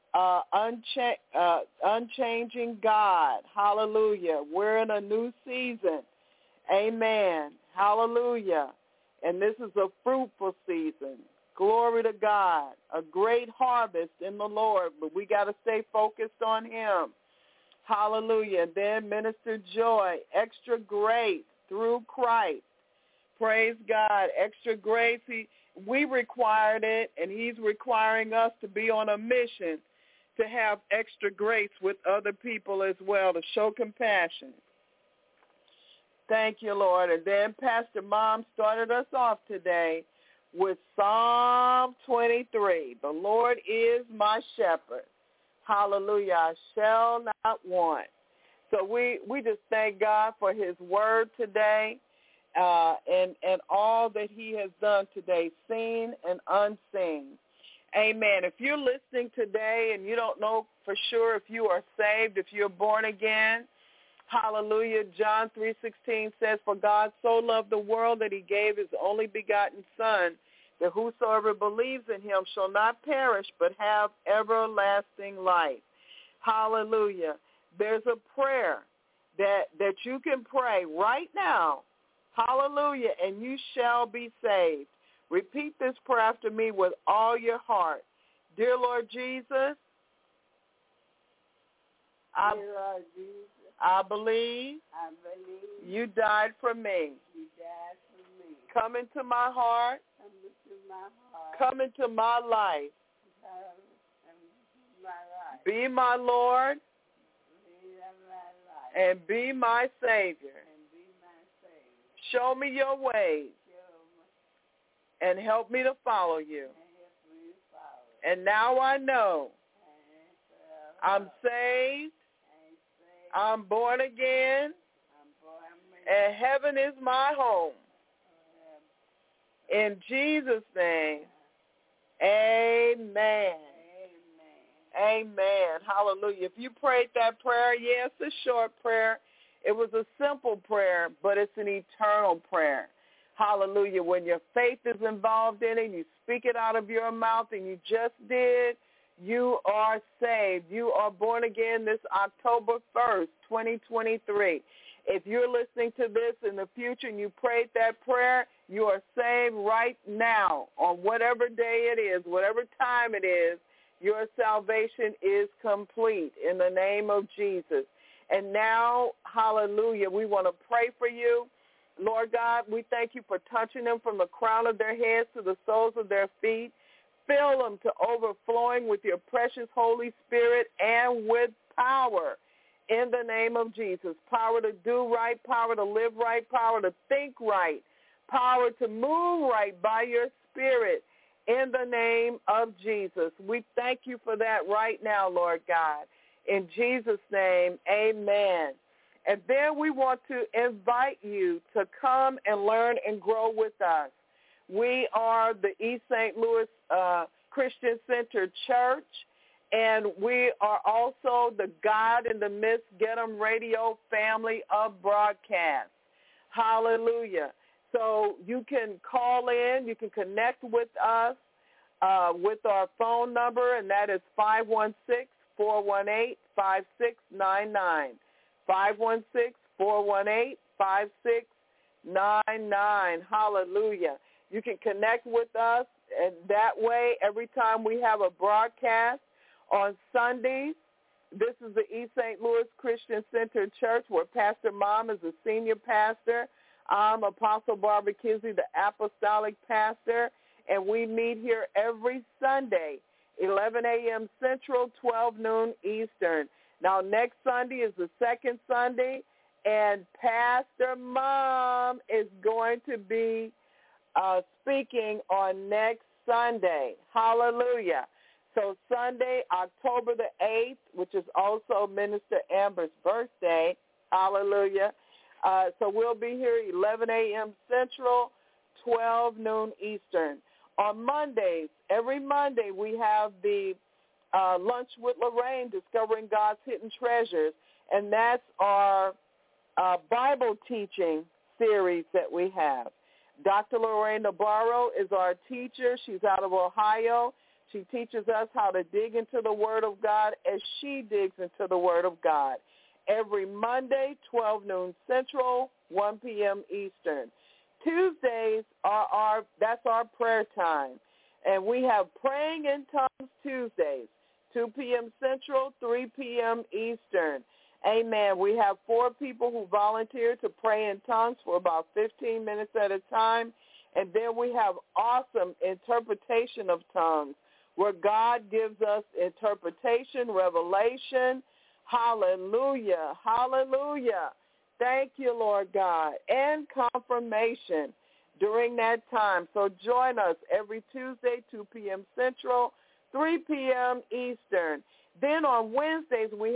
unchanging God. Hallelujah. We're in a new season. Amen. Hallelujah. And this is a fruitful season. Glory to God. A great harvest in the Lord, but we got to stay focused on him. Hallelujah. And then Minister Joy, extra grace through Christ. Praise God. Extra grace. We required it, and he's requiring us to be on a mission to have extra grace with other people as well, to show compassion. Thank you, Lord. And then Pastor Mom started us off today with Psalm 23. The Lord is my shepherd. Hallelujah. I shall not want. So we just thank God for his word today. and all that he has done today, seen and unseen. Amen. If you're listening today and you don't know for sure if you are saved, if you're born again, hallelujah, John 3:16 says, "For God so loved the world that he gave his only begotten Son, that whosoever believes in him shall not perish but have everlasting life." Hallelujah. There's a prayer that you can pray right now, hallelujah, and you shall be saved. Repeat this prayer after me with all your heart. Dear Lord Jesus, I believe you died for me. Come into my heart. Come into my life. Be my Lord and be my Savior. Show me your ways and help me to follow you. And now I know I'm saved, I'm born again, and heaven is my home. In Jesus' name, amen. Amen. Hallelujah. If you prayed that prayer, yes, it's a short prayer. It was a simple prayer, but it's an eternal prayer. Hallelujah. When your faith is involved in it, you speak it out of your mouth, and you just did, you are saved. You are born again this October 1st, 2023. If you're listening to this in the future and you prayed that prayer, you are saved right now on whatever day it is, whatever time it is. Your salvation is complete in the name of Jesus. And now, hallelujah, we want to pray for you. Lord God, we thank you for touching them from the crown of their heads to the soles of their feet. Fill them to overflowing with your precious Holy Spirit and with power in the name of Jesus. Power to do right, power to live right, power to think right, power to move right by your Spirit in the name of Jesus. We thank you for that right now, Lord God. In Jesus' name, amen. And then we want to invite you to come and learn and grow with us. We are the East St. Louis Christian Center Church, and we are also the God in the Midst Get 'em Radio family of broadcasts. Hallelujah. So you can call in, you can connect with us with our phone number, and that is 516-418-5699. 516-418-5699. Hallelujah. You can connect with us, and that way every time we have a broadcast on Sundays, this is the East St. Louis Christian Center Church, where Pastor Mom is the senior pastor. I'm Apostle Barbara Kizzy, the apostolic pastor, and we meet here every Sunday, 11 a.m. Central, 12 noon Eastern. Now, next Sunday is the second Sunday, and Pastor Mom is going to be speaking on next Sunday. Hallelujah. So Sunday, October the 8th, which is also Minister Amber's birthday. Hallelujah. So we'll be here 11 a.m. Central, 12 noon Eastern. On Mondays, every Monday, we have the Lunch with Lorraine, Discovering God's Hidden Treasures, and that's our Bible teaching series that we have. Dr. Lorraine Navarro is our teacher. She's out of Ohio. She teaches us how to dig into the Word of God as she digs into the Word of God. Every Monday, 12 noon Central, 1 p.m. Eastern. Tuesdays that's our prayer time. And we have Praying in Tongues Tuesdays, 2 p.m. Central, 3 p.m. Eastern. Amen. We have 4 people who volunteer to pray in tongues for about 15 minutes at a time. And then we have awesome interpretation of tongues, where God gives us interpretation, revelation. Hallelujah. Hallelujah. Thank you, Lord God. And confirmation during that time. So join us every Tuesday, 2 p.m. Central, 3 p.m. Eastern. Then on Wednesdays, we have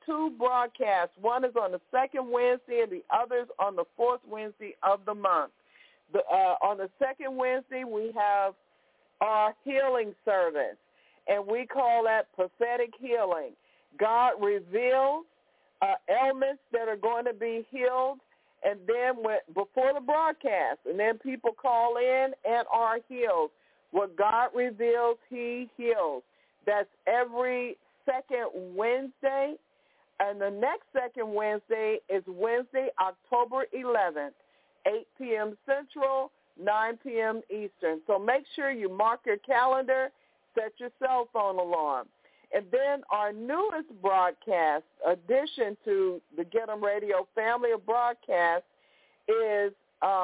2 broadcasts. One is on the second Wednesday and the other is on the fourth Wednesday of the month. On the second Wednesday, we have our healing service, and we call that prophetic healing. God reveals ailments that are going to be healed, and then before the broadcast, and then people call in and are healed. What God reveals, he heals. That's every second Wednesday, and the next second Wednesday is Wednesday, October 11th, 8 p.m. Central, 9 p.m. Eastern. So make sure you mark your calendar, set your cell phone alarm. And then our newest broadcast, addition to the Get 'em Radio family of broadcasts, is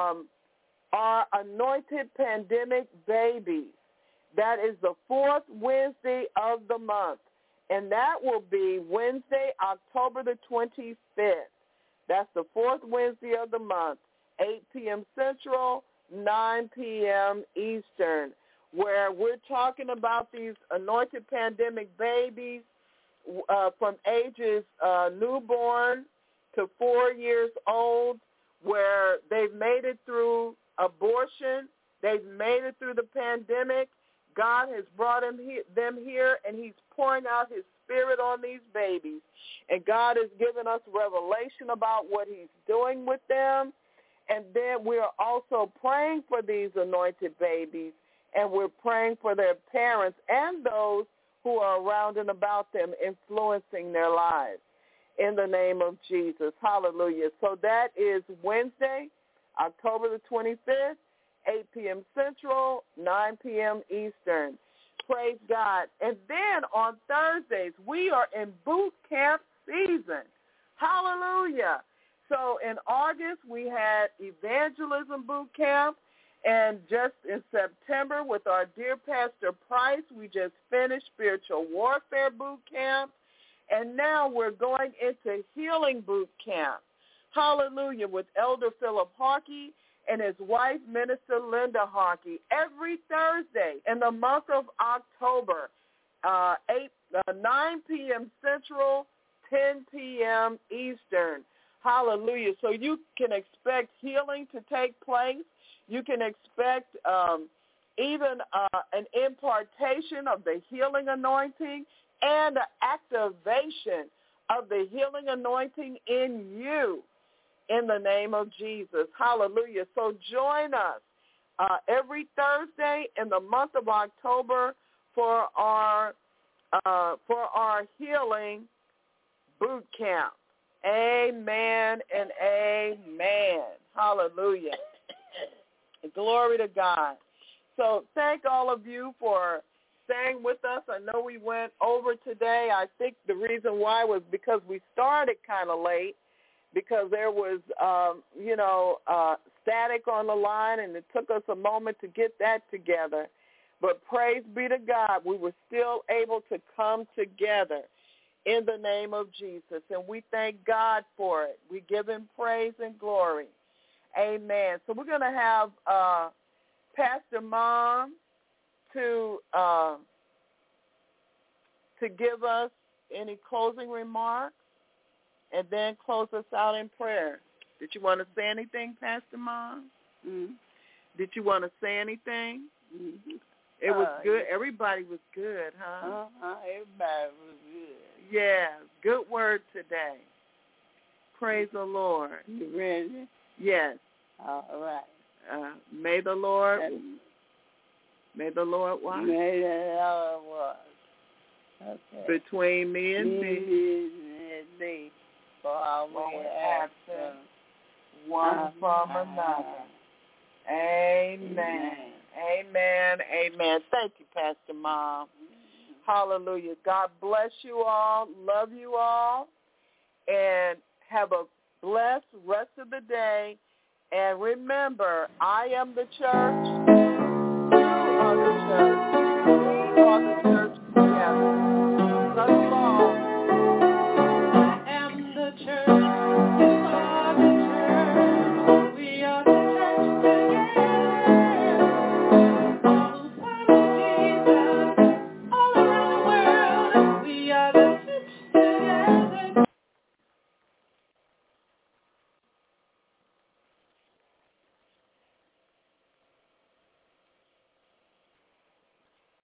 our Anointed Pandemic Babies. That is the fourth Wednesday of the month, and that will be Wednesday, October the 25th. That's the fourth Wednesday of the month, 8 p.m. Central, 9 p.m. Eastern, where we're talking about these anointed pandemic babies from ages newborn to 4 years old, where they've made it through abortion, they've made it through the pandemic. God has brought them here, and he's pouring out his spirit on these babies. And God has given us revelation about what he's doing with them. And then we are also praying for these anointed babies, and we're praying for their parents and those who are around and about them, influencing their lives. In the name of Jesus. Hallelujah. So that is Wednesday, October the 25th, 8 p.m. Central, 9 p.m. Eastern. Praise God. And then on Thursdays, we are in boot camp season. Hallelujah. So in August, we had evangelism boot camp. And just in September, with our dear Pastor Price, we just finished spiritual warfare boot camp. And now we're going into healing boot camp. Hallelujah, with Elder Philip Harkey and his wife, Minister Linda Harkey, every Thursday in the month of October, 9 p.m. Central, 10 p.m. Eastern. Hallelujah. So you can expect healing to take place. You can expect even an impartation of the healing anointing and the activation of the healing anointing in you in the name of Jesus. Hallelujah. So join us every Thursday in the month of October for our healing boot camp. Amen and amen. Hallelujah. Glory to God. So thank all of you for staying with us. I know we went over today. I think the reason why was because we started kind of late, because there was, static on the line, and it took us a moment to get that together. But praise be to God, we were still able to come together in the name of Jesus, and we thank God for it. We give him praise and glory. Amen. So we're going to have Pastor Mom to give us any closing remarks and then close us out in prayer. Did you want to say anything, Pastor Mom? Mm-hmm. Did you want to say anything? Mm-hmm. It was good. Everybody was good, huh? Everybody was good. Yeah, good word today. Praise the Lord. You ready? Yes. All right. May the Lord what? May the Lord what? Okay. Between me and thee. For our way absent one from another. Amen. Amen. Amen. Thank you, Pastor Mom. Hallelujah. God bless you all. Love you all. And have a blessed rest of the day. And remember, I am the church. You are the church. We are the church.